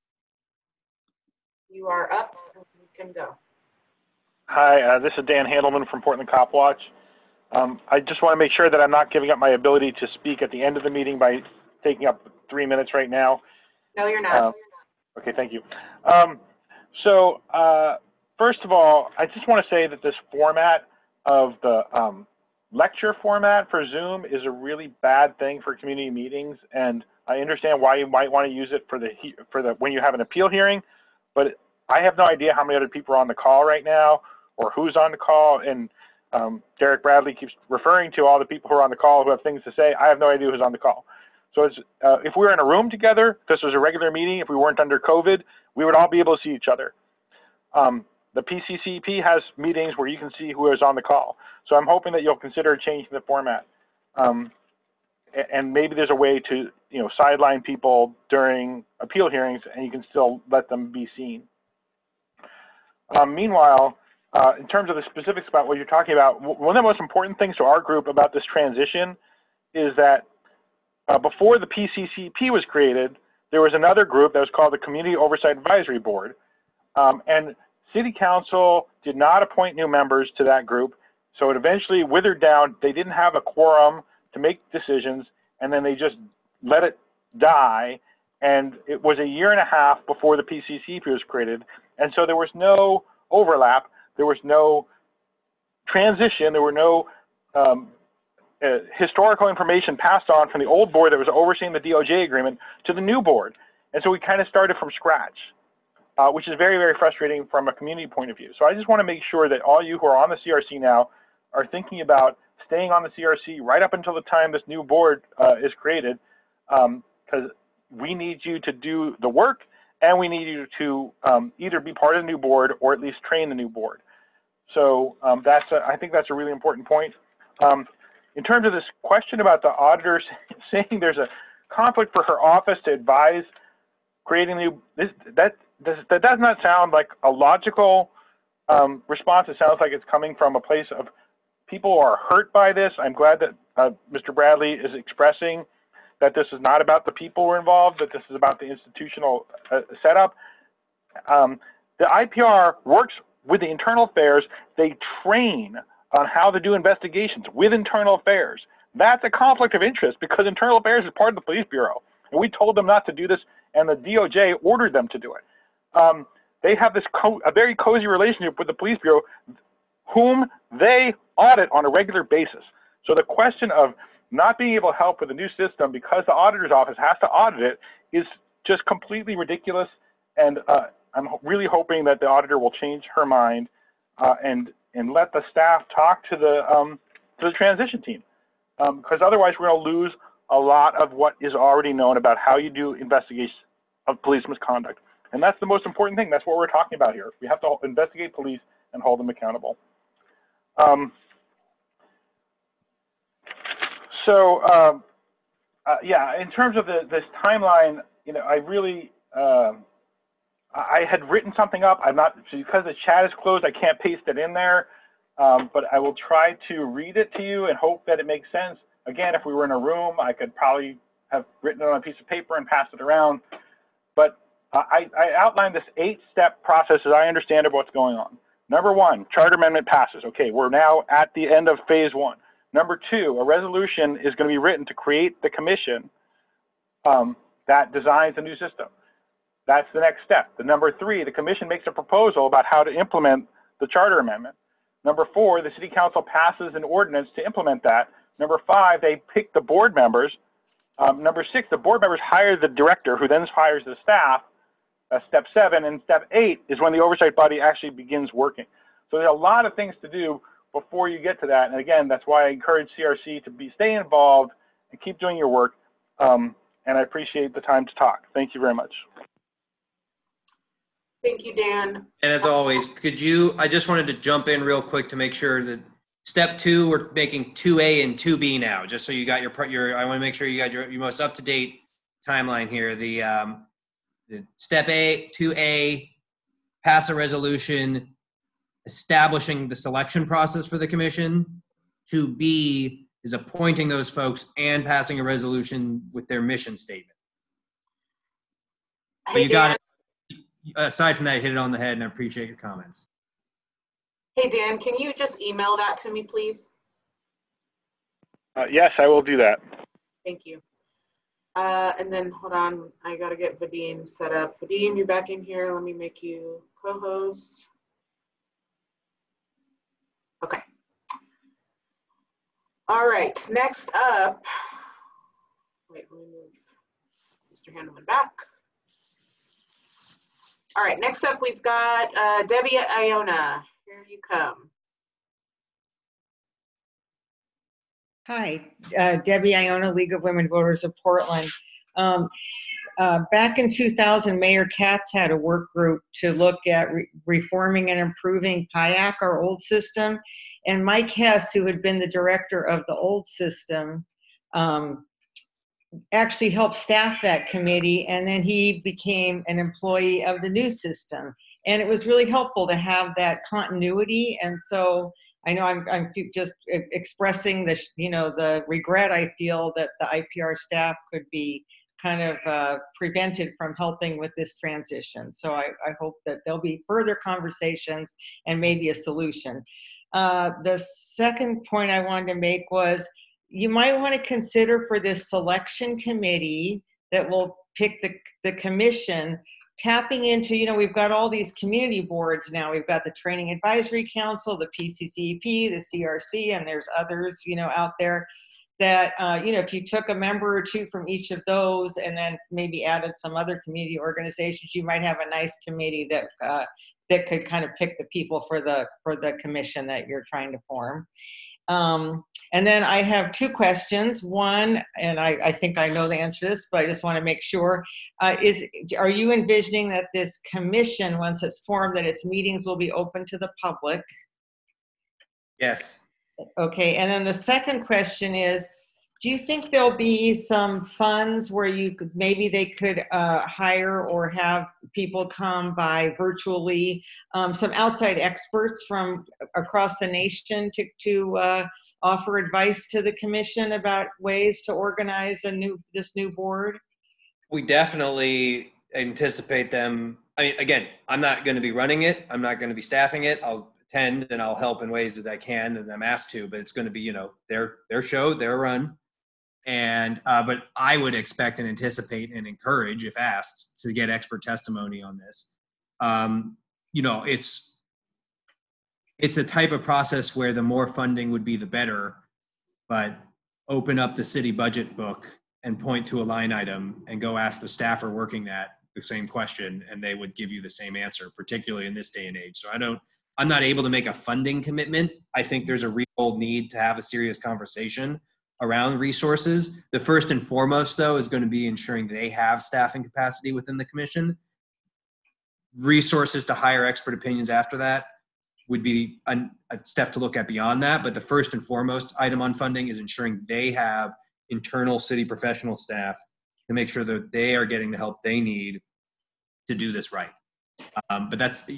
you are up and you can go. Hi, uh, this is Dan Handelman from Portland Cop Watch. Um, I just want to make sure that I'm not giving up my ability to speak at the end of the meeting by taking up three minutes right now. No, you're not. Uh, okay, thank you. Um, so, uh, first of all, I just want to say that this format of the um, lecture format for Zoom is a really bad thing for community meetings, and I understand why you might want to use it for the for the when you have an appeal hearing, but I have no idea how many other people are on the call right now or who's on the call, and um, Derek Bradley keeps referring to all the people who are on the call who have things to say. I have no idea who's on the call. So it's, uh, if we were in a room together, if this was a regular meeting, if we weren't under COVID, we would all be able to see each other. Um, The P C C P has meetings where you can see who is on the call. So I'm hoping that you'll consider changing the format. Um, and maybe there's a way to, you know, sideline people during appeal hearings and you can still let them be seen. Um, meanwhile, uh, in terms of the specifics about what you're talking about, one of the most important things to our group about this transition is that uh, before the P C C P was created, there was another group that was called the Community Oversight Advisory Board. Um, and City Council did not appoint new members to that group, so it eventually withered down. They didn't have a quorum to make decisions, and then they just let it die. And it was a year and a half before the P C C P was created, and so there was no overlap. There was no transition. There were no um, uh, historical information passed on from the old board that was overseeing the D O J agreement to the new board. And so we kind of started from scratch. Uh, which is very, very frustrating from a community point of view. So I just want to make sure that all you who are on the C R C now are thinking about staying on the C R C right up until the time this new board uh, is created, because um, we need you to do the work and we need you to um, either be part of the new board or at least train the new board. So um, that's a, I think that's a really important point. Um, in terms of this question about the auditors saying there's a conflict for her office to advise creating new, this, that, does, that does not sound like a logical um, response. It sounds like it's coming from a place of people are hurt by this. I'm glad that uh, Mister Bradley is expressing that this is not about the people who are involved, that this is about the institutional uh, setup. Um, the I P R works with the internal affairs. They train on how to do investigations with internal affairs. That's a conflict of interest because internal affairs is part of the police bureau. And we told them not to do this, and the D O J ordered them to do it. Um, they have this co a very cozy relationship with the police bureau, whom they audit on a regular basis. So the question of not being able to help with the new system because the auditor's office has to audit it is just completely ridiculous. And uh, I'm really hoping that the auditor will change her mind uh, and and let the staff talk to the um, to the transition team, um, because otherwise we're going to lose a lot of what is already known about how you do investigations of police misconduct. And that's the most important thing. That's what we're talking about here. We have to investigate police and hold them accountable. Um, so, um, uh, yeah, in terms of the, this timeline, you know, I really, uh, I had written something up. I'm not, because the chat is closed, I can't paste it in there, um, but I will try to read it to you and hope that it makes sense. Again, if we were in a room, I could probably have written it on a piece of paper and passed it around. But uh, I, I outlined this eight-step process as I understand of what's going on. Number one, charter amendment passes. Okay, we're now at the end of phase one. Number two, a resolution is going to be written to create the commission um, that designs a new system. That's the next step. The number three, the commission makes a proposal about how to implement the charter amendment. Number four, the city council passes an ordinance to implement that. Number five, they pick the board members. Um, number six, the board members hire the director, who then hires the staff. That's step seven. And step eight is when the oversight body actually begins working. So there's a lot of things to do before you get to that. And again, that's why I encourage C R C to be stay involved and keep doing your work. Um, and I appreciate the time to talk. Thank you very much. Thank you, Dan. And as always, could you, I just wanted to jump in real quick to make sure that step two, we're making two A and two B now, just so you got your, your I want to make sure you got your, your most up-to-date timeline here. The, um, the step A, two A, pass a resolution establishing the selection process for the commission. two B is appointing those folks and passing a resolution with their mission statement. Hey, but you Dan. got it. Aside from that, you hit it on the head, and I appreciate your comments. Hey, Dan, can you just email that to me, please? Uh, yes, I will do that. Thank you. Uh, and then, hold on, I got to get Vadim set up. Vadim, you're back in here. Let me make you co-host. Okay. All right, next up, wait, let me move Mister Handelman back. All right, next up we've got uh, Debbie Iona. Here you come. Hi, uh, Debbie Iona, League of Women Voters of Portland. Um, uh, back in two thousand, Mayor Katz had a work group to look at re reforming and improving P I A C, our old system. And Mike Hess, who had been the director of the old system, um, actually helped staff that committee, and then he became an employee of the new system. And it was really helpful to have that continuity. And so I know I'm, I'm just expressing the, you know, the regret I feel that the I P R staff could be kind of uh, prevented from helping with this transition. So I, I hope that there'll be further conversations and maybe a solution. Uh, the second point I wanted to make was, you might want to consider for this selection committee that will pick the, the commission, tapping into, you know, we've got all these community boards now. We've got the Training Advisory Council, the P C C E P, the C R C, and there's others, you know, out there that, uh, you know, if you took a member or two from each of those and then maybe added some other community organizations, you might have a nice committee that, uh, that could kind of pick the people for the, for the commission that you're trying to form. Um, and then I have two questions. One, and I, I think I know the answer to this, but I just want to make sure, uh, is, are you envisioning that this commission, once it's formed, that its meetings will be open to the public? Yes. Okay, and then the second question is, do you think there'll be some funds where you could, maybe they could uh, hire or have people come by virtually, um, some outside experts from across the nation to, to uh, offer advice to the commission about ways to organize a new, this new board? We definitely anticipate them. I mean, again, I'm not going to be running it. I'm not going to be staffing it. I'll attend and I'll help in ways that I can and I'm asked to, but it's going to be, you know, their, their show, their run. And, uh, but I would expect and anticipate and encourage, if asked, to get expert testimony on this. Um, you know, it's, it's a type of process where the more funding would be, the better, but open up the city budget book and point to a line item and go ask the staffer working that the same question, and they would give you the same answer, particularly in this day and age. So I don't, I'm not able to make a funding commitment. I think there's a real need to have a serious conversation around resources. The first and foremost, though, is going to be ensuring they have staffing capacity within the commission. Resources to hire expert opinions after that would be a, a step to look at beyond that. But the first and foremost item on funding is ensuring they have internal city professional staff to make sure that they are getting the help they need to do this right. Um, but that's,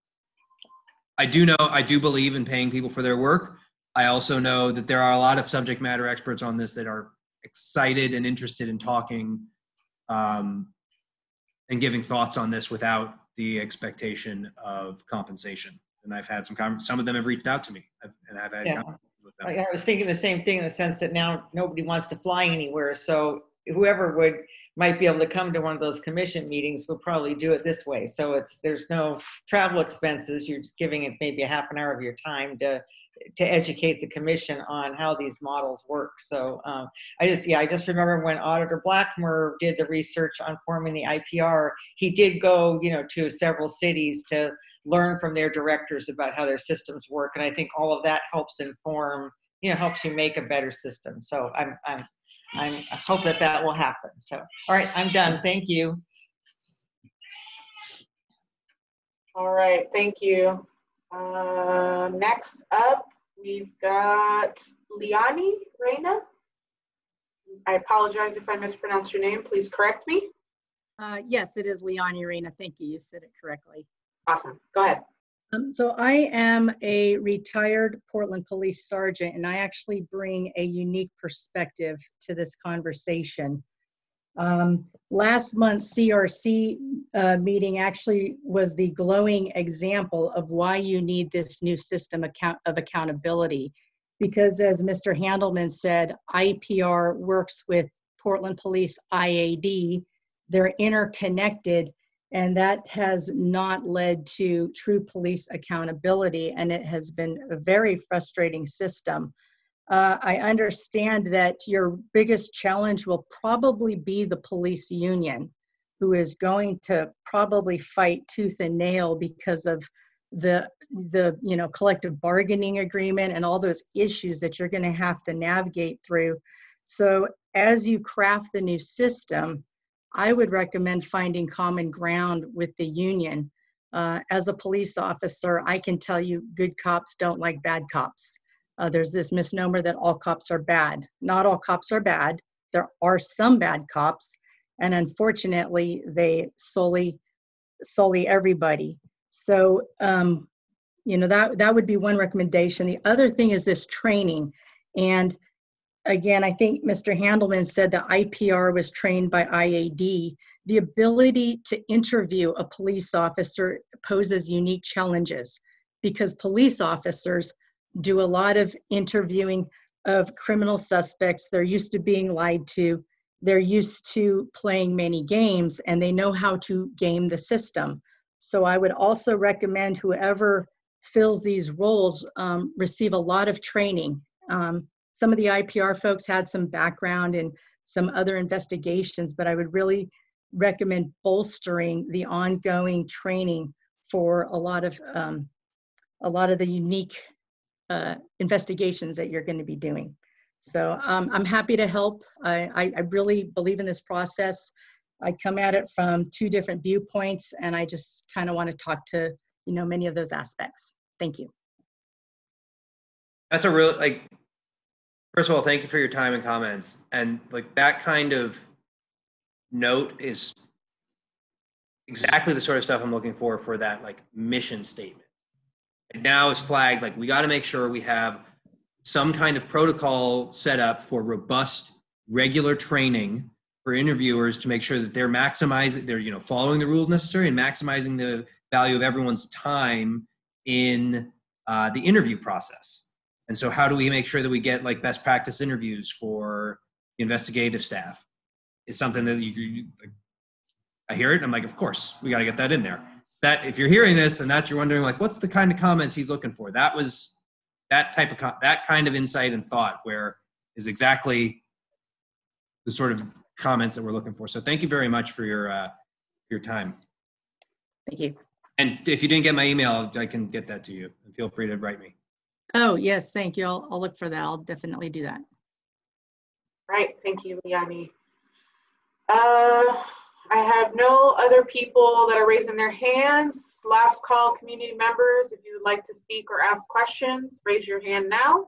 I do know, I do believe in paying people for their work. I also know that there are a lot of subject matter experts on this that are excited and interested in talking um, and giving thoughts on this without the expectation of compensation. And I've had some, some of them have reached out to me I've, and I've had Yeah. conversations with them. I I was thinking the same thing in the sense that now nobody wants to fly anywhere. So whoever would might be able to come to one of those commission meetings will probably do it this way. So it's, there's no travel expenses. You're just giving it maybe a half an hour of your time to, to educate the commission on how these models work. So um, I just, yeah, I just remember when Auditor Blackmer did the research on forming the I P R, he did go, you know, to several cities to learn from their directors about how their systems work. And I think all of that helps inform, you know, helps you make a better system. So I'm, I'm, I'm, I hope that that will happen. So, all right, I'm done. Thank you. All right, thank you. Uh, next up, we've got Liani Reina. I apologize if I mispronounced your name. Please correct me. Uh, yes, it is Liani Reina. Thank you. You said it correctly. Awesome. Go ahead. Um, so I am a retired Portland Police Sergeant, and I actually bring a unique perspective to this conversation. Um, last month's C R C uh, meeting actually was the glowing example of why you need this new system account of accountability. Because as Mister Handelman said, I P R works with Portland Police I A D. They're interconnected, and that has not led to true police accountability, and it has been a very frustrating system. Uh, I understand that your biggest challenge will probably be the police union, who is going to probably fight tooth and nail because of the, the you know, collective bargaining agreement and all those issues that you're going to have to navigate through. So as you craft the new system, I would recommend finding common ground with the union. Uh, as a police officer, I can tell you good cops don't like bad cops. Uh, there's this misnomer that all cops are bad. Not all cops are bad. There are some bad cops, and unfortunately, they sully, sully everybody. So, um, you know, that, that would be one recommendation. The other thing is this training. And again, I think Mister Handelman said that I P R was trained by I A D. The ability to interview a police officer poses unique challenges because police officers do a lot of interviewing of criminal suspects. They're used to being lied to. They're used to playing many games, and they know how to game the system. So I would also recommend whoever fills these roles um, receive a lot of training. Um, some of the I P R folks had some background in some other investigations, but I would really recommend bolstering the ongoing training for a lot of um, a lot of the unique uh, investigations that you're going to be doing. So um, I'm happy to help. I, I, I really believe in this process. I come at it from two different viewpoints, and I just kind of want to talk to, you know, many of those aspects. Thank you. That's a real, like, First of all, thank you for your time and comments. And like that kind of note is exactly the sort of stuff I'm looking for for that like mission statement. And now is flagged like we got to make sure we have some kind of protocol set up for robust, regular training for interviewers to make sure that they're maximizing, they're you know following the rules necessary and maximizing the value of everyone's time in uh, the interview process. And so how do we make sure that we get like best practice interviews for the investigative staff? Is something that you, you I hear it and I'm like, of course, we got to get that in there. That if you're hearing this and that you're wondering like, what's the kind of comments he's looking for? That was that type of, that kind of insight and thought where is exactly the sort of comments that we're looking for. So thank you very much for your, uh, your time. Thank you. And if you didn't get my email, I can get that to you and feel free to write me. Oh, yes, thank you. I'll, I'll look for that. I'll definitely do that. Right, thank you, Liani. Uh, I have no other people that are raising their hands. Last call, community members, if you would like to speak or ask questions, raise your hand now.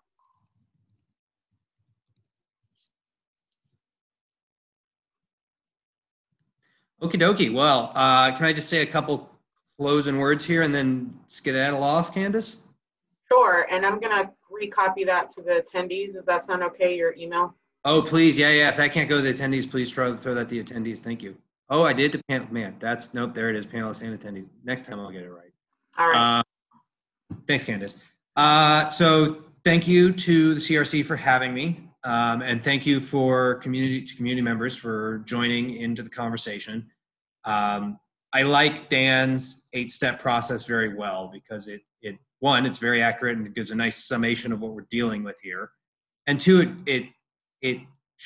Okie dokie. Well, uh, can I just say a couple closing words here and then skedaddle off, Candace? Sure, and I'm gonna recopy that to the attendees. Does that sound okay, your email? Oh, please. Yeah, yeah. If that can't go to the attendees, please throw, throw that to the attendees. Thank you. Oh, I did to panel. Man, that's, nope, there it is. Panelists and attendees. Next time I'll get it right. All right. Uh, thanks, Candace. Uh, so thank you to the C R C for having me. Um, and thank you for community to community members for joining into the conversation. Um, I like Dan's eight-step process very well because it, it one, it's very accurate and it gives a nice summation of what we're dealing with here. And two, it, it, it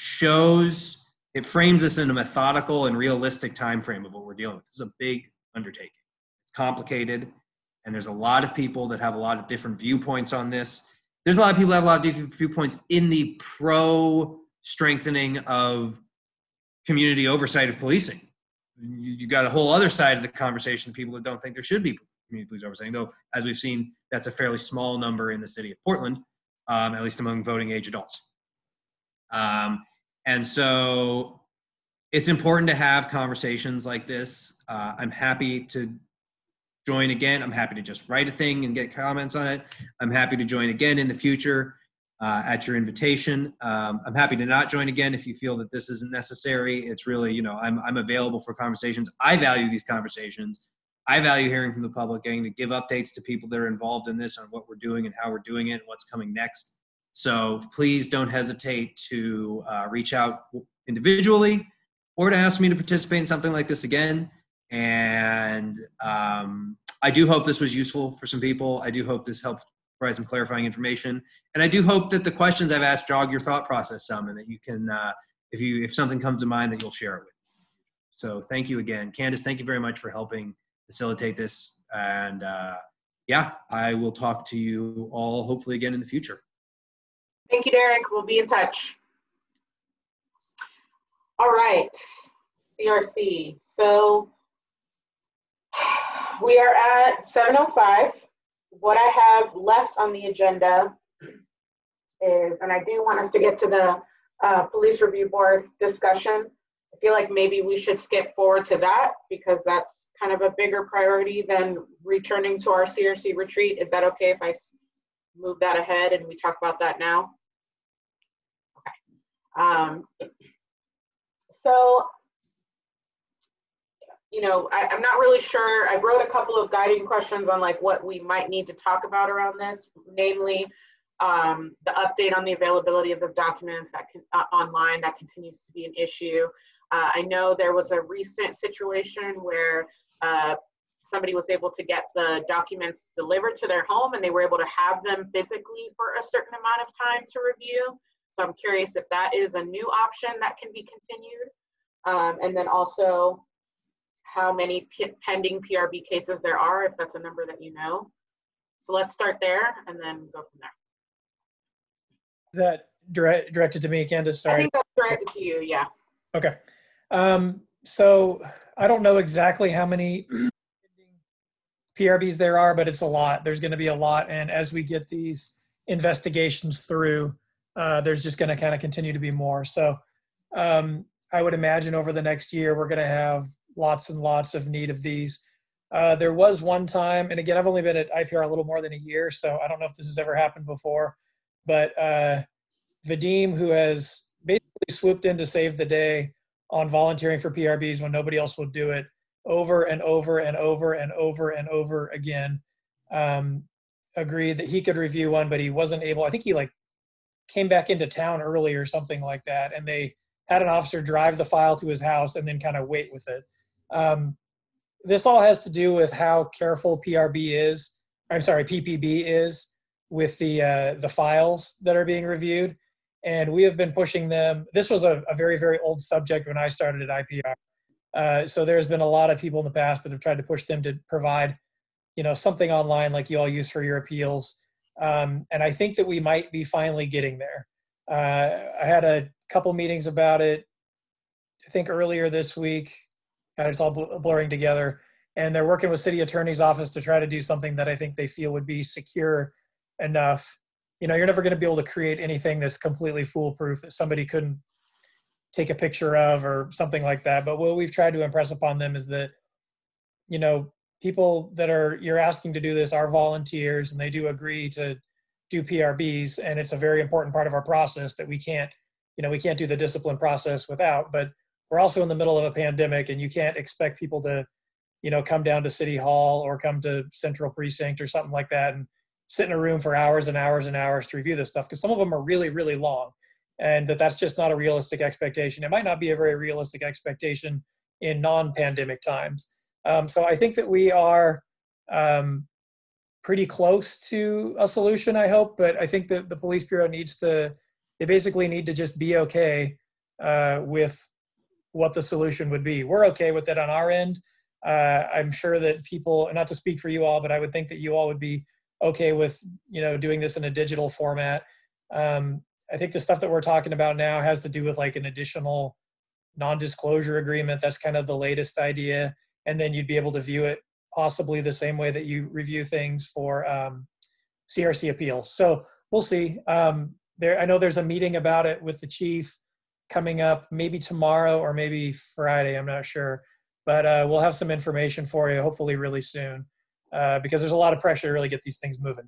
shows, it frames this in a methodical and realistic time frame of what we're dealing with. This is a big undertaking. It's complicated, and there's a lot of people that have a lot of different viewpoints on this. There's a lot of people that have a lot of different viewpoints in the pro-strengthening of community oversight of policing. You, you got a whole other side of the conversation, people that don't think there should be community police oversight, though, as we've seen, that's a fairly small number in the city of Portland, um, at least among voting age adults. Um, and so it's important to have conversations like this. Uh, I'm happy to join again. I'm happy to just write a thing and get comments on it. I'm happy to join again in the future uh, at your invitation. Um, I'm happy to not join again if you feel that this isn't necessary. It's really, you know, I'm, I'm available for conversations. I value these conversations. I value hearing from the public, getting to give updates to people that are involved in this on what we're doing and how we're doing it and what's coming next. So please don't hesitate to uh, reach out individually or to ask me to participate in something like this again. And um, I do hope this was useful for some people. I do hope this helped provide some clarifying information. And I do hope that the questions I've asked jog your thought process some and that you can, uh, if you if something comes to mind, that you'll share it with. So thank you again. Candace, thank you very much for helping facilitate this. And uh, yeah, I will talk to you all hopefully again in the future. Thank you, Derek. We'll be in touch. All right, C R C. So we are at seven oh five. What I have left on the agenda is, and I do want us to get to the uh, Police Review Board discussion. I feel like maybe we should skip forward to that because that's kind of a bigger priority than returning to our C R C retreat. Is that okay if I move that ahead and we talk about that now? Okay. Um, so, you know, I, I'm not really sure. I wrote a couple of guiding questions on like what we might need to talk about around this, namely um, the update on the availability of the documents that can, uh, online that continues to be an issue. Uh, I know there was a recent situation where uh, somebody was able to get the documents delivered to their home and they were able to have them physically for a certain amount of time to review. So I'm curious if that is a new option that can be continued. Um, and then also how many p pending P R B cases there are, if that's a number that you know. So let's start there and then go from there. Is that direct, directed to me, Candace? Sorry. I think that's directed to you, yeah. Okay. Um, so I don't know exactly how many P R Bs there are, but it's a lot. There's going to be a lot. And as we get these investigations through, uh, there's just going to kind of continue to be more. So um, I would imagine over the next year, we're going to have lots and lots of need of these. Uh, there was one time, and again, I've only been at I P R a little more than a year, so I don't know if this has ever happened before, but uh, Vadim, who has basically swooped in to save the day on volunteering for P R Bs when nobody else would do it, over and over and over and over and over again, um, agreed that he could review one, but he wasn't able. I think he like came back into town early or something like that, and they had an officer drive the file to his house and then kind of wait with it. Um, this all has to do with how careful P R B is, I'm sorry, P P B is with the uh, the files that are being reviewed. And we have been pushing them. This was a, a very, very old subject when I started at I P R. Uh, so there's been a lot of people in the past that have tried to push them to provide, you know, something online like you all use for your appeals. Um, and I think that we might be finally getting there. Uh, I had a couple meetings about it, I think earlier this week. Uh, it's all bl- blurring together. And they're working with city attorney's office to try to do something that I think they feel would be secure enough. You know, you're never going to be able to create anything that's completely foolproof that somebody couldn't take a picture of or something like that. But what we've tried to impress upon them is that, you know, people that are, you're asking to do this are volunteers, and they do agree to do P R Bs. And it's a very important part of our process that we can't, you know, we can't do the discipline process without. But we're also in the middle of a pandemic, and you can't expect people to, you know, come down to City Hall or come to Central Precinct or something like that and sit in a room for hours and hours and hours to review this stuff, because some of them are really, really long, and that that's just not a realistic expectation. It might not be a very realistic expectation in non-pandemic times. Um, so I think that we are um, pretty close to a solution, I hope, but I think that the Police Bureau needs to, they basically need to just be okay uh, with what the solution would be. We're okay with it on our end. Uh, I'm sure that people, not to speak for you all, but I would think that you all would be okay with, you know, doing this in a digital format. Um, I think the stuff that we're talking about now has to do with like an additional non-disclosure agreement. That's kind of the latest idea. And then you'd be able to view it possibly the same way that you review things for um, C R C appeals. So we'll see. Um, there, I know there's a meeting about it with the chief coming up maybe tomorrow or maybe Friday, I'm not sure. But uh, we'll have some information for you hopefully really soon. Uh, because there's a lot of pressure to really get these things moving.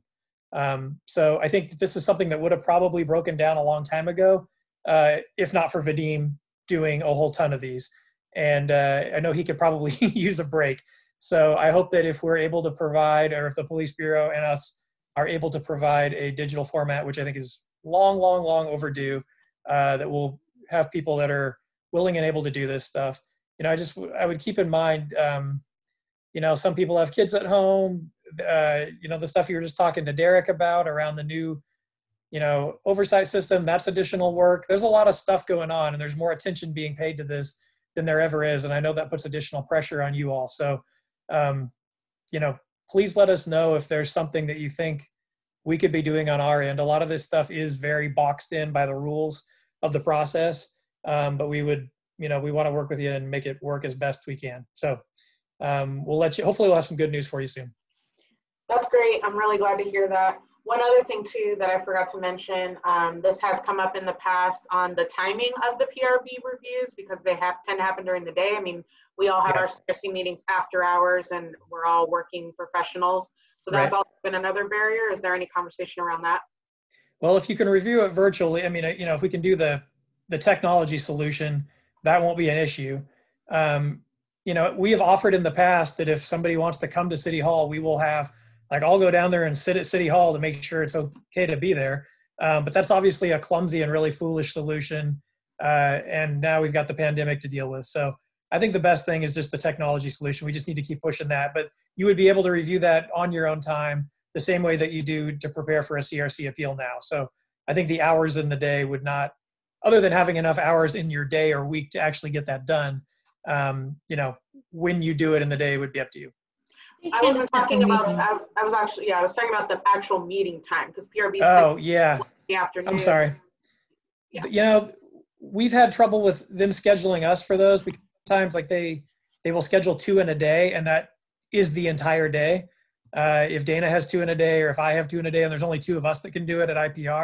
Um, so I think this is something that would have probably broken down a long time ago, uh, if not for Vadim doing a whole ton of these. And uh, I know he could probably use a break. So I hope that if we're able to provide, or if the Police Bureau and us are able to provide a digital format, which I think is long, long, long overdue, uh, that will have people that are willing and able to do this stuff. You know, I just, I would keep in mind, um, you know, some people have kids at home, uh, you know, the stuff you were just talking to Derek about around the new, you know, oversight system, that's additional work. There's a lot of stuff going on, and there's more attention being paid to this than there ever is. And I know that puts additional pressure on you all. So, um, you know, please let us know if there's something that you think we could be doing on our end. A lot of this stuff is very boxed in by the rules of the process, um, but we would, you know, we want to work with you and make it work as best we can. So, Um, we'll let you, hopefully we'll have some good news for you soon. That's great. I'm really glad to hear that. One other thing too that I forgot to mention, um, this has come up in the past on the timing of the P R B reviews, because they have tend to happen during the day. I mean, we all have yeah. our C R C meetings after hours, and we're all working professionals. So that's right. also been another barrier. Is there any conversation around that? Well, if you can review it virtually, I mean, you know, if we can do the, the technology solution, that won't be an issue. Um, You know, we have offered in the past that if somebody wants to come to City Hall, we will have, like, I'll go down there and sit at City Hall to make sure it's okay to be there. Um, but that's obviously a clumsy and really foolish solution. Uh, and now we've got the pandemic to deal with. So I think the best thing is just the technology solution. We just need to keep pushing that. But you would be able to review that on your own time, the same way that you do to prepare for a C R C appeal now. So I think the hours in the day would not, other than having enough hours in your day or week to actually get that done, um, you know, when you do it in the day would be up to you. I wasn't talking about, I, I was actually, yeah, I was talking about the actual meeting time, because P R B. Oh, yeah. The afternoon. I'm sorry. Yeah. You know, we've had trouble with them scheduling us for those, because sometimes like they, they will schedule two in a day, and that is the entire day. Uh, if Dana has two in a day, or if I have two in a day, and there's only two of us that can do it at I P R,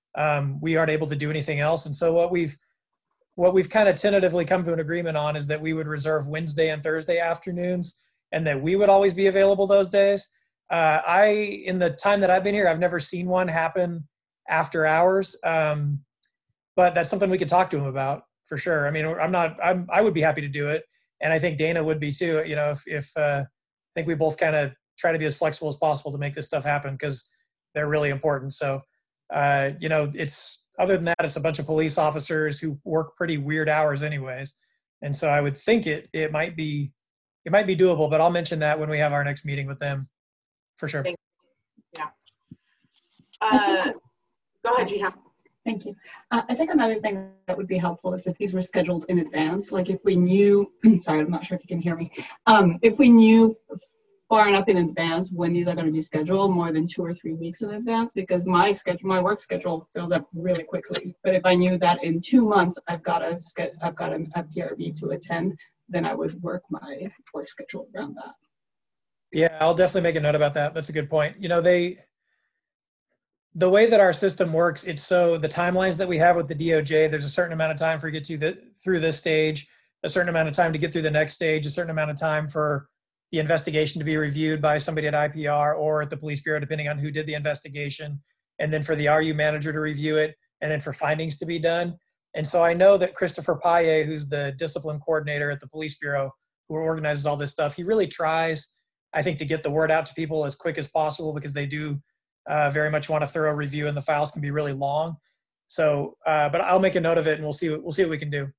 um, we aren't able to do anything else. And so what we've what we've kind of tentatively come to an agreement on is that we would reserve Wednesday and Thursday afternoons, and that we would always be available those days. Uh, I, in the time that I've been here, I've never seen one happen after hours, um, but that's something we could talk to him about for sure. I mean, I'm not, I'm, I would be happy to do it, and I think Dana would be too. You know, if, if uh, I think we both kind of try to be as flexible as possible to make this stuff happen because they're really important. So, uh, you know, it's other than that, it's a bunch of police officers who work pretty weird hours, anyways, and so I would think it it might be it might be doable. But I'll mention that when we have our next meeting with them, for sure. Yeah. Uh, go ahead, Jihan. Thank you. Uh, I think another thing that would be helpful is if these were scheduled in advance. Like if we knew, sorry, I'm not sure if you can hear me. Um, if we knew far enough in advance when these are going to be scheduled, more than two or three weeks in advance, because my schedule, my work schedule fills up really quickly. But if I knew that in two months I've got a I've got a, a P R B to attend, then I would work my work schedule around that. Yeah, I'll definitely make a note about that. That's a good point. You know, they, the way that our system works, it's so the timelines that we have with the D O J, there's a certain amount of time for you to get to the, through this stage, a certain amount of time to get through the next stage, a certain amount of time for the investigation to be reviewed by somebody at I P R or at the police bureau, depending on who did the investigation, and then for the R U manager to review it, and then for findings to be done. And so I know that Christopher Paye, who's the discipline coordinator at the police bureau, who organizes all this stuff, he really tries, I think, to get the word out to people as quick as possible, because they do uh, very much want a thorough review, and the files can be really long. So, uh, but I'll make a note of it, and we'll see what, we'll see what we can do.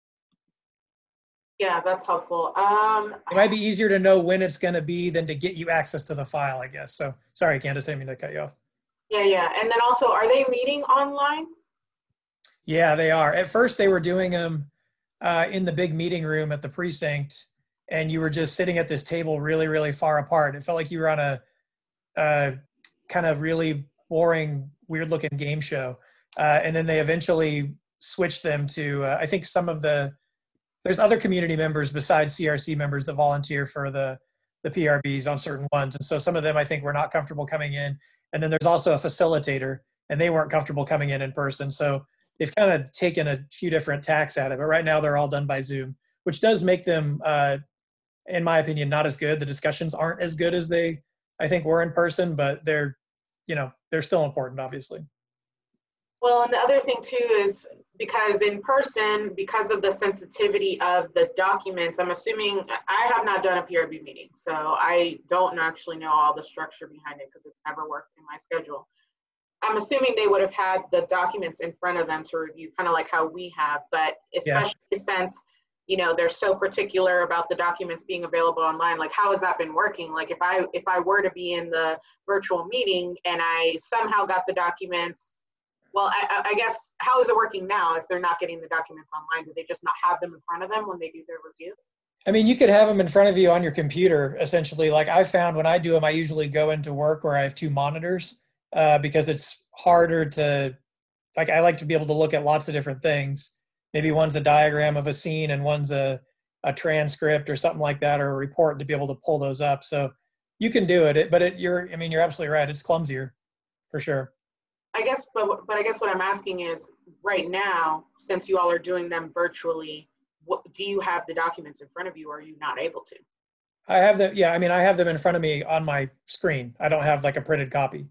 Yeah, that's helpful. Um, it might be easier to know when it's going to be than to get you access to the file, I guess. So sorry, Candace, I didn't mean to cut you off. Yeah, yeah. And then also, are they meeting online? Yeah, they are. At first, they were doing them uh, in the big meeting room at the precinct, and you were just sitting at this table really, really far apart. It felt like you were on a, a kind of really boring, weird-looking game show. Uh, and then they eventually switched them to, uh, I think some of the, there's other community members besides C R C members that volunteer for the, the P R Bs on certain ones. And so some of them, I think, were not comfortable coming in. And then there's also a facilitator, and they weren't comfortable coming in in person. So they've kind of taken a few different tacks at it. But right now they're all done by Zoom, which does make them, uh, in my opinion, not as good. The discussions aren't as good as they, I think, were in person, but they're, you know, they're still important, obviously. Well, and the other thing too is because in person, because of the sensitivity of the documents, I'm assuming, I have not done a P R B meeting, so I don't actually know all the structure behind it because it's never worked in my schedule. I'm assuming they would have had the documents in front of them to review, kind of like how we have, but especially yeah. since, you know, they're so particular about the documents being available online, like how has that been working? Like if I, if I were to be in the virtual meeting and I somehow got the documents, well, I, I guess, how is it working now if they're not getting the documents online? Do they just not have them in front of them when they do their review? I mean, you could have them in front of you on your computer, essentially. Like I found when I do them, I usually go into work where I have two monitors uh, because it's harder to, like I like to be able to look at lots of different things. Maybe one's a diagram of a scene and one's a, a transcript or something like that, or a report, to be able to pull those up. So you can do it, it but it, you're, I mean, you're absolutely right. It's clumsier for sure. I guess, but, but I guess what I'm asking is, right now, since you all are doing them virtually, what, do you have the documents in front of you, or are you not able to? I have them, yeah, I mean, I have them in front of me on my screen. I don't have like a printed copy.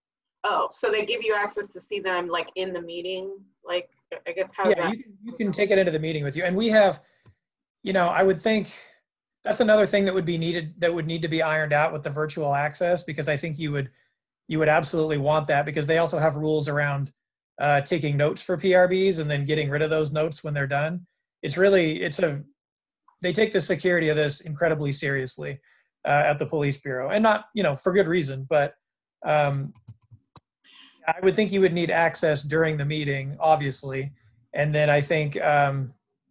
Oh, so they give you access to see them like in the meeting? Like, I guess how Yeah, you can, you can take it into the meeting with you. And we have, you know, I would think that's another thing that would be needed, that would need to be ironed out with the virtual access, because I think you would, you would absolutely want that, because they also have rules around uh, taking notes for P R Bs and then getting rid of those notes when they're done. It's really, it's a, they take the security of this incredibly seriously uh, at the police bureau, and not, you know, for good reason, but um, I would think you would need access during the meeting, obviously. And then I think, um,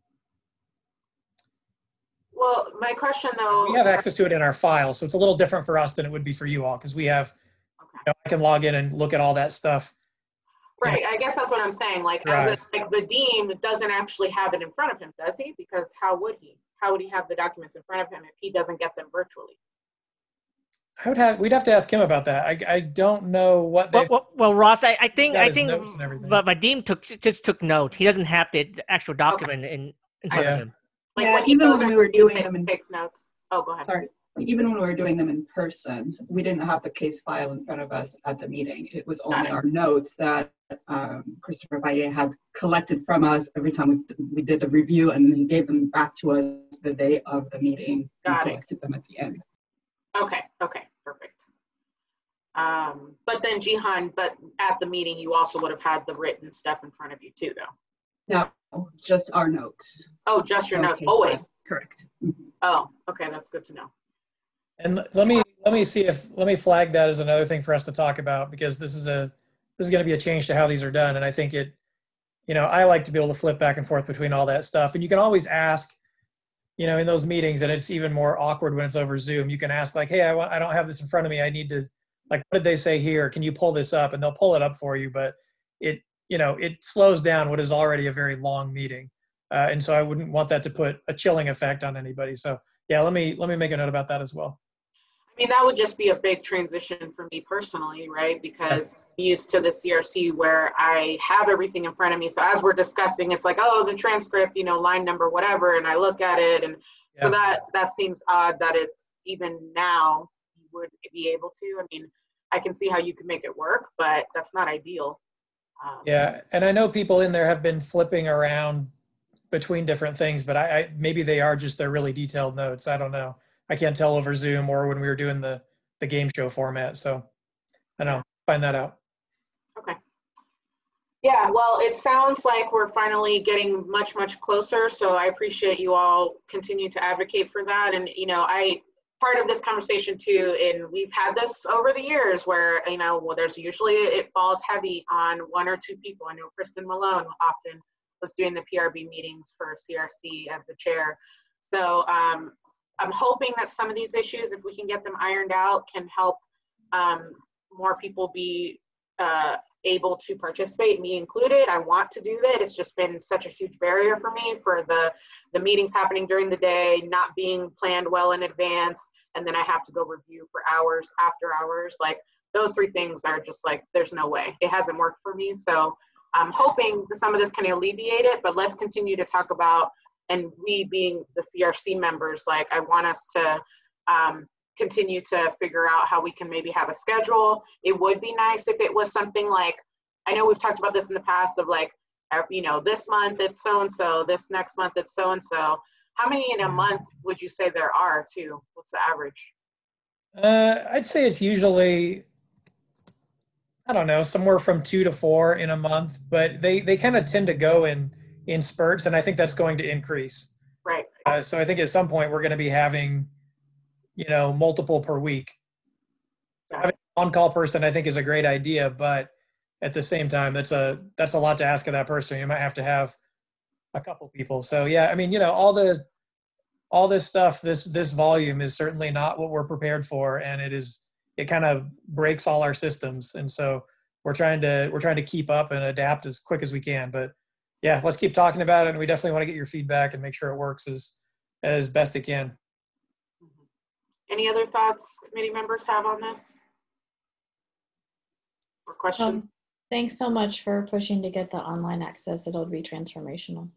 well, my question though, we have access to it in our file. So it's a little different for us than it would be for you all, because we have, you know, I can log in and look at all that stuff. Right, I guess that's what I'm saying. Like, Right. as a, like Vadim doesn't actually have it in front of him, does he? Because how would he? How would he have the documents in front of him if he doesn't get them virtually? I would have, we'd have to ask him about that. I, I don't know what they. Well, well, well, Ross, I, I think got I his think notes and everything. Va- Vadim took just took notes. He doesn't have the actual document in, in front Yeah. of him. Like Yeah, when he even goes when and we were doing takes- them in takes notes. Oh, go ahead. Sorry. Even when we were doing them in person, we didn't have the case file in front of us at the meeting. It was only our notes that um, Christopher Valle had collected from us every time we, we did the review, and he gave them back to us the day of the meeting. Got we it. collected them at the end. Okay, okay, perfect. Um, but then Jihan, but at the meeting, you also would have had the written stuff in front of you too, though. No, just our notes. Oh, just your No notes, case always. file. Correct. Oh, okay, that's good to know. And let me let me see if let me flag that as another thing for us to talk about, because this is a this is going to be a change to how these are done, and I think it, you know, I like to be able to flip back and forth between all that stuff, and you can always ask, you know, in those meetings, and it's even more awkward when it's over Zoom. You can ask like, hey, I want I don't have this in front of me. I need to, like, what did they say here? Can you pull this up? And they'll pull it up for you, but it you know it slows down what is already a very long meeting, uh, and so I wouldn't want that to put a chilling effect on anybody. So yeah, let me let me make a note about that as well. I mean, that would just be a big transition for me personally, right? Because I'm used to the C R C where I have everything in front of me. So as we're discussing, it's like, oh, the transcript, you know, line number, whatever, and I look at it. And Yeah. so that, that seems odd that it's even now you would be able to. I mean, I can see how you could make it work, but that's not ideal. Um, Yeah, and I know people in there have been flipping around between different things, but I, I maybe they are just their really detailed notes. I don't know. I can't tell over Zoom or when we were doing the the game show format. So I don't know. Find that out. Okay. Yeah, well, it sounds like we're finally getting much, much closer. So I appreciate you all continue to advocate for that. And, you know, I, part of this conversation too, and we've had this over the years where, you know, well, there's usually, it falls heavy on one or two people. I know Kristen Malone often was doing the P R B meetings for C R C as the chair. So um, I'm hoping that some of these issues, if we can get them ironed out, can help um, more people be uh, able to participate, me included. I want to do that. It's just been such a huge barrier for me for the, the meetings happening during the day, not being planned well in advance, and then I have to go review for hours after hours. Like those three things are just like, there's no way. It hasn't worked for me. So I'm hoping that some of this can alleviate it, but let's continue to talk about, and we being the C R C members, like I want us to um, continue to figure out how we can maybe have a schedule. It would be nice if it was something like, I know we've talked about this in the past of like, you know, this month it's so-and-so, this next month it's so-and-so. How many in a month would you say there are too? What's the average? Uh, I'd say it's usually, I don't know, somewhere from two to four in a month, but they, they kind of tend to go in, in spurts, and I think that's going to increase. Right. Uh, so I think at some point we're going to be having, you know, multiple per week. So having an on-call person, I think, is a great idea, but at the same time, that's a that's a lot to ask of that person. You might have to have a couple people. So yeah, I mean, you know, all the all this stuff, this this volume is certainly not what we're prepared for, and it is it kind of breaks all our systems, and so we're trying to we're trying to keep up and adapt as quick as we can. But yeah, let's keep talking about it, and we definitely want to get your feedback and make sure it works as as best it can. Any other thoughts committee members have on this? Or questions? Um, thanks so much for pushing to get the online access. It'll be transformational.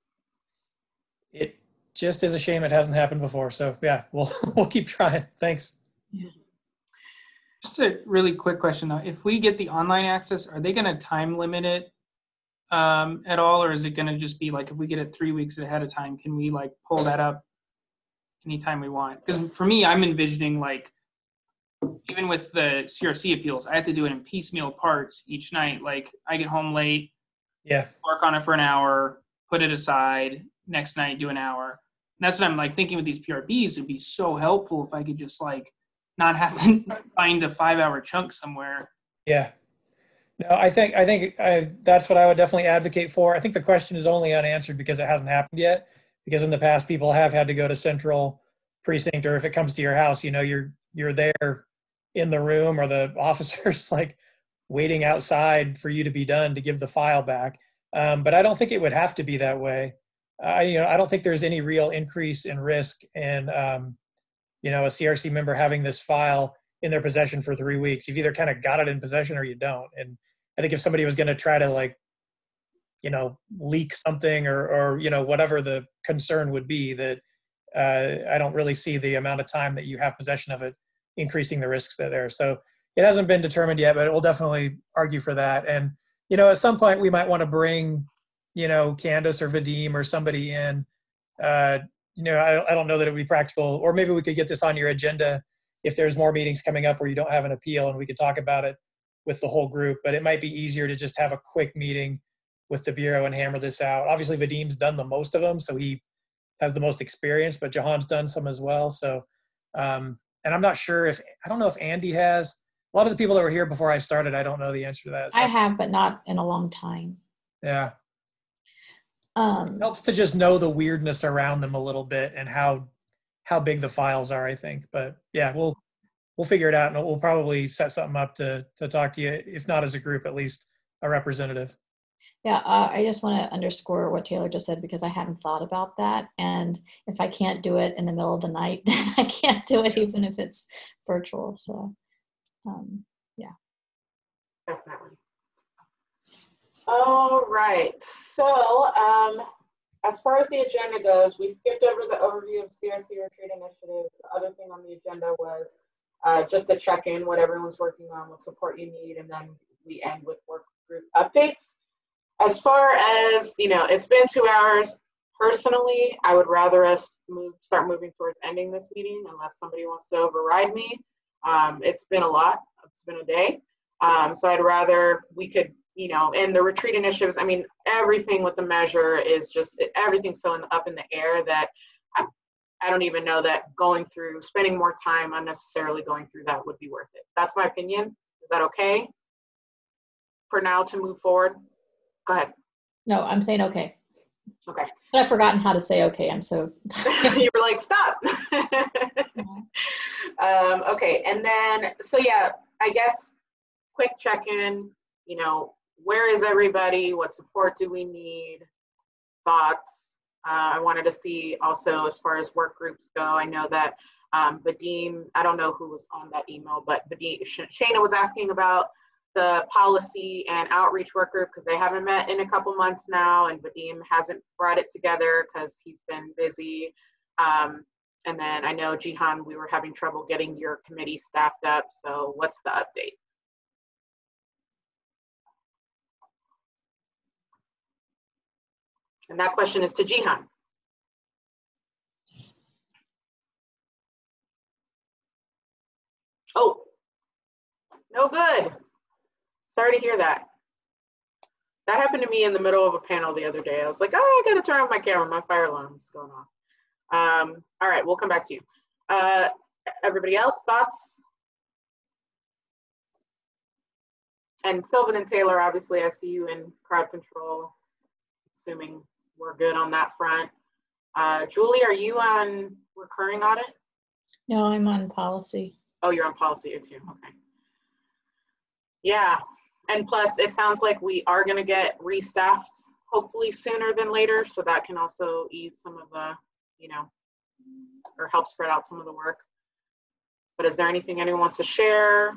It just is a shame it hasn't happened before. So yeah, we'll we'll keep trying. Thanks. Yeah. Just a really quick question though. If we get the online access, are they going to time limit it um, at all? Or is it going to just be like, if we get it three weeks ahead of time, can we like pull that up anytime we want? Because for me, I'm envisioning like, even with the C R C appeals, I have to do it in piecemeal parts each night. Like I get home late, yeah, work on it for an hour, put it aside, next night do an hour. And that's what I'm like thinking with these P R Bs. It'd be so helpful if I could just like not have to find a five hour chunk somewhere. Yeah. No, I think I think I, that's what I would definitely advocate for. I think the question is only unanswered because it hasn't happened yet. Because in the past, people have had to go to central precinct, or if it comes to your house, you know, you're you're there in the room, or the officers like waiting outside for you to be done to give the file back. Um, but I don't think it would have to be that way. I, you know, I don't think there's any real increase in risk in, um, you know, a C R C member having this file in their possession for three weeks. You've either kind of got it in possession or you don't. And I think if somebody was going to try to like, you know, leak something or, or, you know, whatever the concern would be, that uh, I don't really see the amount of time that you have possession of it increasing the risks that are there. So it hasn't been determined yet, but it will definitely argue for that. And, you know, at some point we might want to bring, you know, Candace or Vadim or somebody in. Uh, you know, I, I don't know that it would be practical, or maybe we could get this on your agenda if there's more meetings coming up where you don't have an appeal, and we could talk about it with the whole group. But it might be easier to just have a quick meeting with the Bureau and hammer this out. Obviously, Vadim's done the most of them, so he has the most experience, but Jahan's done some as well. So, um, and I'm not sure if, I don't know if Andy has. A lot of the people that were here before I started, I don't know the answer to that. So, I have, but not in a long time. yeah. Um, It helps to just know the weirdness around them a little bit and how how big the files are, I think. But yeah, we'll we'll figure it out, and we'll probably set something up to to talk to you, if not as a group, at least a representative. Yeah, uh, I just want to underscore what Taylor just said, because I hadn't thought about that. And if I can't do it in the middle of the night, then I can't do it even if it's virtual. So, um, yeah. Definitely. All right. So, um, as far as the agenda goes, we skipped over the overview of C R C retreat initiatives. The other thing on the agenda was uh, just a check-in, what everyone's working on, what support you need, and then we end with work group updates. As far as, you know, it's been two hours. Personally, I would rather us move, start moving towards ending this meeting unless somebody wants to override me. Um, it's been a lot. It's been a day. Um, so I'd rather we could, you know, and the retreat initiatives, I mean, everything with the measure is just, everything's so in, up in the air that I, I don't even know that going through, spending more time unnecessarily going through that would be worth it. That's my opinion. Is that okay for now to move forward? Go ahead. No, I'm saying okay. Okay. But I've forgotten how to say okay. I'm so you were like, stop. um, okay. And then, so yeah, I guess quick check-in, you know, where is everybody? What support do we need? Thoughts? Uh, I wanted to see also as far as work groups go. I know that um, Vadim, I don't know who was on that email, but Vadim, Shana was asking about the policy and outreach work group because they haven't met in a couple months now, and Vadim hasn't brought it together because he's been busy. Um, and then I know, Jihan, we were having trouble getting your committee staffed up. So what's the update? And that question is to Jihan. Oh, no good. Sorry to hear that. That happened to me in the middle of a panel the other day. I was like, oh, I gotta turn off my camera. My fire alarm is going off. Um, all right, we'll come back to you. Uh, everybody else, thoughts? And Sylvan and Taylor, obviously I see you in crowd control, assuming we're good on that front. Uh, Julie, are you on recurring audit? No, I'm on policy. Oh, you're on policy too, okay. Yeah, and plus it sounds like we are gonna get restaffed hopefully sooner than later, so that can also ease some of the, you know, or help spread out some of the work. But is there anything anyone wants to share?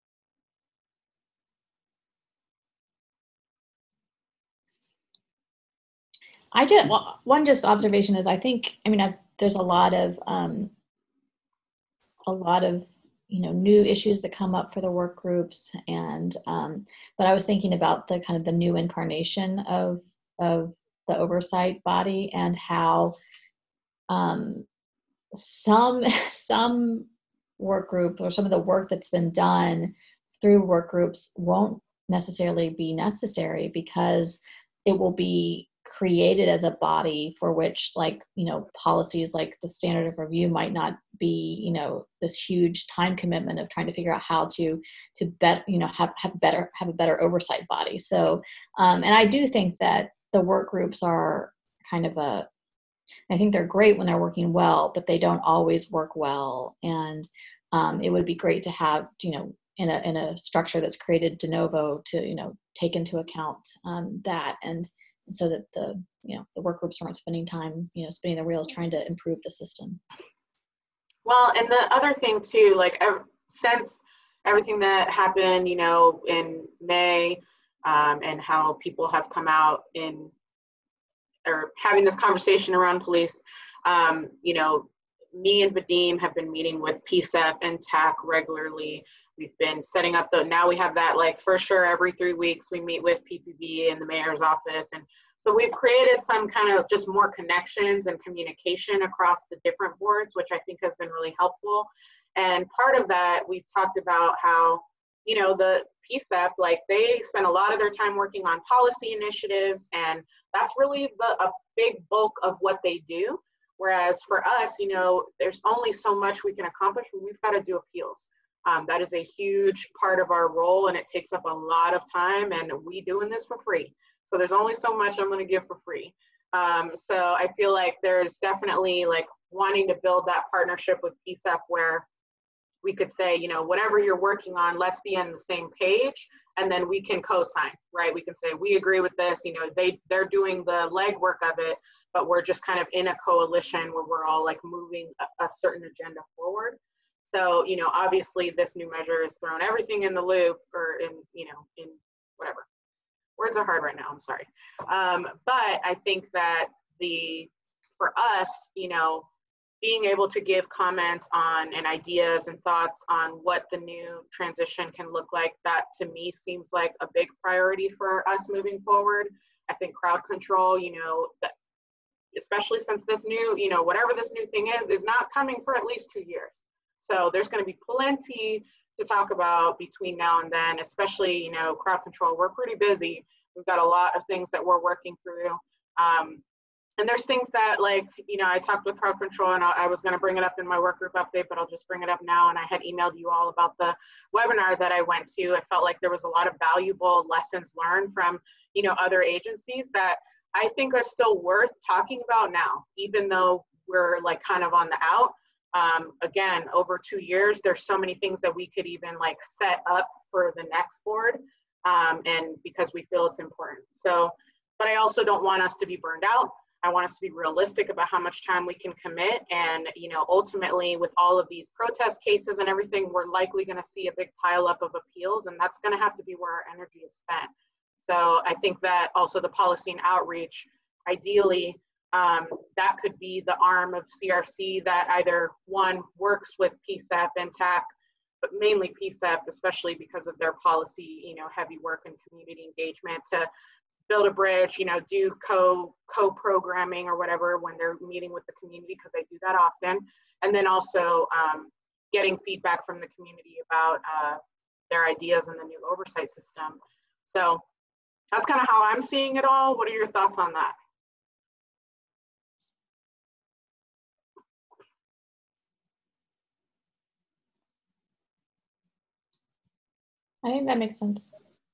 I did, well, one just observation is I think, I mean, I've, there's a lot of, um, a lot of, you know, new issues that come up for the work groups. And, um, but I was thinking about the kind of the new incarnation of, of the oversight body and how um, some, some work group or some of the work that's been done through work groups won't necessarily be necessary because it will be created as a body for which, like, you know, policies like the standard of review might not be, you know, this huge time commitment of trying to figure out how to to bet, you know, have have better have a better oversight body. So, um, and I do think that the work groups are kind of a, I think they're great when they're working well, but they don't always work well. And um, it would be great to have, you know, in a in a structure that's created de novo to, you know, take into account um, that and. So that the, you know, the work groups aren't spending time, you know, spinning the wheels trying to improve the system. Well, and the other thing too, like since everything that happened, you know, in May, um, and how people have come out in, or having this conversation around police, um, you know, me and Vadim have been meeting with P S E P and T A C regularly. We've been setting up the, now we have that, like, for sure every three weeks we meet with P P B in the mayor's office. And so we've created some kind of just more connections and communication across the different boards, which I think has been really helpful. And part of that, we've talked about how, you know, the P S E P, like, they spend a lot of their time working on policy initiatives, and that's really the, a big bulk of what they do. Whereas for us, you know, there's only so much we can accomplish when we've got to do appeals. Um, that is a huge part of our role, and it takes up a lot of time, and we doing this for free. So there's only so much I'm going to give for free. Um, so I feel like there's definitely like wanting to build that partnership with P S E P where we could say, you know, whatever you're working on, let's be on the same page, and then we can co-sign, right? We can say, we agree with this, you know, they, they're doing the legwork of it, but we're just kind of in a coalition where we're all like moving a, a certain agenda forward. So, you know, obviously this new measure has thrown everything in the loop, or in, you know, in whatever. Words are hard right now, I'm sorry. Um, but I think that the, for us, you know, being able to give comments on and ideas and thoughts on what the new transition can look like, that to me seems like a big priority for us moving forward. I think crowd control, you know, that, especially since this new, you know, whatever this new thing is, is not coming for at least two years. So there's going to be plenty to talk about between now and then, especially, you know, crowd control. We're pretty busy. We've got a lot of things that we're working through. Um, and there's things that, like, you know, I talked with crowd control, and I, I was going to bring it up in my work group update, but I'll just bring it up now. And I had emailed you all about the webinar that I went to. I felt like there was a lot of valuable lessons learned from, you know, other agencies that I think are still worth talking about now, even though we're like kind of on the out. Um, again, over two years, there's so many things that we could even like set up for the next board, um, and because we feel it's important. So, but I also don't want us to be burned out. I want us to be realistic about how much time we can commit. And, you know, ultimately with all of these protest cases and everything, we're likely going to see a big pileup of appeals, and that's going to have to be where our energy is spent. So I think that also the policy and outreach, ideally, Um, that could be the arm of C R C that either one works with P S E P and T A C, but mainly P S E P, especially because of their policy, you know, heavy work and community engagement, to build a bridge, you know, do co co-programming or whatever when they're meeting with the community, because they do that often. And then also um, getting feedback from the community about uh, their ideas in the new oversight system. So that's kind of how I'm seeing it all. What are your thoughts on that? I think that makes sense.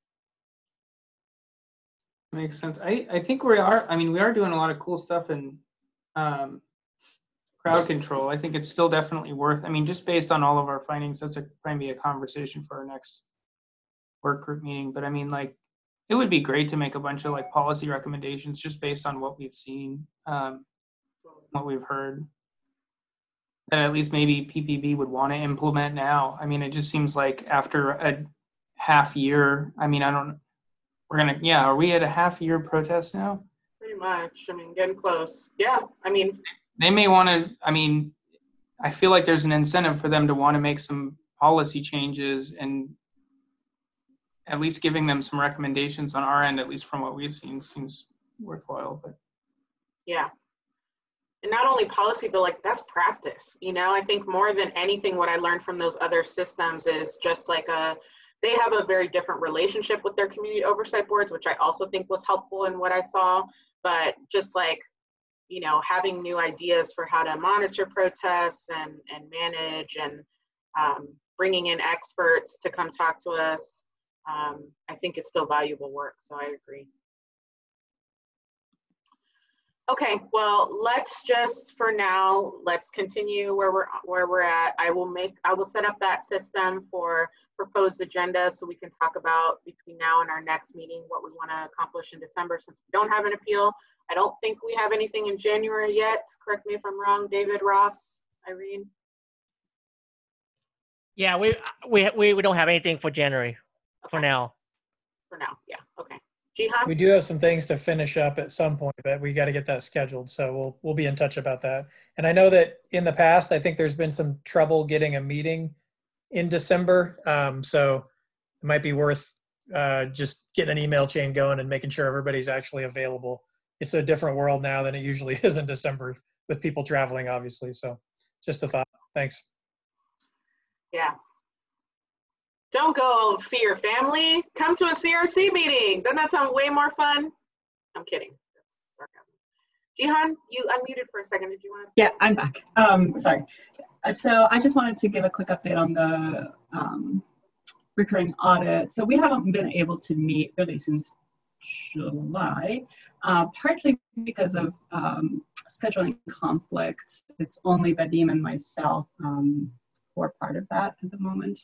Makes sense. I, I think we are, I mean, we are doing a lot of cool stuff in um, crowd control. I think it's still definitely worth, I mean, just based on all of our findings, that's a, probably a conversation for our next work group meeting. But I mean, like, it would be great to make a bunch of like policy recommendations just based on what we've seen, um, what we've heard, that at least maybe P P B would want to implement now. I mean, it just seems like after a half year, I mean, I don't, we're gonna, yeah, are we at a half year protest now? Pretty much, I mean, getting close. Yeah, I mean. They may want to, I mean, I feel like there's an incentive for them to want to make some policy changes, and at least giving them some recommendations on our end, at least from what we've seen, seems worthwhile. But yeah. And not only policy, but like best practice. You know, I think more than anything, what I learned from those other systems is just like a, they have a very different relationship with their community oversight boards, which I also think was helpful in what I saw. But just like, you know, having new ideas for how to monitor protests and, and manage, and um, bringing in experts to come talk to us, um, I think is still valuable work. So I agree. Okay, well, let's just, for now, let's continue where we're where we're at. I will make, I will set up that system for proposed agenda so we can talk about between now and our next meeting what we want to accomplish in December, since we don't have an appeal. I don't think we have anything in January yet. Correct me if I'm wrong, David, Ross, Irene. Yeah, we we we, we don't have anything for January for now. For now, yeah, okay. Jihan? We do have some things to finish up at some point, but we got to get that scheduled. So we'll we'll be in touch about that. And I know that in the past, I think there's been some trouble getting a meeting in December. Um, so it might be worth uh, just getting an email chain going and making sure everybody's actually available. It's a different world now than it usually is in December with people traveling, obviously. So just a thought. Thanks. Yeah. Don't go see your family. Come to a C R C meeting. Doesn't that sound way more fun? I'm kidding. That's sarcasm. Jihan, you unmuted for a second. Did you want to? Yeah, I'm back. Um, sorry. Uh, So I just wanted to give a quick update on the um, recurring audit. So we haven't been able to meet really since July, uh, partly because of um, scheduling conflicts. It's only Vadim and myself um, who are part of that at the moment.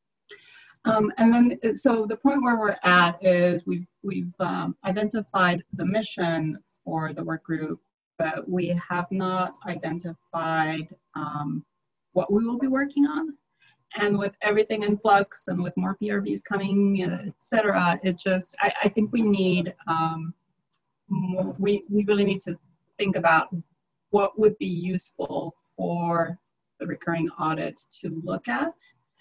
Um, and then, so the point where we're at is we've we've um, identified the mission for the work group, but we have not identified um, what we will be working on. And with everything in flux and with more P R Bs coming, et cetera, it just, I, I think we need, um, more, we, we really need to think about what would be useful for the recurring audit to look at.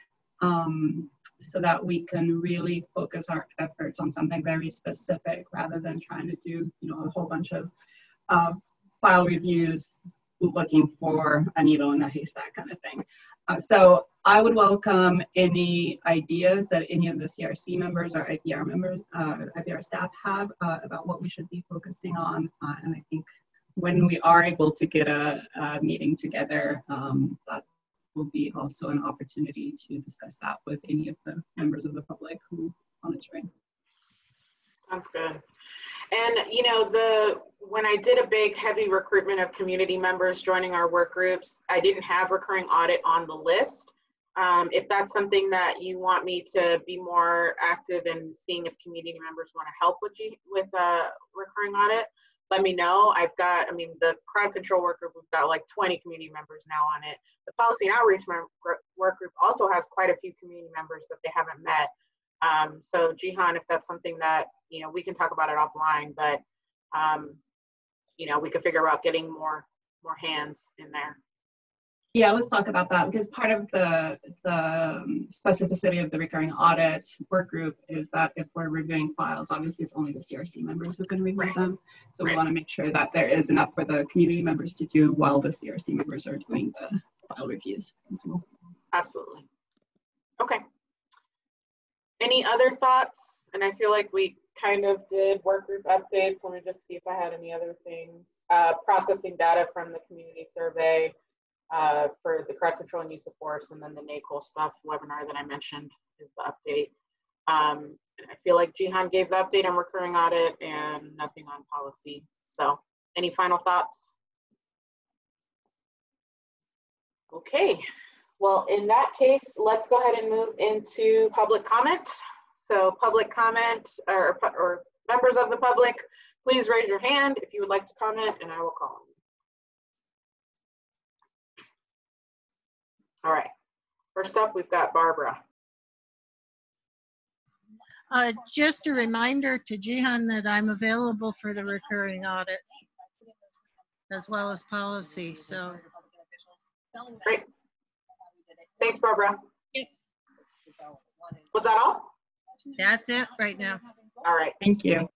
Um, so that we can really focus our efforts on something very specific rather than trying to do, you know, a whole bunch of uh, file reviews looking for a needle in a haystack kind of thing. Uh, so I would welcome any ideas that any of the C R C members or I P R members, uh, I P R staff have uh, about what we should be focusing on. Uh, and I think when we are able to get a, a meeting together, um, that will be also an opportunity to discuss that with any of the members of the public who want to join. Sounds good. And you know, the when I did a big heavy recruitment of community members joining our work groups, I didn't have recurring audit on the list. Um, if that's something that you want me to be more active in seeing if community members want to help with G, with uh, recurring audit, let me know. I've got, I mean, the crowd control work group, we've got like twenty community members now on it. The policy and outreach work group also has quite a few community members, but they haven't met. Um, so Jihan, if that's something that, you know, we can talk about it offline, but, um, you know, we could figure out getting more, more hands in there. Yeah, let's talk about that, because part of the, the specificity of the recurring audit work group is that if we're reviewing files, obviously it's only the C R C members who can review right. them. So right. we want to make sure that there is enough for the community members to do while the C R C members are doing the file reviews as well. Absolutely. Okay. Any other thoughts? And I feel like we kind of did work group updates. Let me just see if I had any other things. Uh, processing data from the community survey. Uh, for the crowd control and use of force, and then the NACOL stuff webinar that I mentioned is the update. Um, I feel like Jihan gave the update on recurring audit and nothing on policy. So any final thoughts? Okay, well, in that case, let's go ahead and move into public comment. So public comment, or, or members of the public, please raise your hand if you would like to comment and I will call on you. All right, first up, we've got Barbara. Uh, just a reminder to Jihan that I'm available for the recurring audit as well as policy, so. Great. Thanks, Barbara. Was that all? That's it right now. All right. Thank you.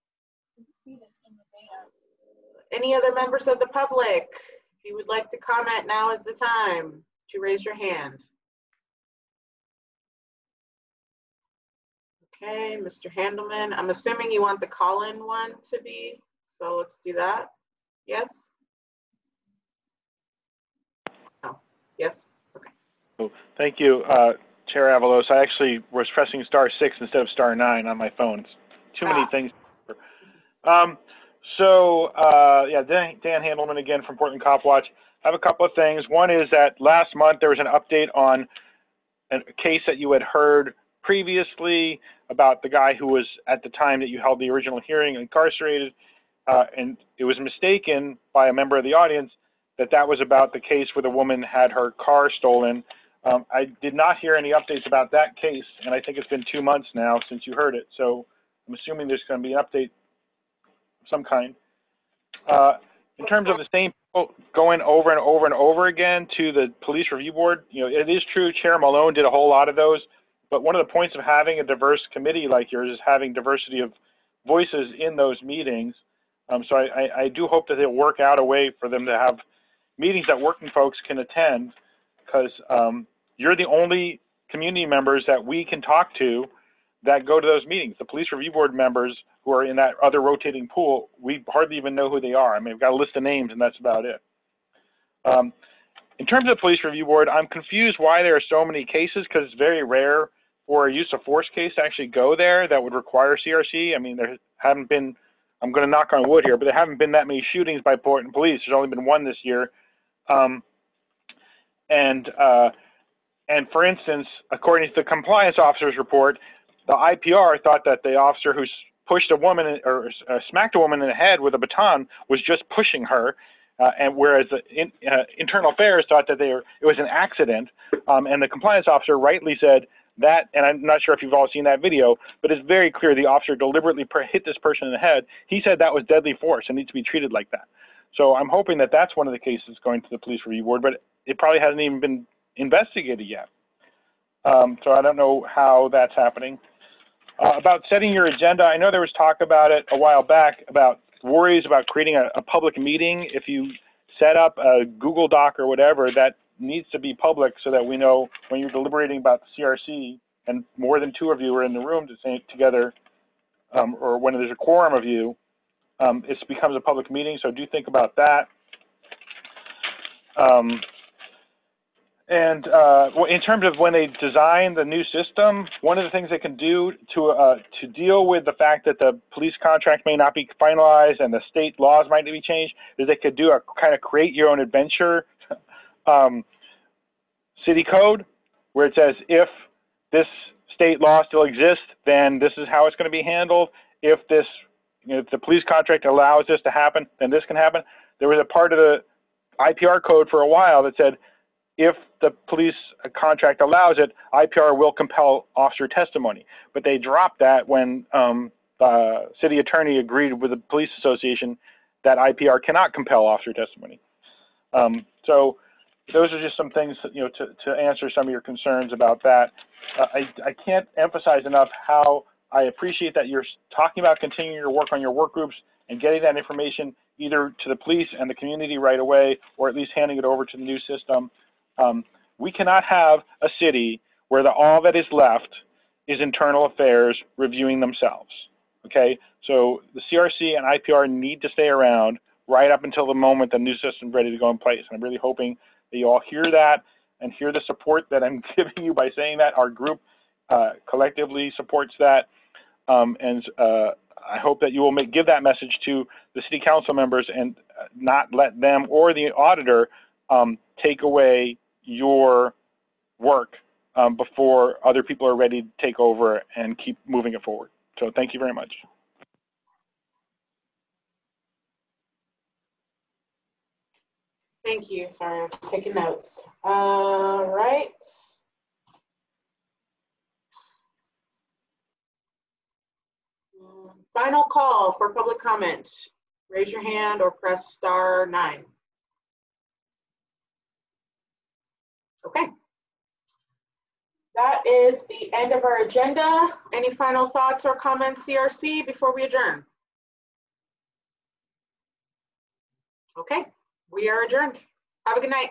Any other members of the public? If you would like to comment, now is the time to raise your hand. Okay, Mister Handelman, I'm assuming you want the call-in one to be, so let's do that. Yes? No. Yes? Okay. Oh, thank you, uh, Chair Avalos. I actually was pressing star six instead of star nine on my phone. It's too ah. many things. Um, so, uh, yeah, Dan, Dan Handelman again from Portland Cop Watch. I have a couple of things. One is that last month there was an update on a case that you had heard previously about the guy who was, at the time that you held the original hearing, incarcerated, uh, and it was mistaken by a member of the audience that that was about the case where the woman had her car stolen Um, I did not hear any updates about that case, and I think it's been two months now since you heard it. So I'm assuming there's going to be an update of some kind. Uh, in terms of the same people going over and over and over again to the police review board, you know, it is true Chair Malone did a whole lot of those, but one of the points of having a diverse committee like yours is having diversity of voices in those meetings. Um, so I, I, I do hope that they'll work out a way for them to have meetings that working folks can attend, because um, you're the only community members that we can talk to that go to those meetings. The police review board members who are in that other rotating pool, we hardly even know who they are. I mean, we've got a list of names and that's about it. Um, in terms of the police review board, I'm confused why there are so many cases, because it's very rare for a use of force case to actually go there that would require C R C. I mean, there haven't been, I'm going to knock on wood here, but there haven't been that many shootings by Portland police. There's only been one this year. Um, and, uh, and for instance, according to the compliance officer's report, the I P R thought that the officer who pushed a woman or uh, smacked a woman in the head with a baton was just pushing her, uh, and whereas the in, uh, internal affairs thought that they were, it was an accident, um, and the compliance officer rightly said that, and I'm not sure if you've all seen that video, but it's very clear the officer deliberately hit this person in the head. He said that was deadly force and needs to be treated like that. So I'm hoping that that's one of the cases going to the police review board, but it probably hasn't even been investigated yet. Um, so I don't know how that's happening. Uh, about setting your agenda, I know there was talk about it a while back about worries about creating a, a public meeting. If you set up a Google Doc or whatever, that needs to be public so that we know when you're deliberating about the C R C and more than two of you are in the room to say together, um, or when there's a quorum of you, um, it becomes a public meeting. So do think about that. Um, And uh, in terms of when they design the new system, one of the things they can do to uh, to deal with the fact that the police contract may not be finalized and the state laws might need to be changed is they could do a kind of create your own adventure um, city code, where it says if this state law still exists, then this is how it's going to be handled. If this, you know, if the police contract allows this to happen, then this can happen. There was a part of the I P R code for a while that said, if the police contract allows it, I P R will compel officer testimony. But they dropped that when um, the city attorney agreed with the police association that I P R cannot compel officer testimony. Um, so those are just some things, you know, to, to answer some of your concerns about that. Uh, I, I can't emphasize enough how I appreciate that you're talking about continuing your work on your work groups and getting that information either to the police and the community right away, or at least handing it over to the new system. Um, we cannot have a city where the, all that is left is internal affairs reviewing themselves, okay? So the C R C and I P R need to stay around right up until the moment the new system is ready to go in place. And I'm really hoping that you all hear that and hear the support that I'm giving you by saying that. Our group uh, collectively supports that. Um, and uh, I hope that you will make, give that message to the city council members and not let them or the auditor um, take away your work um, before other people are ready to take over and keep moving it forward. So thank you very much. Thank you. Sorry, I was taking notes. All right. Final call for public comment. Raise your hand or press star nine. Okay. That is the end of our agenda. Any final thoughts or comments, C R C, before we adjourn? Okay, we are adjourned. Have a good night.